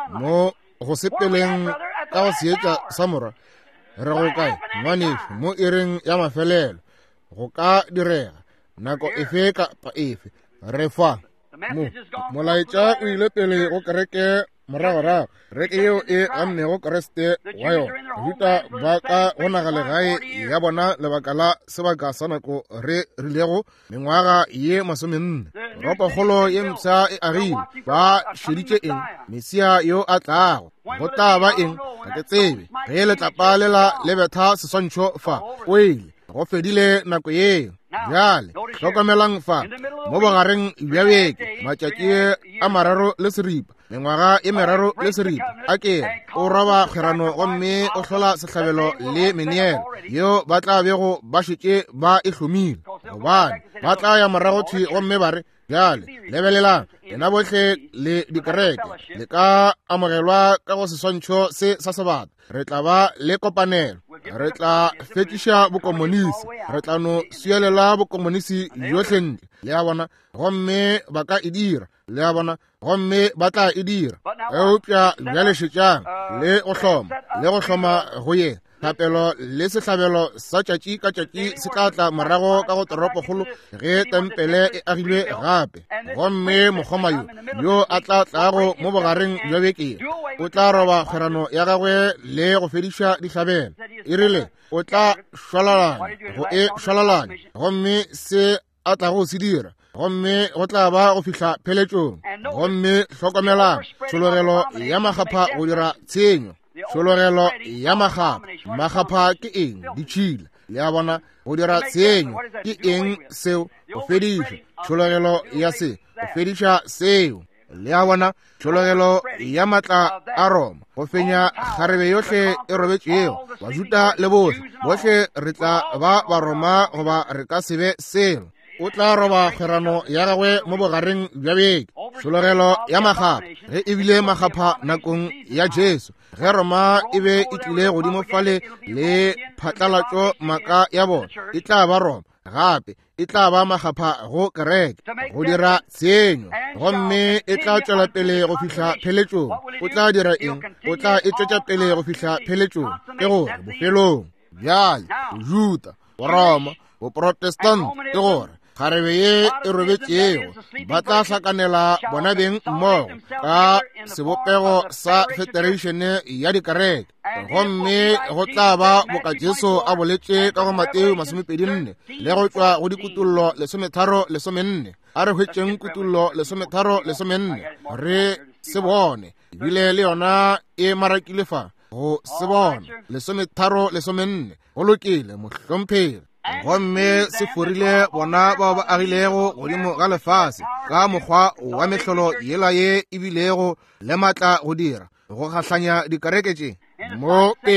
mo go sepeleng ka go seetša sa mora re go kae ngwanefe mo ireng ya mafelelo go ka direga nako efe kapa efe re fa mo molaetša o ile pele go kereke moragorago reke yeo e amnego Kriste wa yona ruta ba ka go nagalegae ya bona lebaka la sebaka sa nako re rilego mengwaga ye masomenne toropokgolo ye mpša e agile ba šeditše eng Mesia yo a tlago go tla ba eng ga ke tsebe ge letlapa lela le betha seswantšho fa o ile go fedile nako yeo bjale hlokomelang fa mo bogareng bja beke matšatši a mararo le seripa mengwaga e meraro le seripa a ke o roba kgerano gomme o hlola sehlabelo le meneelo yo ba tla bego ba šetše ba e hlomile gobane ba tla ya morago thwi gomme ba re bjale lebelelang lena bohle le dikereke le ka amogelwa ka go seswantšho se sa sebata re tla ba le kopanelo re tla fetiša bokomonisi re tla no suelela bokomonisi yohle ntle le a bona gomme ba ka e dira le a bona gomme ba tla e dira eupša bjale šetšang le go hloma le go hloma go ye thapelo le sehlabelo sa tšatši ka tšatši se tla tla morago ka go toropokgolo ge tempele e agilwe gape gomme mokgoma yo yo a tla tlago mo bogareng bja beke o tla roba kgerano ya gagwe le go fediša dihlabelo e rile o tla šwalalanya go e šwalalanya gomme se a tla go se dira gomme go tla ba go fihla pheletšong gomme hlokomelang tšhologelo ya magapha go dira tshenyo tšhologelo ya magapha magapha ke eng ditšhila le a bona go dira tshenyo ke eng seo go fediša tšhologelo ya se go fediša seo le a bona tšhologelo ya matla a Roma go fenya kgarebe yohle e robetšego bajuta le bohle bohle re tla ba baroma goba re ka sebe selo o tla roba kgerano ya gagwe mo bogareng bja beke tšhologelo ya magapha ge e bile magapha nakong ya Jesu ge Roma e be e tlile godimo fale le phatlalatšo maka ya bona e tla ba Roma gape e tla ba magapha go kereke go dira tshenyo gomme e tla tšwela pele go fihla pheletšong o tla dira eng o tla e tšwetša pele go fihla pheletšong ke gore bofelong bjale bojuta boroma boprotestante ke gore kgarebe ye e robetšego ba tla hlakanela bona beng mmogo ka sebopego sa federation ya dikereke gomme go tla ba boka Jesu a boletše ka go Mateo masomepedi nne le go tšwa go dikutullo lesometharo lesomenne a re hwetšeng kutullo lesometharo lesomenne re se bone ebile le yona e marakile fa go se bone lesometharo lesomenne go lokile mohlompheri gomme se forile bona bao ba agilego godimo ga lefase ka mokgwa wa mehlolo yela ye e bilego le matla go dira go kgahlanya dikereke tše mo pele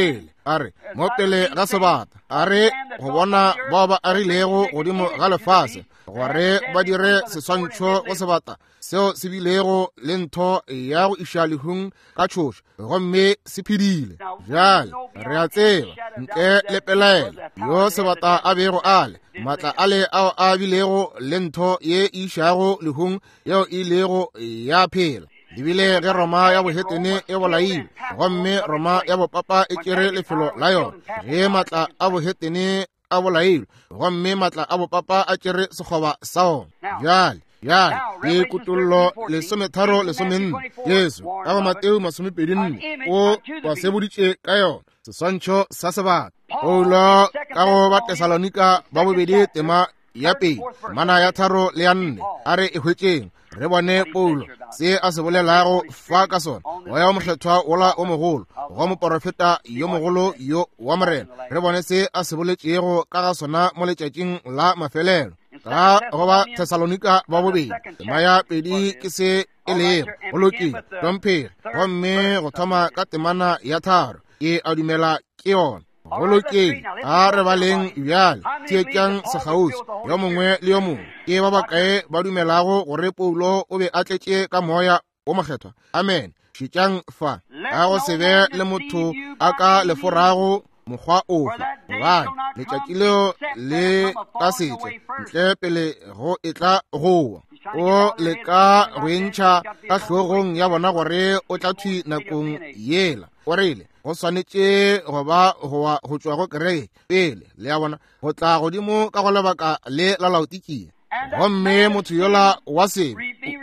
a re mo pele ga sebata a re go bona bao ba agilego godimo ga lefase gore ba dire seswantšho go sebata seo se bilego le ntho ya go iša lehung ka tšhošo gomme se phedile. Jale re a tseba ntle le pelaela yo sebata a bego ale matla ale ao a bilego le ntho ye išago lehung yeo e lego ya phela. Ebile ge Roma ya bohetene e bolailwe gomme Roma ya bopapa e kere lefelo la yona, ge matla a bohetene a bolailwe gomme matla a bopapa a kere sekgoba sa ona. Jale jale le kutullo lesometharo lesomenne Yesu ka Mateo masomepedi nne o ba seboditše ka yona seswantšho sa sebata. Paulo ka go ba Tesalonika ba bobedi tema ya pedi mana ya tharo le ya nne a re e hwetšeng re bone Paulo se a se bolelago fa ka sona wa ya mokgethwa ola o mogolo go moprofeta yo mogolo yo wa morena. Re bone se a se boletšego ka ga sona mo letšatšing la mafelelo ka go ba Tesalonika ba bobedi tema ya pedi ke se e lego go lokile dompere gomme go thoma ka temana ya tharo e a dumela ke yona go lokile a re baleng bjale tsietšang segausi yo mongwe le yo mongwe ke ba bakae ba dumelago gore Paulo o be a tletše ka moya o mokgethwa. Amen. Šitšang fa a go se be le motho a ka leforago mokgwa ofe gobane letšatši leo le ka setle ntle pele go e tla gowa o le ka go entšha ka hlogong ya bona gore o tla thwi nakong yela. O rile go swanetše go ba goa go tšwa go kereke pele le ya bona go tla godimo ka go lebaka le la Laodikia gomme motho yola wa sebe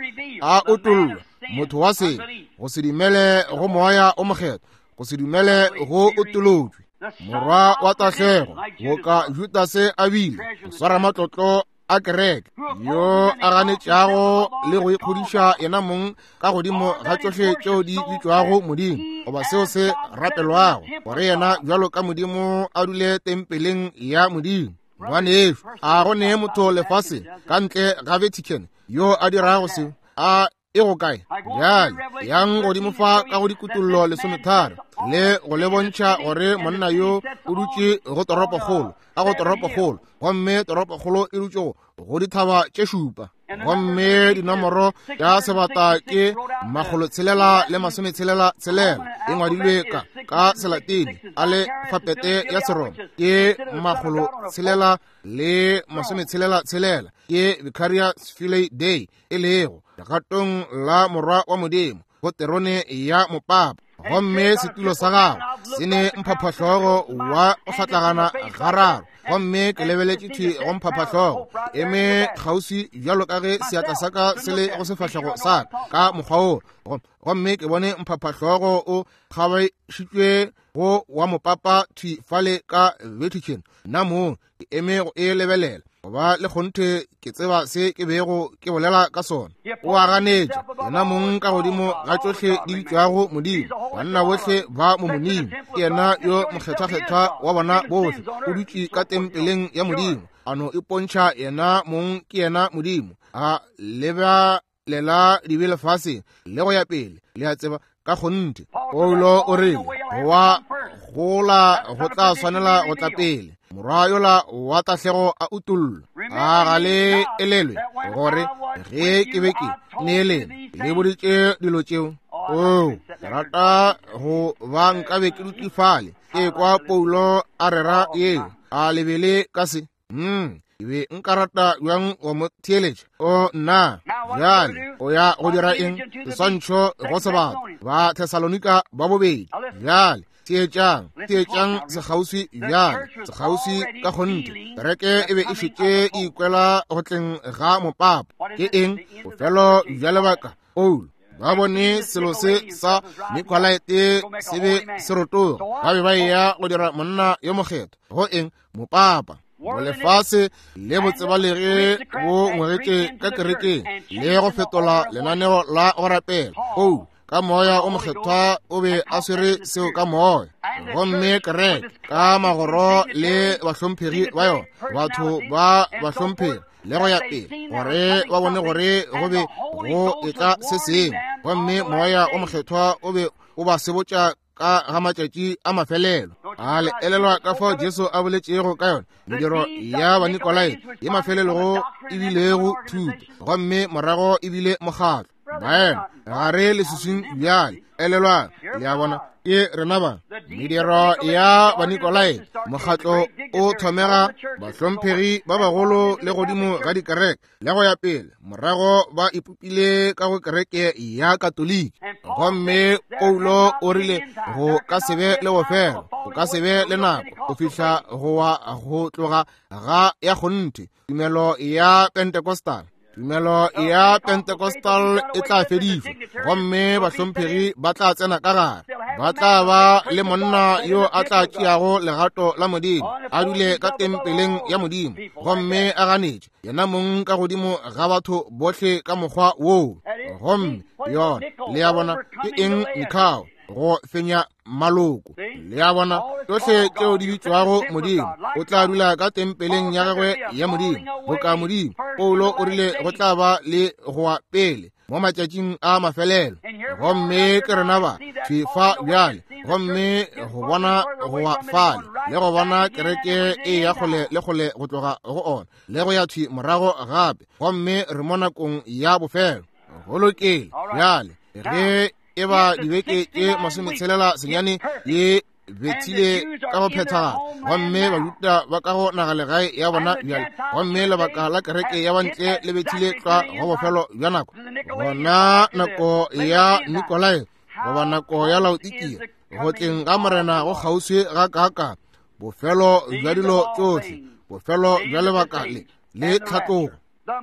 a utullwa motho wa sebe go se dumele go moya o mokgetho go se dumele go utulotšwe morwa wa tahlego go ka Judase a bile go swara matlotlo a kereke yo a ganetšago le go ikgodiša yena mong ka godimo ga tšohle tšeo di bitšwago modimo goba seo se rapelwago gore yena bjalo ka modimo a dule tempeleng ya modimo. Ngwaneso a go nee motho lefase ka ntle ga Vatican yo a dirago seo a e go kae bjale yang godimo fa ka go dikutullo lesometharo le go le bontšha gore monna yo o dutše go toropokgolo a go toropokgolo gomme toropokgolo e dutše go dithaba tše šupa gomme dinomoro ya sebata ke makgolo tshelela le masome tshelela tshelela e ngwadilwe ka ka Selatini a le fapete ya Seroma ke makgolo tshelela le masome tshelela tshelela ke Vicarious Filii Dei e lego legatong la morwa wa modimo go terone ya mopapa gomme setulo sa gago se ne mphaphahlogo wa go hlatlagana gararo gomme ke lebeletše thwi go mphaphahlogo eme kgauswi bjalo ka ge seatla sa ka se le go sefahlego sa ka mokgwa o gomme ke bone mphaphahlogo o kgabašitšwe go wa mopapa thwi fale ka Vatican nna moo ke eme go e lebelela goba le kgonthe ke tseba se ke bego ke bolela ka sona o a ganetša yena mong ka godimo ga tšohle di bitšwago modimo banna bohle ba mo monimo ke yena yo mokgethwakgethwa wa bona bohle o dutše ka tempeleng ya modimo ano e pontšha yena mong ke yena modimo a lebelela dibe lefaseng le go ya pele le a tseba ka kgonthe. Paulo o rile goa gola go tla swanela go tla pele morwa yola wa tahlego a utullo a gale elelwe gore ge ke be ke neelene le boditše dilo tšeo o rata go ba nkabe ke dutifale ke kwa Paulo a rera yeo a lebele ka se mm ebe nka rata bjang go mo theeletša o nna bjale o ya go dira eng seswantšho go sebata ba Tesalonika ba bobedi bjale tsietšang tsietšang segausi bjale segausi ka kgonte kereke e be e šetše e ikwela go tleng ga mopapa ke eng bofelo bja lebaka Paulo ba bone selo se sa Nikolaete se be se rotoga ba be ba eya go dira monna yo mokgetho go eng mopapa go lefase le botsebalege bo ngwegetše ka kerekeng le go fetola lenaneo la go rapela Paulo ka moya o mokgethwa o be a swere seo ka moya gomme kereke ka magoro le bahlomphegi ba yona batho ba bahlomphegi le go ya pele gore ba bone gore go be go etla se sengwe gomme moya o mokgethwa o be o ba sebotša ka ga matšatši a mafelelo a le elelwa ka fao Jesu a boletšego ka yone mediro ya Banikolai ye mafelelego e bilego thuto gomme morago e bile mokgatlo baena gare le seseng bjale elelwa le a bona e rena ba mediro ya Banikolai mokgatlo o thomega bahlomphegi ba bagolo le godimo ga dikereke le go ya pele morago ba ipupile ka go kereke ya Katoliki gomme Paulo o rile go ka sebe le go fela go ka sebe le nako go fihla go wa go tloga ga ya gonte tumelo ya Pentecostal tumelo ya Pentecostal e tla fedifo gomme bahlomphegi ba tla tsena ka gare ba tla ba le monna yo a tla tšeago legato la Modimo a dule ka tempeleng ya Modimo gomme a ganetše yena mong ka godimo ga batho bohle ka mokgwa woo gomme yona le ya bona ke eng Mikhao go fenya maloko le ya bona tsohle tšeo di bitswago Modimo o tla dula ka tempeleng ya gagwe ya Modimo go ka Modimo Paulo o rile go tla ba le goa pele mo matšatšing a mafelelo gomme ke rena ba fifa bjale gomme go bona goa fale le go bona kereke e ya kgole le kgole go tloga go ona le go ya thwi morago gape gomme re mo nakong ya bofelo go lokile bjale ge e ba dibeke tše masometshelela senyane ye bethile ka go phethagala gomme baruta ba ka go nagalegae ya bona bjale gomme lebaka la kereke ya bantle le bethile tla go bofelo bja nako gona nako ya Nikolai goba nako ya Laodikia go tleng ga morena go kgauswi ga kaka bofelo bja dilo tsohle bofelo bja lebaka le le tlhatlogo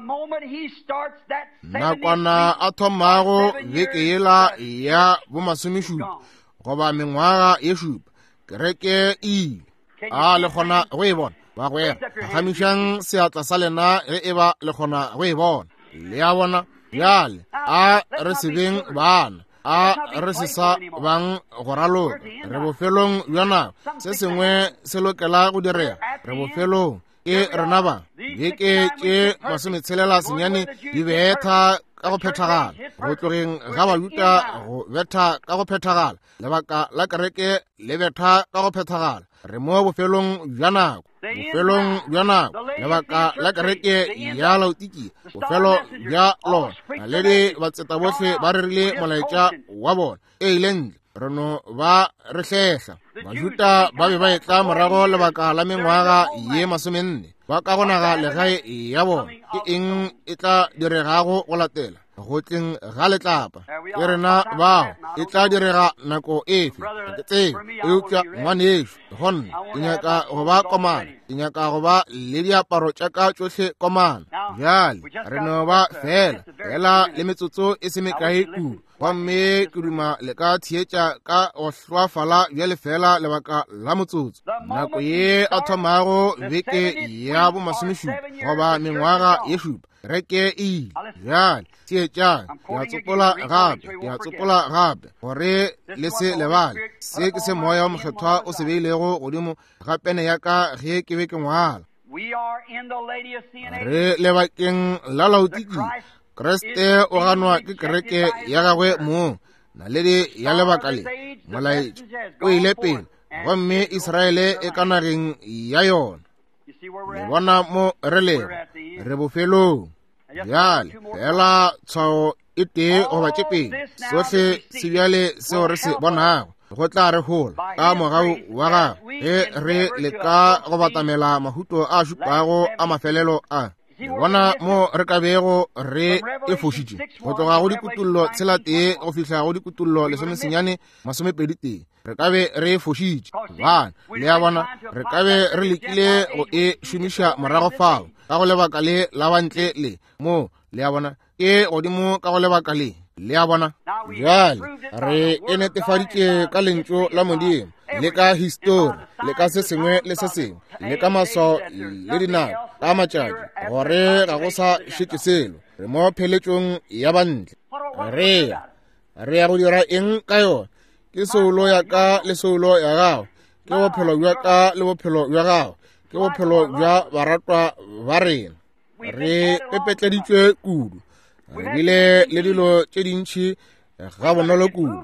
nakwana a thomago beke yela ya bomasomešupa goba mengwaga ye šupa kereke e a le kgona go e bona ba go ya gamišang seatla sa lena ge e ba le kgona go e bona le ya bona bjale a re sebeng bana a re se sa bang go raloka re bofelong bja nako se sengwe se lokela go direga re bofelong e rena ba beke tše masometshelela senyane di betha ka go phethagala go tlogeng ga baruta go betha ka go phethagala lebaka la kereke le betha ka go phethagala re mo bofelong bja nako bofelong bja nako lebaka la kereke ya Laodikia bofelo bja lona naledi batseta bohle ba rerile molaetša wa bona e ile ntle re no ba re hlegla bajuta ba be ba etla morago lebaka la mengwaga ye masomenne ba ka gonaga legae ya bona ke eng e tla diregago go latela go tleng ga letlapa e rena bao e tla direga nako efe ke tsebe eupša ngwaneso gonna ke nyaka go ba komana ke nyaka go ba le diaparo tša ka tšohle komana bjale re no ba fela fela le metsotso e se mekae kudu gomme ke duma le ka thietša ka go hlwafala bjale fela lebaka la motsotso nako ye a thomago beke ya bomasomešupa goba mengwaga ye šupa reke e bjale thietšang ya tsopola gape ya tsopola gape gore le se lebale se ke se moya wa mokgethwa o se beilego godimo ga pene ya ka ge ke be ke ngwala re lebakeng la Laodikia Kriste o ganwa ke kereke ya gagwe mo naledi ya lebaka le molaetša o ile pele gomme Israele e ka nageng ya yona le bona mo re lego re bofelong bjale fela tshwao e tee goba tše pedi sohle se bjale seo re se bonago go tla re gola ka mogau wa gago ge re leka go batamela mahuto a šupago a mafelelo a bona mo re ka bego re e fošitše go tloga go dikutullo tshela tee go fihla go dikutullo lesomesenyane masomepedi tee re ka be re e fošitše bana le ya bona re ka be re lekile go e šomiša morago fao ka go lebaka le la bantle le mo le ya bona ke godimo ka go lebaka le le ya bona bjale re e netefaditše ka lentšu la Modimo le ka histori le ka se sengwe le se sengwe le ka maswao le dinako ka matšatši gore ga go sa šetše selo re mo pheletšong ya bantle re ya re ya go dira eng ka yona ke soulo ya ka le soulo ya gago ke bophelo bja ka le bophelo bja gago ke bophelo bja baratwa ba rena re pepetleditšwe kudu re bile le dilo tše dintšhi ga bonolo kudu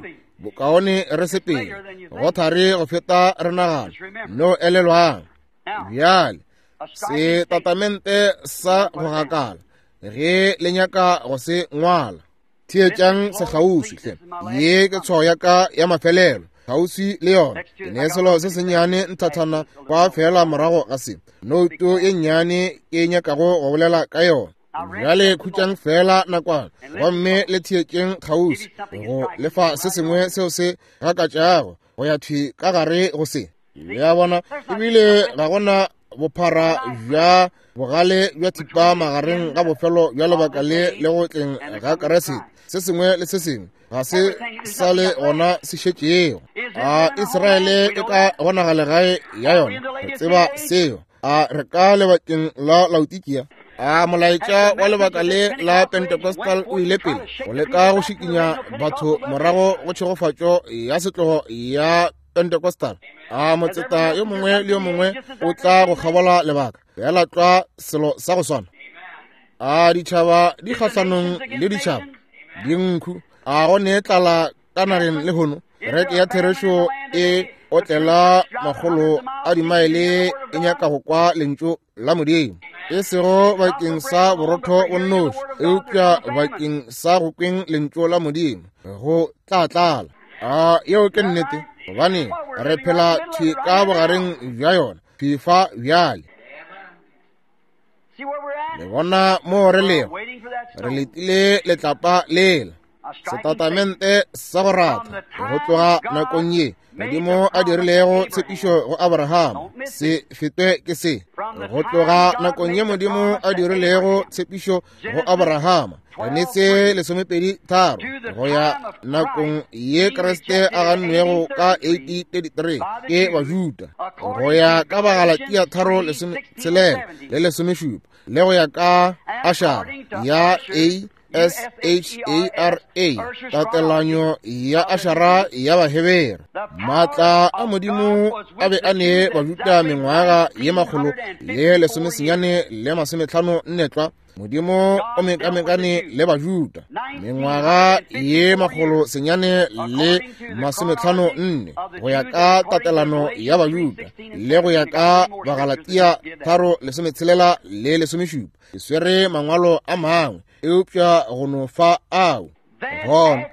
bokaone re sepele go thare go feta re nagana no elelwang bjale se tatamente sa go gakala ge le nyaka go se ngwala thietšang se gausi hle ye ke tshwao ya ka ya mafelelo gausi le yona ke neeselo se senyane nthathana kwa fela morago ga se nouto ye nnyane ke nyakago go bolela ka yona bjale khutšang fela nakwana gomme le thietšeng gausi go lefa se sengwe seo se gakatšago go ya thwi ka gare go se ya bona ebile ga gona bophara bja bogale bja thipa magareng ga bofelo bja lebaka le le go tleng ga keresete se sengwe le se sengwe ga se sa le gona se šetšego a Iseraele e ka bonagale gae ya yona re tseba seo a re ka lebakeng la Laodikia a molaetša wa lebaka le la Pentecostal o ile pele go leka go šikinya batho morago go tšhegofatšo ya setlogo ya Pentecostal a motseta yo mongwe le yo mongwe o tla go kgabola lebaka ya latwa selo sa go swana a ditšhaba di kgahlanong le ditšhaba dinkhu a go ne tlala ka nageng le hono reke ya therešo e otlela magolo a dimaele e nyaka go kwa lentšu la Modimo e sego bakeng sa borotho bonnoši eupša bakeng sa go kweng lentšu la Modimo go tla tlala a yeo ke nnete gobane re phela thwi ka bogareng bja yona phifa bjale le bona mo re lego re letile letlapa lela setatamente sa go rata go tloga nakong ye Modimo a dirilego tshepišo go Abraham se fetwe ke se go tloga nakong ye Modimo a dirilego tshepišo go Abraham ganetse lesomepedi tharo go ya nakong ye Kriste a gannwego ka eighteen thirty-three ke Bajuda go ya ka Bagalatia tharo lesomeselela le lesomešupa le go ya ka Ashara ya a S H A R A tatelanyo ya Ashara ya Bahebera matla a Modimo a be a ne Bajuda mengwaga ye magolo le lesomesenyane le masomehlano nnetla Modimo o mekamekane le Bajuda mengwaga ye magolo senyane le masomehlano nne go ya ka tatelano ya Bajuda le go ya ka Bagalatia tharo lesometshelela le lesomešupa e swere mangwalo a mangwe eupša go no fa ao gona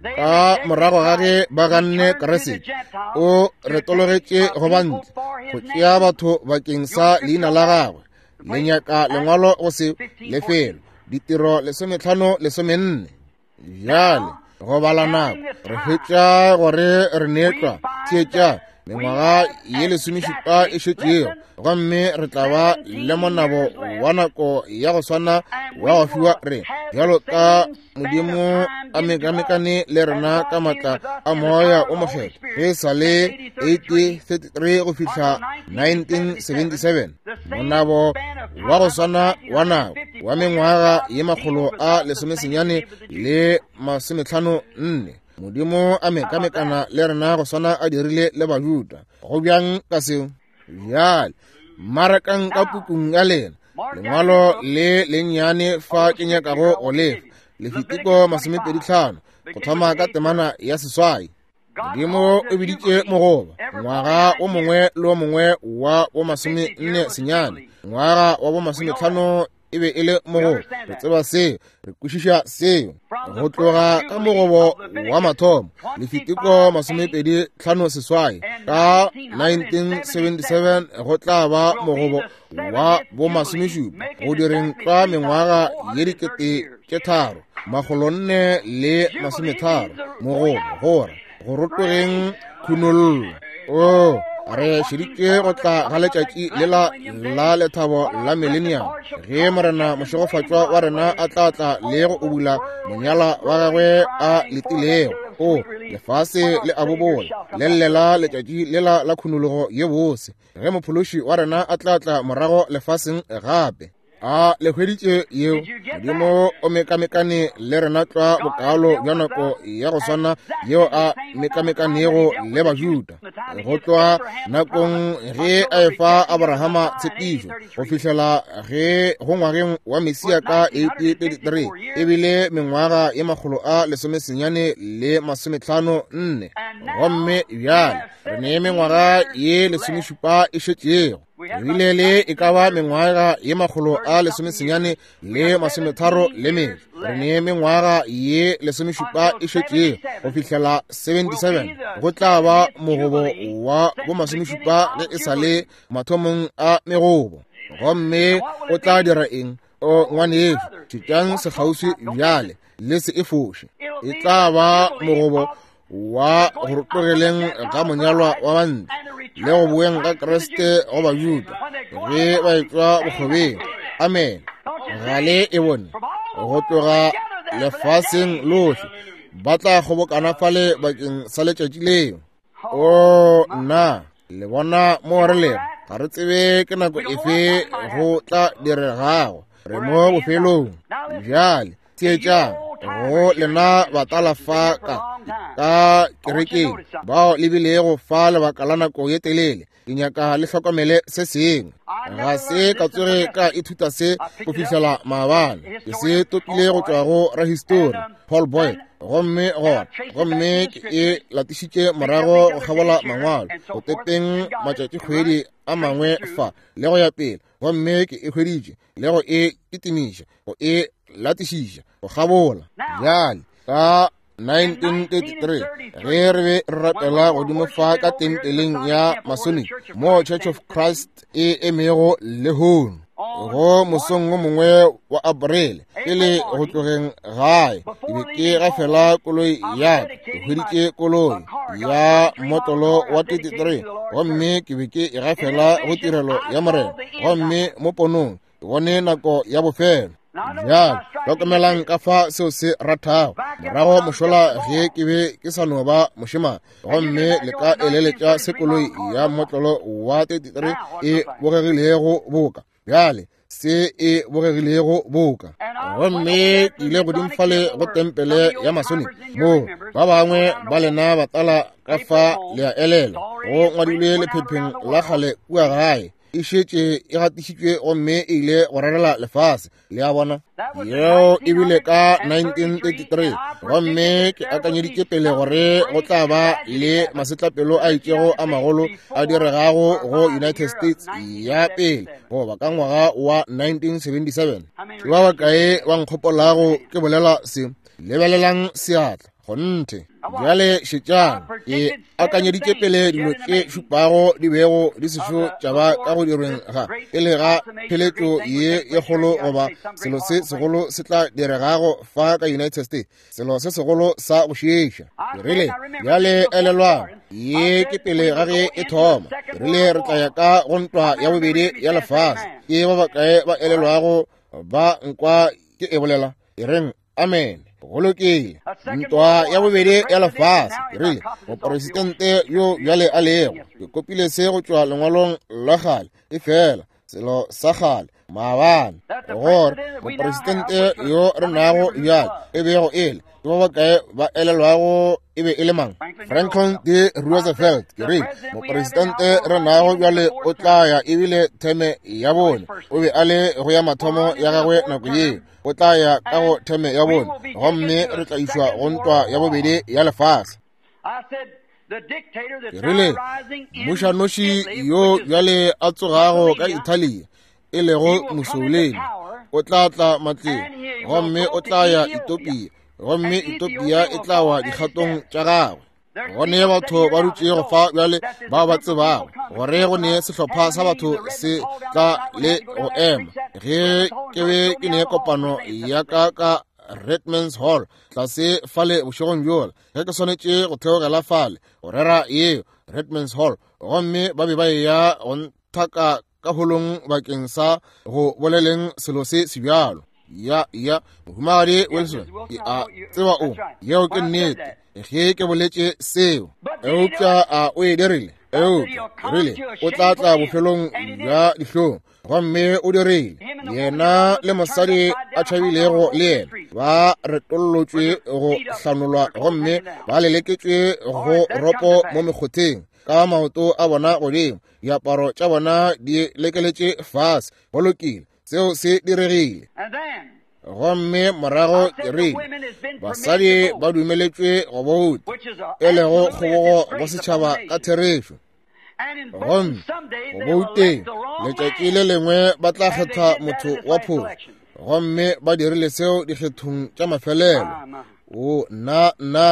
ka morago ga ge ba ganne keresete o retologetše go bantle go tšea batho bakeng sa leina la gagwe le nyaka lengwalo go se lefelo ditiro lesomehlano lesomenne bjale go bala nako re fetša gore re netlwa thietša mengwaga ye lesomešupa e šetšego gomme re tla ba le monabo wa nako ya go swana wa go fiwa re bjalo ka Modimo a mekamekane le rena ka matla a moya o mokgetho ge sa le eighteen thirty-three go fihla nineteen seventy-seven monabo wa go swana wa nako wa mengwaga ye magolo a lesomesenyane le masomehlano nne Modimo a mekamekana le rena go swana a dirile le Bajuda go bjang ka seo bjale marakang ka pukung ya lena lengwalo le lennyane fa ke nyakago go lefa lefitiko masomepedi hlano go thoma ka temana ya seswai Modimo o biditše mogoba ngwaga o mongwe le o mongwe wa bo masome nne senyane ngwaga wa bo masomehlano e be e le mogobo re tseba seo re kwešiša seo go tloga ka mogobo wa mathomo lefitiko masomepedi hlano seswai ka nineteen seventy-seven go tla ba mogobo wa bo masomešupa go direng tla mengwaga ye dikete tše tharo magolo nne le masometharo mogobo gore go rotlogeng khunololo o re šeditše go tla ga letšatši le la la lethabo la millennium ge morena mošegofatšwa wa rena a tla tla le go obula monyala wa gagwe a letilego o lefase le abobola le llela letšatši le la la khunologo ye bose ge mophološi wa rena a tla tla morago lefaseng gape a le hweditse yeo modimo o mekamekane le rena tla bokaalo jwa nako ya go swana yeo a mekamekanego le Bajuda go tloa nakong ge a efa Abrahama tshepišo go fihlela ge go ngwageng wa Mesia ka eighteen thirty-three ebile mengwaga ye makgolo a lesomesenyane le masomehlano nne gomme bjale re ne mengwaga ye lesomešupa e šetšego ebile le e ka ba mengwaga ye makgolo a lesomesenyane le masometharo le mene re ne mengwaga ye lesomešupa e šetšego go fihlela seventy-seven go tla ba mogobo wa bo masomešupa ge e sa le mathomong a megobo gomme o tla dira eng o ngwaneso tšitšang sekgauswi bjale le se e foše e tla ba mogobo wa go rotogeleng ga monyalwa wa banna le go boeng ga Kriste go Bajuda ge ba etswa bokgobeng amen gale e bone go tloga lefaseng lotlhe ba tla kgobokana fale bakeng sa letšatši leo o nna le bona mo re leng ga re tsebe ke nako efe go tla diregago re mo bofelong bjale tsietšang go lena batala fa ka ka kerekeng bao lebilego fa lebaka la nako ye telele ke nyaka le hlokomele se seng ga se ka tsoge ka ithuta se go fihlela maabane ke se totile go tšwa go rahistori Paul Boyd gomme gona gomme ke e latišitše morago go kgabola mangwalo go tepeng matšatši kgwedi a mangwe fa le go ya pele gomme ke e hweditše le go e kitimiša go e latišiša go gabola bjale ka nineteen thirty-three ge re be re rapela godimo fa ka tempeleng ya Masonic mo Church of Christ e emego lehono go mosong o mongwe wa April pele go tlogeng gae ke be ke gafela koloi ya ke hweditše koloi ya motolo wa thirty-three gomme ke be ke e gafela go tirelo ya morena gomme mo ponong ke bone nako ya bofelo bjale hlokomelang ka fa seo se rathago morago mošola ge ke be ke sa no ba mošemane gomme le ka eleletša sekoloi ya motlolo wa thirty-three e bogegilego boka bjale se e bogegilego boka gomme ke ile godimo fale go tempele ya Masonic mo ba bangwe ba lena batala ka fa le a elela go ngwadilwe lephepheng la kgale kua gae e šetše e gatišitšwe gomme e ile go rarela lefase le a bona yeo e bile ka nineteen thirty-three gomme ke akanyeditše pele gore go tla ba le masetlapelo a itšego a magolo a diregago go United States ya pele go ba ka ngwaga wa nineteen seventy-seven ke ba bakae ba nkgopolago ke bolela se lebelelang seatla gonte bjale šetšang ke akanyeditše pele dilo tše šupago di bego di sešo tša ba ka go dirweng ga pele ga pheletšo ye ye kgolo goba selo se segolo se tla diregago fa ka United States selo se segolo sa go šeiša ke rile bjale elelwang ye ke pele ga ge e thoma ke rile re tla ya ka go ntwa ya bobedi ya lefase ke ba bakae ba elelwago ba nkwa ke e bolela e reng amen golokile ntwa ya bobedi ya lefase rile moporesitente yo bjale a lego ke kopile se go tšwa lengwalong la gale e fela selo sa gale maabane gore moporesitente yo re nago bjale e bego ele ke ba bakae ba elelwago e be e le mang Franklin D. Roosevelt ke rile moporesitente re nago bjale o tla ya ebile theme ya bone o be a le go ya mathomo ya gagwe nako ye o tla ya ka go theme ya bone gomme re tla išwa go ntwa ya bobedi ya lefase ke rile mošanoši yo bjale a tsogago ka Italia e lego Mussolini o tla tla matleng gomme o tla ya Ethiopia gomme Ethiopia e tla wa dikgatong tša gagwe gone batho ba dutše go fa bjale ba ba tsebago gore go ne sehlopha sa batho se tla le go ema ge ke be ke ne kopano ya ka ka Redman's Hall tlase fale bošegong bjola ge ke swanetše go theogela fale go rera yeo Redman's Hall gomme ba be ba ya go nthaka ka holong bakeng sa go boleleng selo se sebjalo ya ya mohumagadi Wilson a tseba o yeo ke nnete ge ke boletše seo eupša a o e dirile eo rile o tla tla bofelong ya dihlong gomme o dirile yena le mosadi a tšhabilego le yena ba retollotswe go hlanolwa gomme ba leleketswe go ropo mo mekgotheng ka maoto a bona godimo diaparo tša bona di lekeletše fase go lokile seo se diregile gomme morago ke rile basadi ba dumeletšwe go bouta e lego kgobogo go setšhaba ka therešo gomme go bouteng letšatši le lengwe ba tla kgetha motho wa phoso gomme ba dirile seo dikgethong tša mafelelo o na na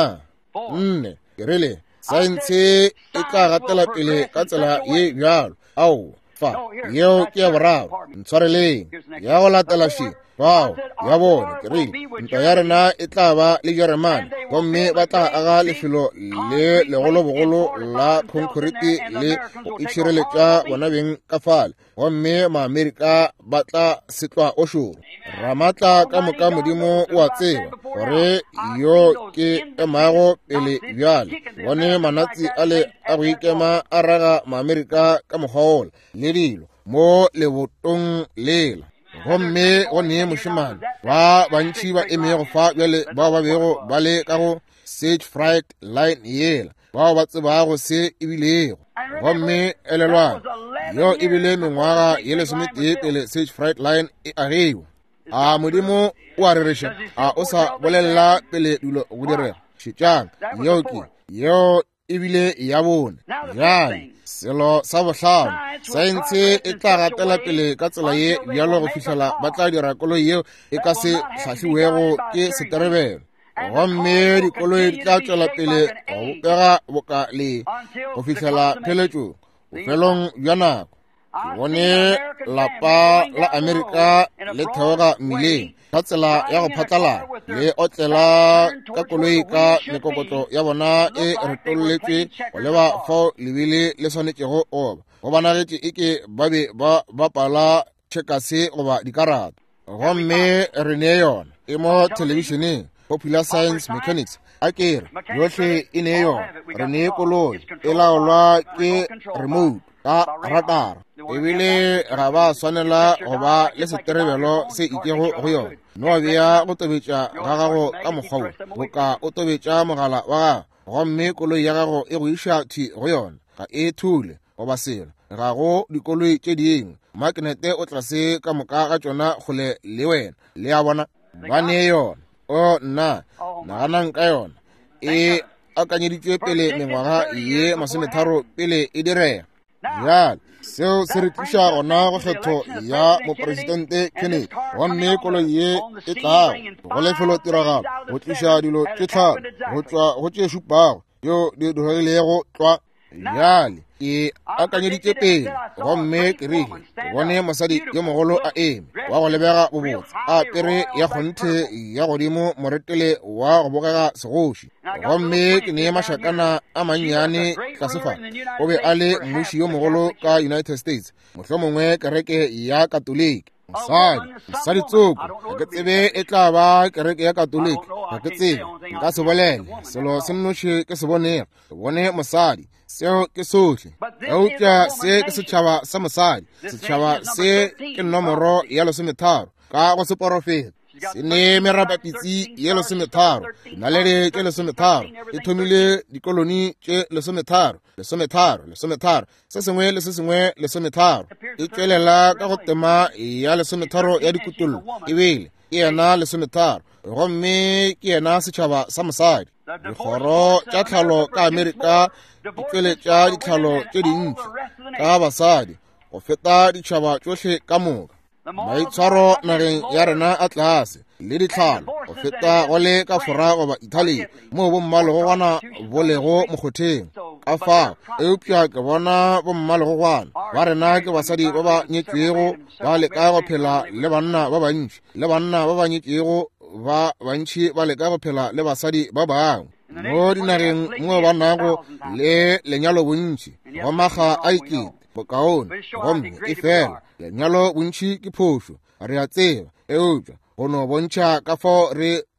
nne ke rile saense e tla gatela pele ka tsela ye bjalo ao fa yeo ke ya boraro ntshwareleng ya go latela shi bao ya bone ke rile ntwa ya rena e tla ba le Jeremane gomme ba tla aga lefelo le legolo-bogolo la concrete le go itšhireletša bona beng ka fale gomme maamerika ba tla setlwa o šoro ramatla ka moka modimo o a tseba gore yo ke emago pele bjale bone manatsi a le a go ikema a raga maamerika ka mokgwaola le dilo mo lebotong lela gomme go nee mošimane ba bantši ba emego fa bjale bao ba bego ba le ka go sage fright line yela bao ba tsebago se ebilego gomme elelwana yo ebile mengwaga ye lesometee pele sage fright line e agiwa a modimo o a rereša a o sa bolelela pele dilo go direga šetšang yeoke yeo ebile ya bone jale selo sa bohlano saense e tla gatela pele ka tsela ye bjalo go fihlela ba tla dira koloi yeo e ka se hlahliwego ke seterebelo gomme dikoloi di tla tšwela pele go bopega bokale go fihlela pheletšo bofelong bja nako ke bone lapa la Amerika le theoga mmileng ka tsela ya go phatlalala le otlela ka koloi ka mekokotlo ya bona e retolletšwe go leba fao lebile le swanetšego oba go banagetše eke ba be ba bapala tšhekase goba dikarata gomme re ne yona e mo televišeneng Popular Science Mechanics a kere yohle e ne yona re ne koloi e laolwa ke remote ka radar ebile ga ba swanela go ba le seterebelo se ikego go yona no bea go tobetša ga gago ka mokgwa go ka o tobetša mogala wa gago gomme koloi ya gago e go iša thi go yona ga e thule goba selo ga go dikoloi tše dingwe magnete o tlase ka moka ga tšona kgole le wena le ya bona ba ne yona o nna naganang ka yona e akanyeditšwe pele mengwaga ye masometharo pele e direga jale seo se re tliša gona go kgetho ya moporesidente Kennedy gomme koloi ye e tlago go lefelo tiragalo go tliša dilo tše tlhano go tšwa go tše šupago yo di dogilego tlwa jale ke akanyeditše pele gomme ke rile ke bone mosadi yo mogolo a eme wa go lebega bobotse a apere ya kgonthe ya godimo moretele wa go bogega segoši gomme ke nee mašakana a mannyane tlasefane o be a le mmuši yo mogolo ka United States mohlomongwe kereke ya katoliki mosadi mosadi tsoko ga ke tsebe e tla ba kereke ya katoliki ga ke tsebe nka se bolele selo se nnoši ke se bonega ke bone mosadi seo ke sohle eupša se ke setšhaba sa mosadi setšhaba se ke nomoro ya lesometharo ka go seporofeta se ne merapapitsi ye lesometharo dinaledi tše lesometharo e thomile dikoloni tše lesometharo lesometharo lesometharo se sengwe le se sengwe lesometharo e tšwelela ka go tema ya lesometharo ya dikutullo ebile ke yena lesometharo gomme ke yena setšhaba sa mosadi dikgoro tša tlhalo ka Amerika di tšweletša ditlhalo tše dintši ka basadi go feta ditšhaba tšohle ka moka maitshwaro nageng ya rena a tlase le ditlhalo go feta go le ka fora goba Italy mo bommalo go gwana bolego mokgotheng ka fao eupša ke bona bommalo go gwana ba rena ke basadi ba ba nyetšwego ba leka go phela le banna ba bantši le banna ba ba nyetšwego ba bantši ba leka go phela le basadi ba bangwe mo dinageng mo ba nago le lenyalo bontši go maga a ikete bokaone gomme e fela lenyalo bontši ke phošo re a tseba eupša go no bontšha ka fao re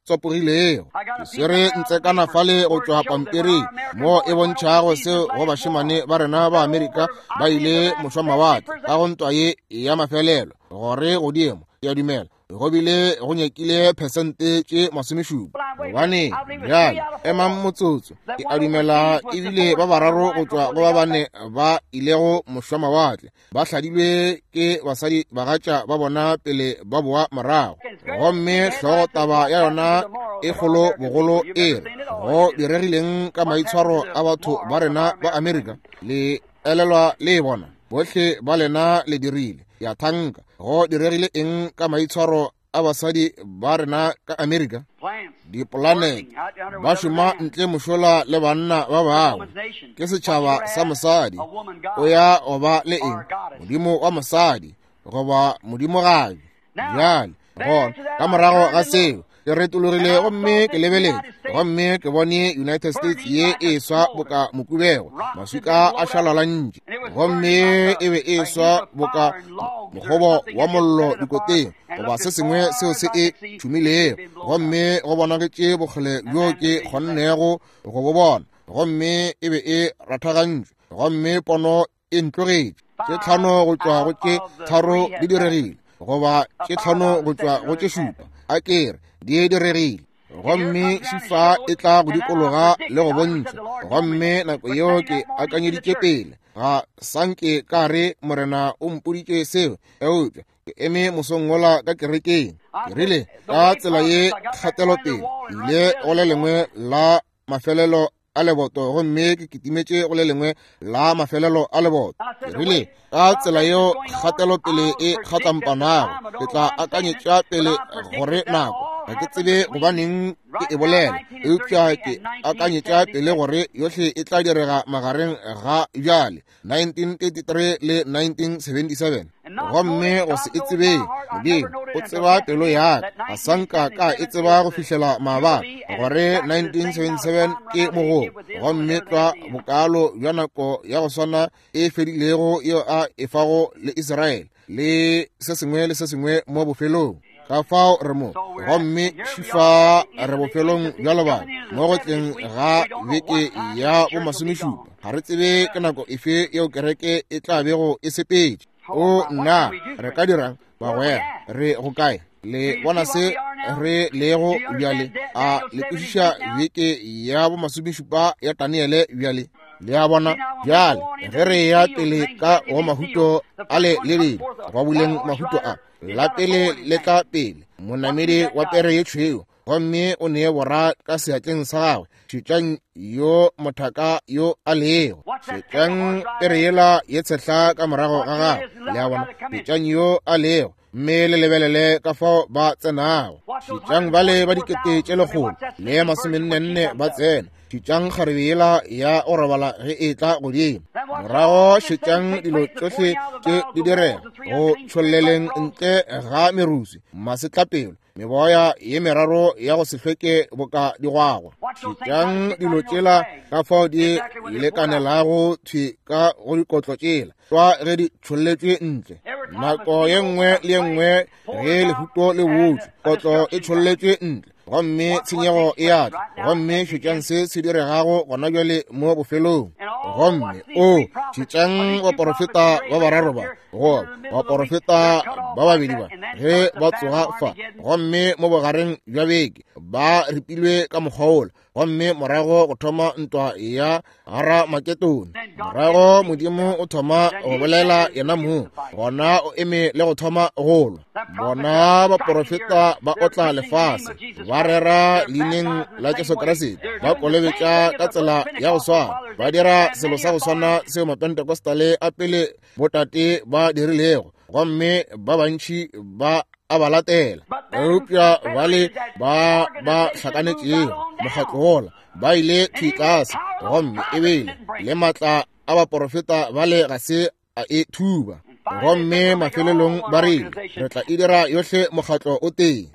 tsopogilego ke swere ntse kana fale go tswa pampiring mo e bontšhago seo go bašemane ba rena ba Amerika ba ile mošwamawatle ka go ntwa ye ya mafelelo gore godimo ya dumela go bile go nyekile phesente tše masomešupa gobane bjale ema motsotso ke a dumela ebile ba bararo go tswa go ba bane ba ilego mošwamawatle ba hladilwe ke basadi bagatša ba bona pele ba boa morago gomme hlogo taba ya yona e kgolo bogolo e re go diregileng ka maitshwaro a batho ba rena ba Amerika le elelwa le bona bohle ba lena le dirile ya thanka go diregile eng ka maitshwaro a basadi ba rena ka Amerika diplanet ba šoma ntle mošola le banna ba bangwe ke setšhaba sa mosadi o ya goba le eng modimo wa mosadi goba modimo gabe bjale gona ka morago ga seo ke retologile gomme ke lebeletse gomme ke bone United States ye e swa boka mokubego masuka a šalalantše gomme e be e swa boka mogobo wa mollo dikoteng goba se sengwe seo se e thumilego gomme go bonagetse bogole bjo ke kgonnego go bo bona gomme e be e rathagantšwe gomme pono e ntlogetše tše tlhano go tšwa go tše tharo di diregile goba tše tlhano go tšwa go tše šupa a kere di diregile gomme šifa e tla go dikologa le go bontšha gomme nako yeo ke akanyeditše pele ga sanke ka re morena o mpoditše seo eupša ke eme mosongola ka kerekeng ke rile ka tsela ye kgatelopele ile go le lengwe la mafelelo a leboto gomme ke kitimetše go le lengwe la mafelelo a leboto ke rile ka tsela yeo kgatelopele e kgatlampanago ke tla akanyetša pele gore nako ga ke tsebe gobaneng ke e bolela eupša ke akanyetša pele gore yohle e tla direga magareng ga bjale nineteen thirty-three le nineteen seventy-seven gomme go se e tsebe modimo o tseba pelo yaka ga sanka ka e tseba go fihlela maabaka gore nineteen seventy-seven ke mogopo gomme tla bokalo bja nako ya go swana e fedilego yo a efago le Israele le se sengwe le se sengwe mo bofelong ka fao re mo gomme šifa re bofelong bjalo bana mo go tleng ga beke ya bo masomešupa ga re tsebe ke nako efe yeo kereke e tla bego e sepetše o nna re ka dirang bagwera re go kae le bona se re lego bjale a le kwešiša beke ya bo masomešupa ya Daniele bjale le a bona bjale ge re ya pele ka go mahuto a le lebedi go buleng mahuto a la pele le tla pele monamedi wa pere ye tšhweu gomme o ne bora ka seatleng sa gagwe šetšang yo mothaka yo a lego šetšang pere yela ye tshehla ka morago ga gagwe le a bona šetšang yo a lego mme le lebelele ka fao ba tsenago šetšang bale ba dikete tše legolo le masomennenne ba tsena šetšang kgarebe yela ya o robala ge e tla godimo morago šetšang dilo tšohle tše di direga go tšholleleng ntle ga merusi masetlapelo meboya ye meraro ya go se hlweke boka digwagwa šetšang dilo tšela ka fao di lekanelago thwi ka go dikotlo tšela tšwa ge di tšholletšwe ntle nako ye nngwe le ye nngwe ge lehuto le botšwe kotlo e tšholletšwe ntle gomme tshenyego e atla gomme šetšang se se diregago gona bjale mo bofelong gomme o šetšang baporofeta ba bararo ba go baporofeta ba babedi ba ge ba tsoga fa gomme mo bogareng bja beke ba ripilwe ka mokgwaola gomme morago go thoma ntwa ya gara maketone morago modimo o thoma go bolela yena mo gona o eme le go thoma golo bona baporofeta ba otla lefase ba rera leineng la Jesu Kriste ba kolebetša ka tsela ya go swana ba dira selo sa go swana seo mapentekostale a pele botate ba dirilego gomme ba bantši ba a ba latela eupša bale ba ba hlakanetšego mokgatlogola ba ile thwitlase gomme ebile le maatla a baporofeta bale ga se a e thuba gomme mafelelong ba rile re tla e dira yohle mokgatlo o teng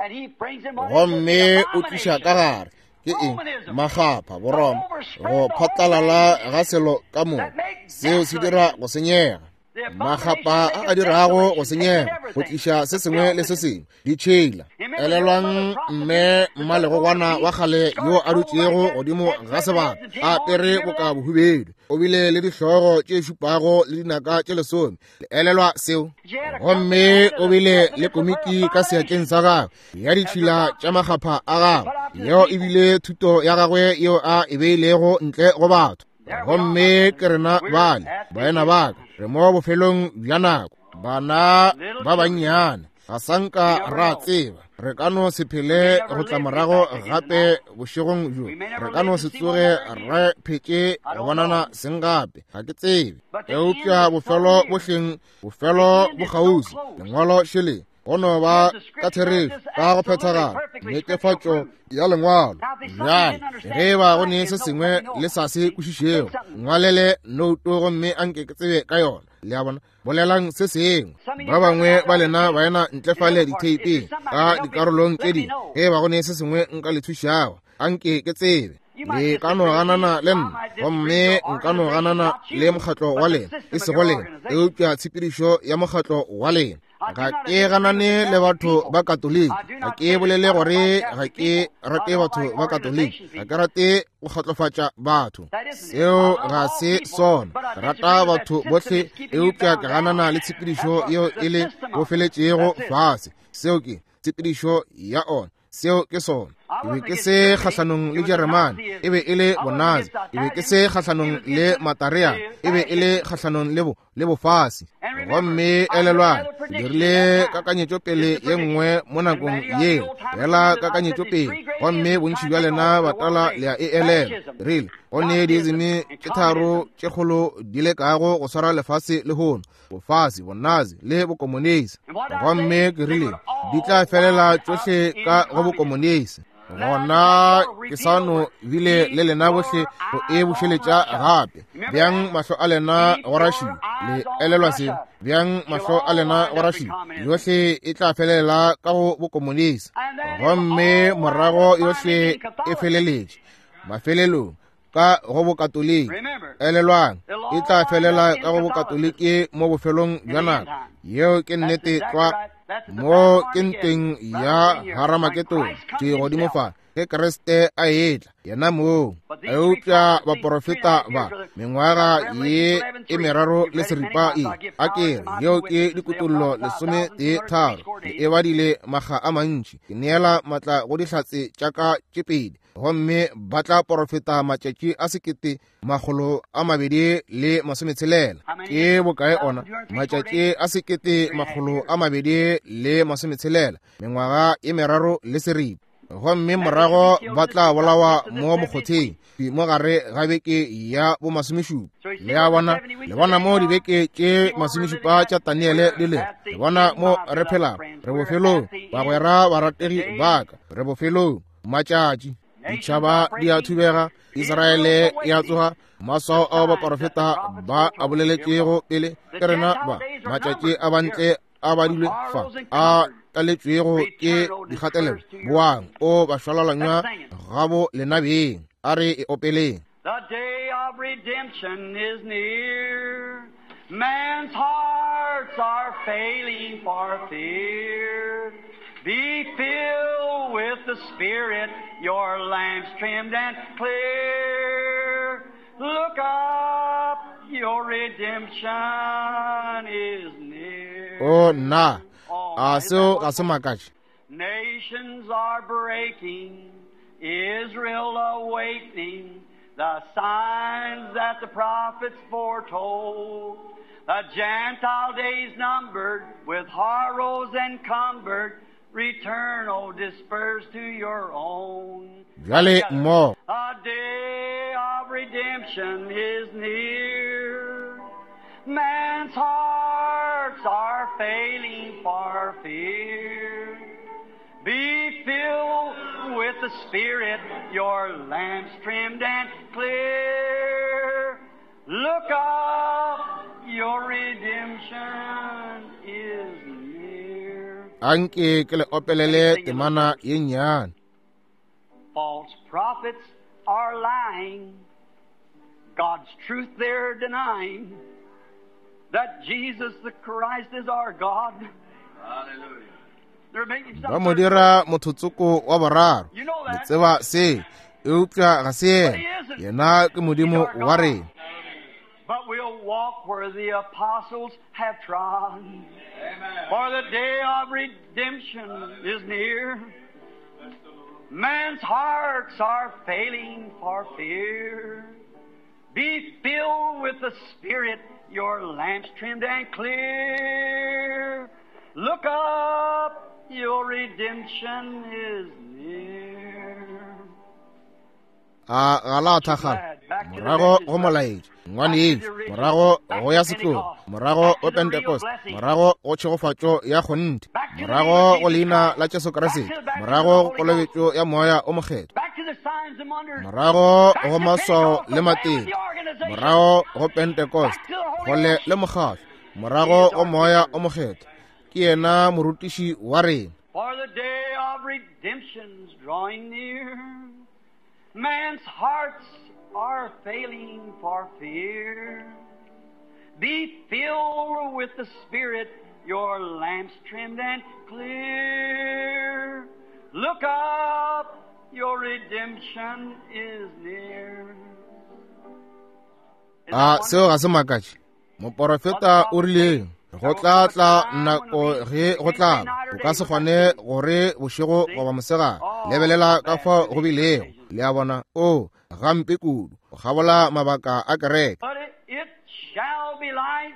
gomme o tliša ka gare ke eng magapa boroma go phatlalala ga selo ka moka seo se dira go senyega magapa a a dirago go senyega go tliša se sengwe le se sengwe di tšhela. Elelwang mme mmalegogwana wa kgale yo a dutšego godimo ga sebaka a apere boka bohubedu, o bile le dihlogo tše šupago le dinaka tše lesome. Le elelwa seo gomme o bile le komiti ka seatleng sa gagwe ya ditšhila tša magapa a gagwe, yeo e bile thuto ya gagwe yeo a e beilego ntle go batho. Gomme ke rena bale baena baka re mo bofelong bja nako, bana ba bannyane ga sanka ra tseba re ka no se phele go tla morago gape bošegong jo, re ka no se tsoge re phetse go bonana seng gape ga ke tsebe. Eupša bofelo bohleng bofelo bo gausi lengwalo šele go no ba ka therešo ka go phethagala netefatšo ya lengwalo. Bjale ge ba go ne se sengwe le sa se kwešišego ngwalele nouto gomme a nke ke tsebe ka yona. Le a bona bolelang se sengwe ba bangwe ba lena ba ena ntlefale diteipe ka dikarolong tše di ge ba go ne se sengwe nka le thušago a nke ke tsebe. Le ka no ganana le nna gomme nka no ganana le mokgatlo wa lena e sego lena eupša tshepedišo ya mokgatlo wa lena. Ga ke ganane le batho ba katoliki, ga ke bolele gore ga ke rate batho ba katoliki, ga ke rate go kgotlofatša batho, seo ga se sona. Rata batho bohle eupša ke ganana le tshepedišo yeo e le go feletšego fase, seo ke tshepedišo ya ona, seo ke sona. E be ke se kgahlanong le Jeremane e be e le Bonazi, e be ke se kgahlanong le Matareane e be e le kgahlanong le bofase. Gomme elelwane dirile kakanyetšo pele ye nngwe mo nakong yeo, fela kakanyetšo pele gomme bontši bja lena batala le a e elela rile gone diezimi tše tharo tše kgolo di lekago go swara lefase le hono, bofase, bonazi le bokomonisi. Gomme ke rile di tla felela tšohle ka go bokomonisi. Gona ke sano bile le lena bohle go e bušeletša gape. Bjang mahlo a lena go raši le elelwa se, bjang mahlo a lena go raši yohle e tla felela ka go bokomonisi. Gomme morago yohle e feleletše mafelelong ka go bokatoliki. Elelwang e tla felela ka go bokatoliki mo bofelong bja nako yeo ke nnete twa mo kenteng ya Haramaketong tše godimo fa ke Kriste a etla yena moo. Eupša baprofeta ba mengwaga ye e meraro le seripa e a kere yeo ke dikutullo lesome tee tharo le e badile maga a mantši. Ke neela matla go dihlatse tša ka tše pedi gomme ba tla profeta matšatši a sekete magolo a mabedi le masometshelela. Ke bokae ona? Matšatši a sekete magolo a mabedi le masometshelela, mengwaga e meraro le seripa. Gomme morago ba tla bolawa mo mokgotheng mo gare ga beke ya bo masomešupa. Le a bona le bona mo dibeke tše masomešupa tša Daniele di le le bona mo re phela re bofelong bagwera barategi baka re bofelong matšatši. Ditšhaba di a thubega, Israele e a tsoga, maswao a baprofeta ba a boleletšego pele ke rena ba matšatši a bantle a badilwe fa a taletšwego ke dikgatelelo boang o ba šwalalanywa gabo lenabeng a re e opeleng. The day of redemption is near. Man's hearts are failing for fear. Be filled with the Spirit, your lamps trimmed and clear. Look up, your redemption is near. Oh, na. Ah, so, kasamakash. Nations are breaking, Israel awakening, the signs that the prophets foretold. The Gentile days numbered, with horrors encumbered, return, oh, disperse to your own. Vale mo. A day of redemption is near. Man's hearts are failing for fear. Be filled with the Spirit, your lamps trimmed and clear. Look up, your redemption is near. Anke kele opelele temana yenyan. False prophets are lying, God's truth they're denying. that Jesus the Christ is our God. Hallelujah. They're making ba some. mo dira mothotsoko wa boraro You know le that. tseba se eupša ga se yena yena ke modimo wa rena. But we'll walk where the apostles have trod. Amen. For the day of redemption is near. Man's hearts are failing for fear. Be filled with the Spirit, your lamps trimmed and clear. Look up, your redemption is near. a ga la thaga morago go molaetša ngwane morago go ya setlo morago go pentecost morago go tšhegofatšo ya kgonte morago go leina la Jesu Kriste morago go kolobetšo ya moya o mokgetho Back to the signs and wonders. morago go maswao le mateng morago go pentecost go le le mokgatlo morago go moya o mokgetho ke yena morutiši wa rena. For the day of redemption's drawing near. Man's hearts are failing for fear. Be filled with the Spirit, your lamps trimmed and clear. Look up, your redemption is near. a seo ga se makatše moporofeta o rileng go tla tla nako ge go tla o ka se kgone gore bošego goba mosega lebelela ka fa go bilego le a bona o gampe kudu go gabola mabaka a kereke. But it, it shall be light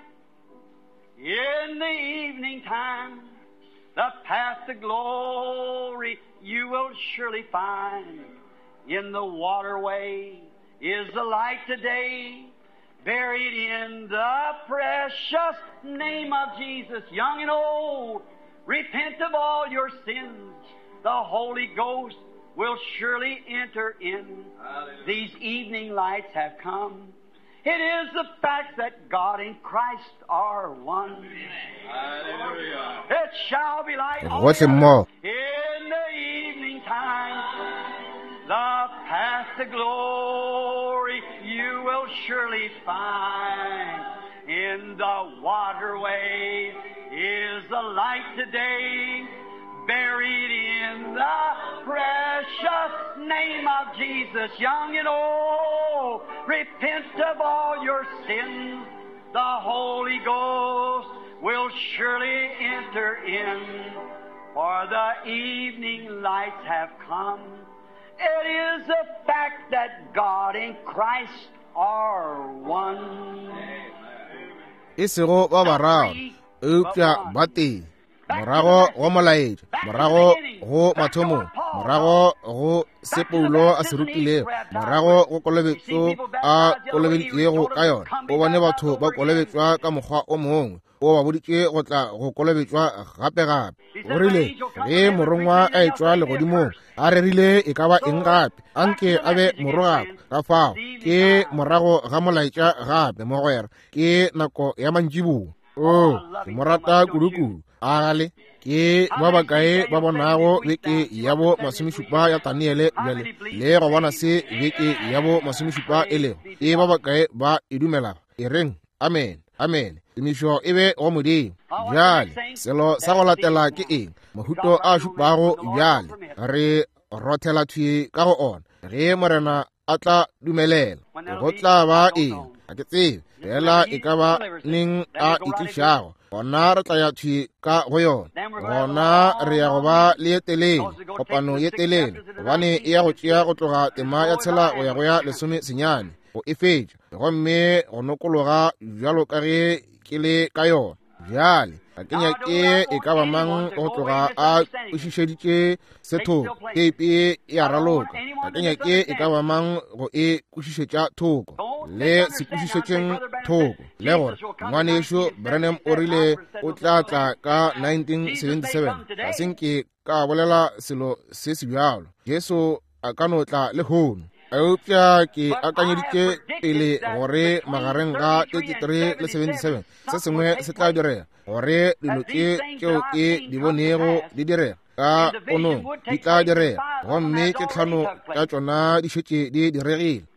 in the evening time. The path to glory you will surely find. In the waterway is the light today, buried in the precious name of Jesus. Young and old, repent of all your sins. The Holy Ghost will surely enter in. Hallelujah. These evening lights have come. It is the fact that God and Christ are one. Hallelujah. It shall be light What's it more? in the evening time. The path to glory you will surely find. In the waterway is the light today, buried in the precious name of Jesus. Young and old, repent of all your sins. The Holy Ghost will surely enter in. For the evening lights have come. It is a fact that God and Christ are one. Isego ba barao eupša ba teng morago go molaetša morago go mathomo morago go sepoulo a se rutilego morago go kolobetšo a kolobeditšego ka yona o bone batho ba kolobetšwa ka mokgwa o mongwe o ba boditše go tla go kolobetšwa gape-gape o rile ge morongwa a etšwa legodimong a rerile e ka ba eng gape anke a be morogako ka fao ke morago ga molaetša gape mogwera ke nako ya mantšiboa o ke morata kudu-kudu a gale ke ba bakae ba bonago beke ya bo masomešupa ya Daniele bjale le go bona se beke ya bo masomešupa e lego e ba bakae ba e dumelago e reng amen amen temišo e be go modimo bjale selo sa go latela ke eng mahuto a šupago bjale re rothela thwie ka go ona ge morena a tla dumelela go tla ba eng a ke tsebe fela e ka ba neng a itlišago gona re tla ya thwie ka go yona gona re ya go ba le ye telele kopano ye telele gobane e ya go tšea go tloga tema ya tshela go ya go ya lesome senyane go e fetša gomme go nokologa bjalo ka ge ke le ka yona bjale ga ke nyake e ka ba mang go tloga a kwešišeditše sethoko keipe e a raloka ga ke nyake e ka ba mang go e kwešišetša thoko le se kwešišetšeng thoko le gore ngwanešo Branham o rile o tla tla ka nineteen seventy-seven ga senke ka bolela selo se se bjalo Jesu a ka no tla le hono eupša ke akanyeditše pele gore magareng ga thirty-three le seventy-seven se sengwe se tla direga gore dilo tše tšeo ke di bonego di direga ka ponong di tla direga gomme ke tlhano tša tšona di šetše di diregile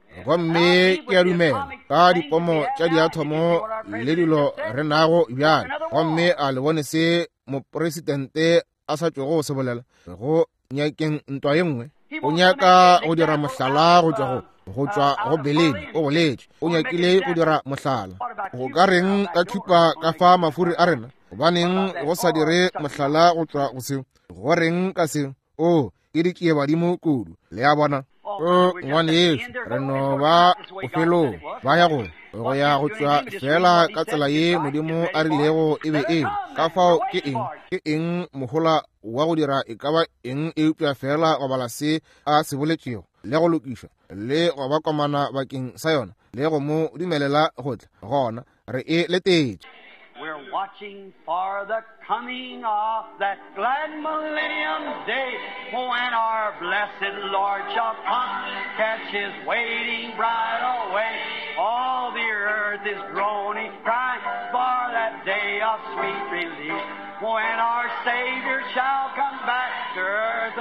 gomme ke a dumela ka dipomo tša diathomo le dilo re nago bjale gomme a le bone se mopresidente a sa tšwego go se bolela go nyakeng ntwa ye nngwe o nyaka go dira mohlala go tšwa go tšwa go beleni o boletše o nyakile go dira mohlala go ka reng ka khipa ka fa mafuri a rena gobaneng go sa dire mohlala go tšwa go se go reng ka se o ke dikie badimo kudu le a bona o ngwane yeso re no ba bofelong ba ya go go ya go tšwa fela ka tsela ye modimo a rilego e be e ka fao ke eng ke eng mohola wa go dira e ka ba eng eupša fela go bala se a se boletšego le go lokišwa le go ba komana bakeng sa yona le go mo dumelela go tla gona re e letetše. We're watching for the coming of that glad millennium day, when our blessed Lord shall come, catch his waiting bride away. All the earth is groaning, crying for that day of sweet relief, when our Savior shall come back to earth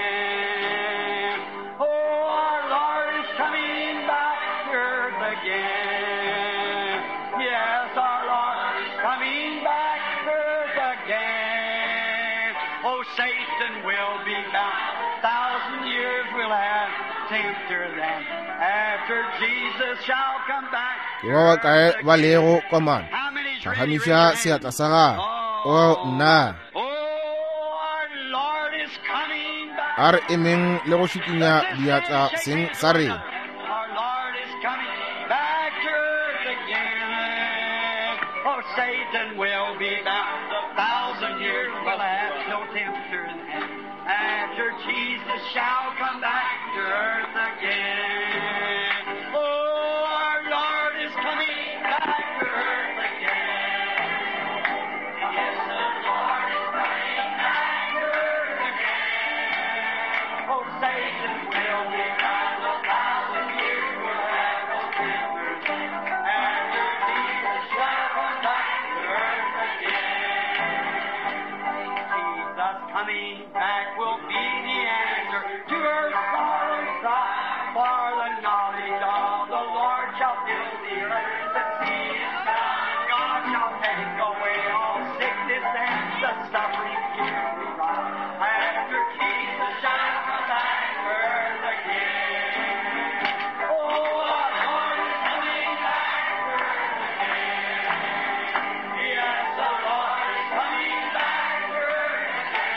again. Oh, our Lord is coming back to earth again. Yes, our Lord is coming back to earth again. Oh, Satan will be bound. Thousand years will have tempter then, after Jesus shall come back. Yo kae valego koman. How many Hamisha siata saga. O na. Oh, our Lord is coming back. Ar emeng lego shikinya diata sing sari. Our Lord is coming back to earth again. Oh, Satan will be bound. A thousand years will have no tempter then, after Jesus shall come back to earth again. Oh, our Lord is coming back to earth again. Yes, the Lord is coming back to earth again. Oh, Satan will be bound. A thousand years will have no tempter then, after Jesus shall come back to earth again. Jesus coming back will be the answer to her solemn cry, for the knowledge of the Lord shall fill the earth. The sea is found, God shall take away all sickness and the suffering here we rise, after Jesus shall come back to earth again. Oh, our Lord is coming back to earth again. Yes, the Lord is coming back to earth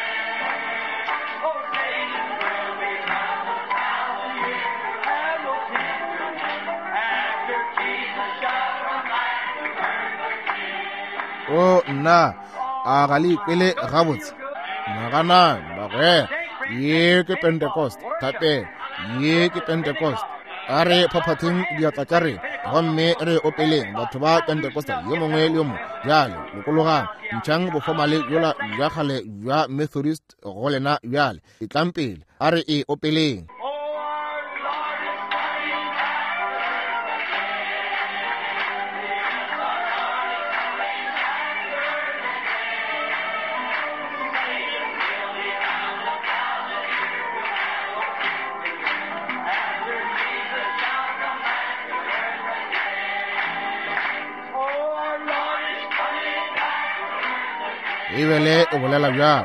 again. Oh, Satan will be bound. A thousand years will have no tempter then, after Jesus shall come back to earth again. O na. Agali pele gabotse. Magana bagwe. Ye ke Pentecost. Tape. Ye ke Pentecost. Are papating diata tare. Gomme re opeleng batho ba Pentecost yo mongwe le yo mongwe jalo lokologa ntšhang bo formale yola ya gale ya Methodist go lena jale e tlampele are e opeleng. Oh, our Lord is coming back. After Jesus shall come back to earth again. Oh, our Lord is coming back to earth again. E bele o bolela jalo.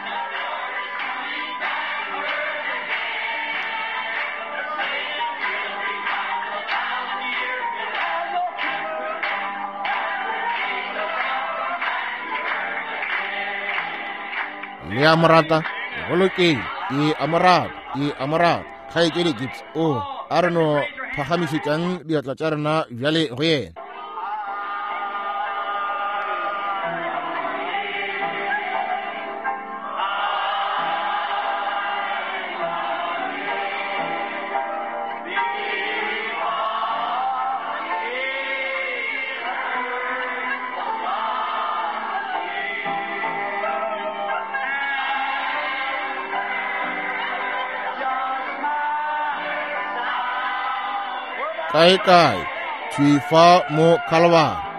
Le amrata goloke e amrata e amrata ga e ke dikips o a re no phagamisetsang diatla tša rena bjale go yena. Kai kai tšhwifa mo Calvary.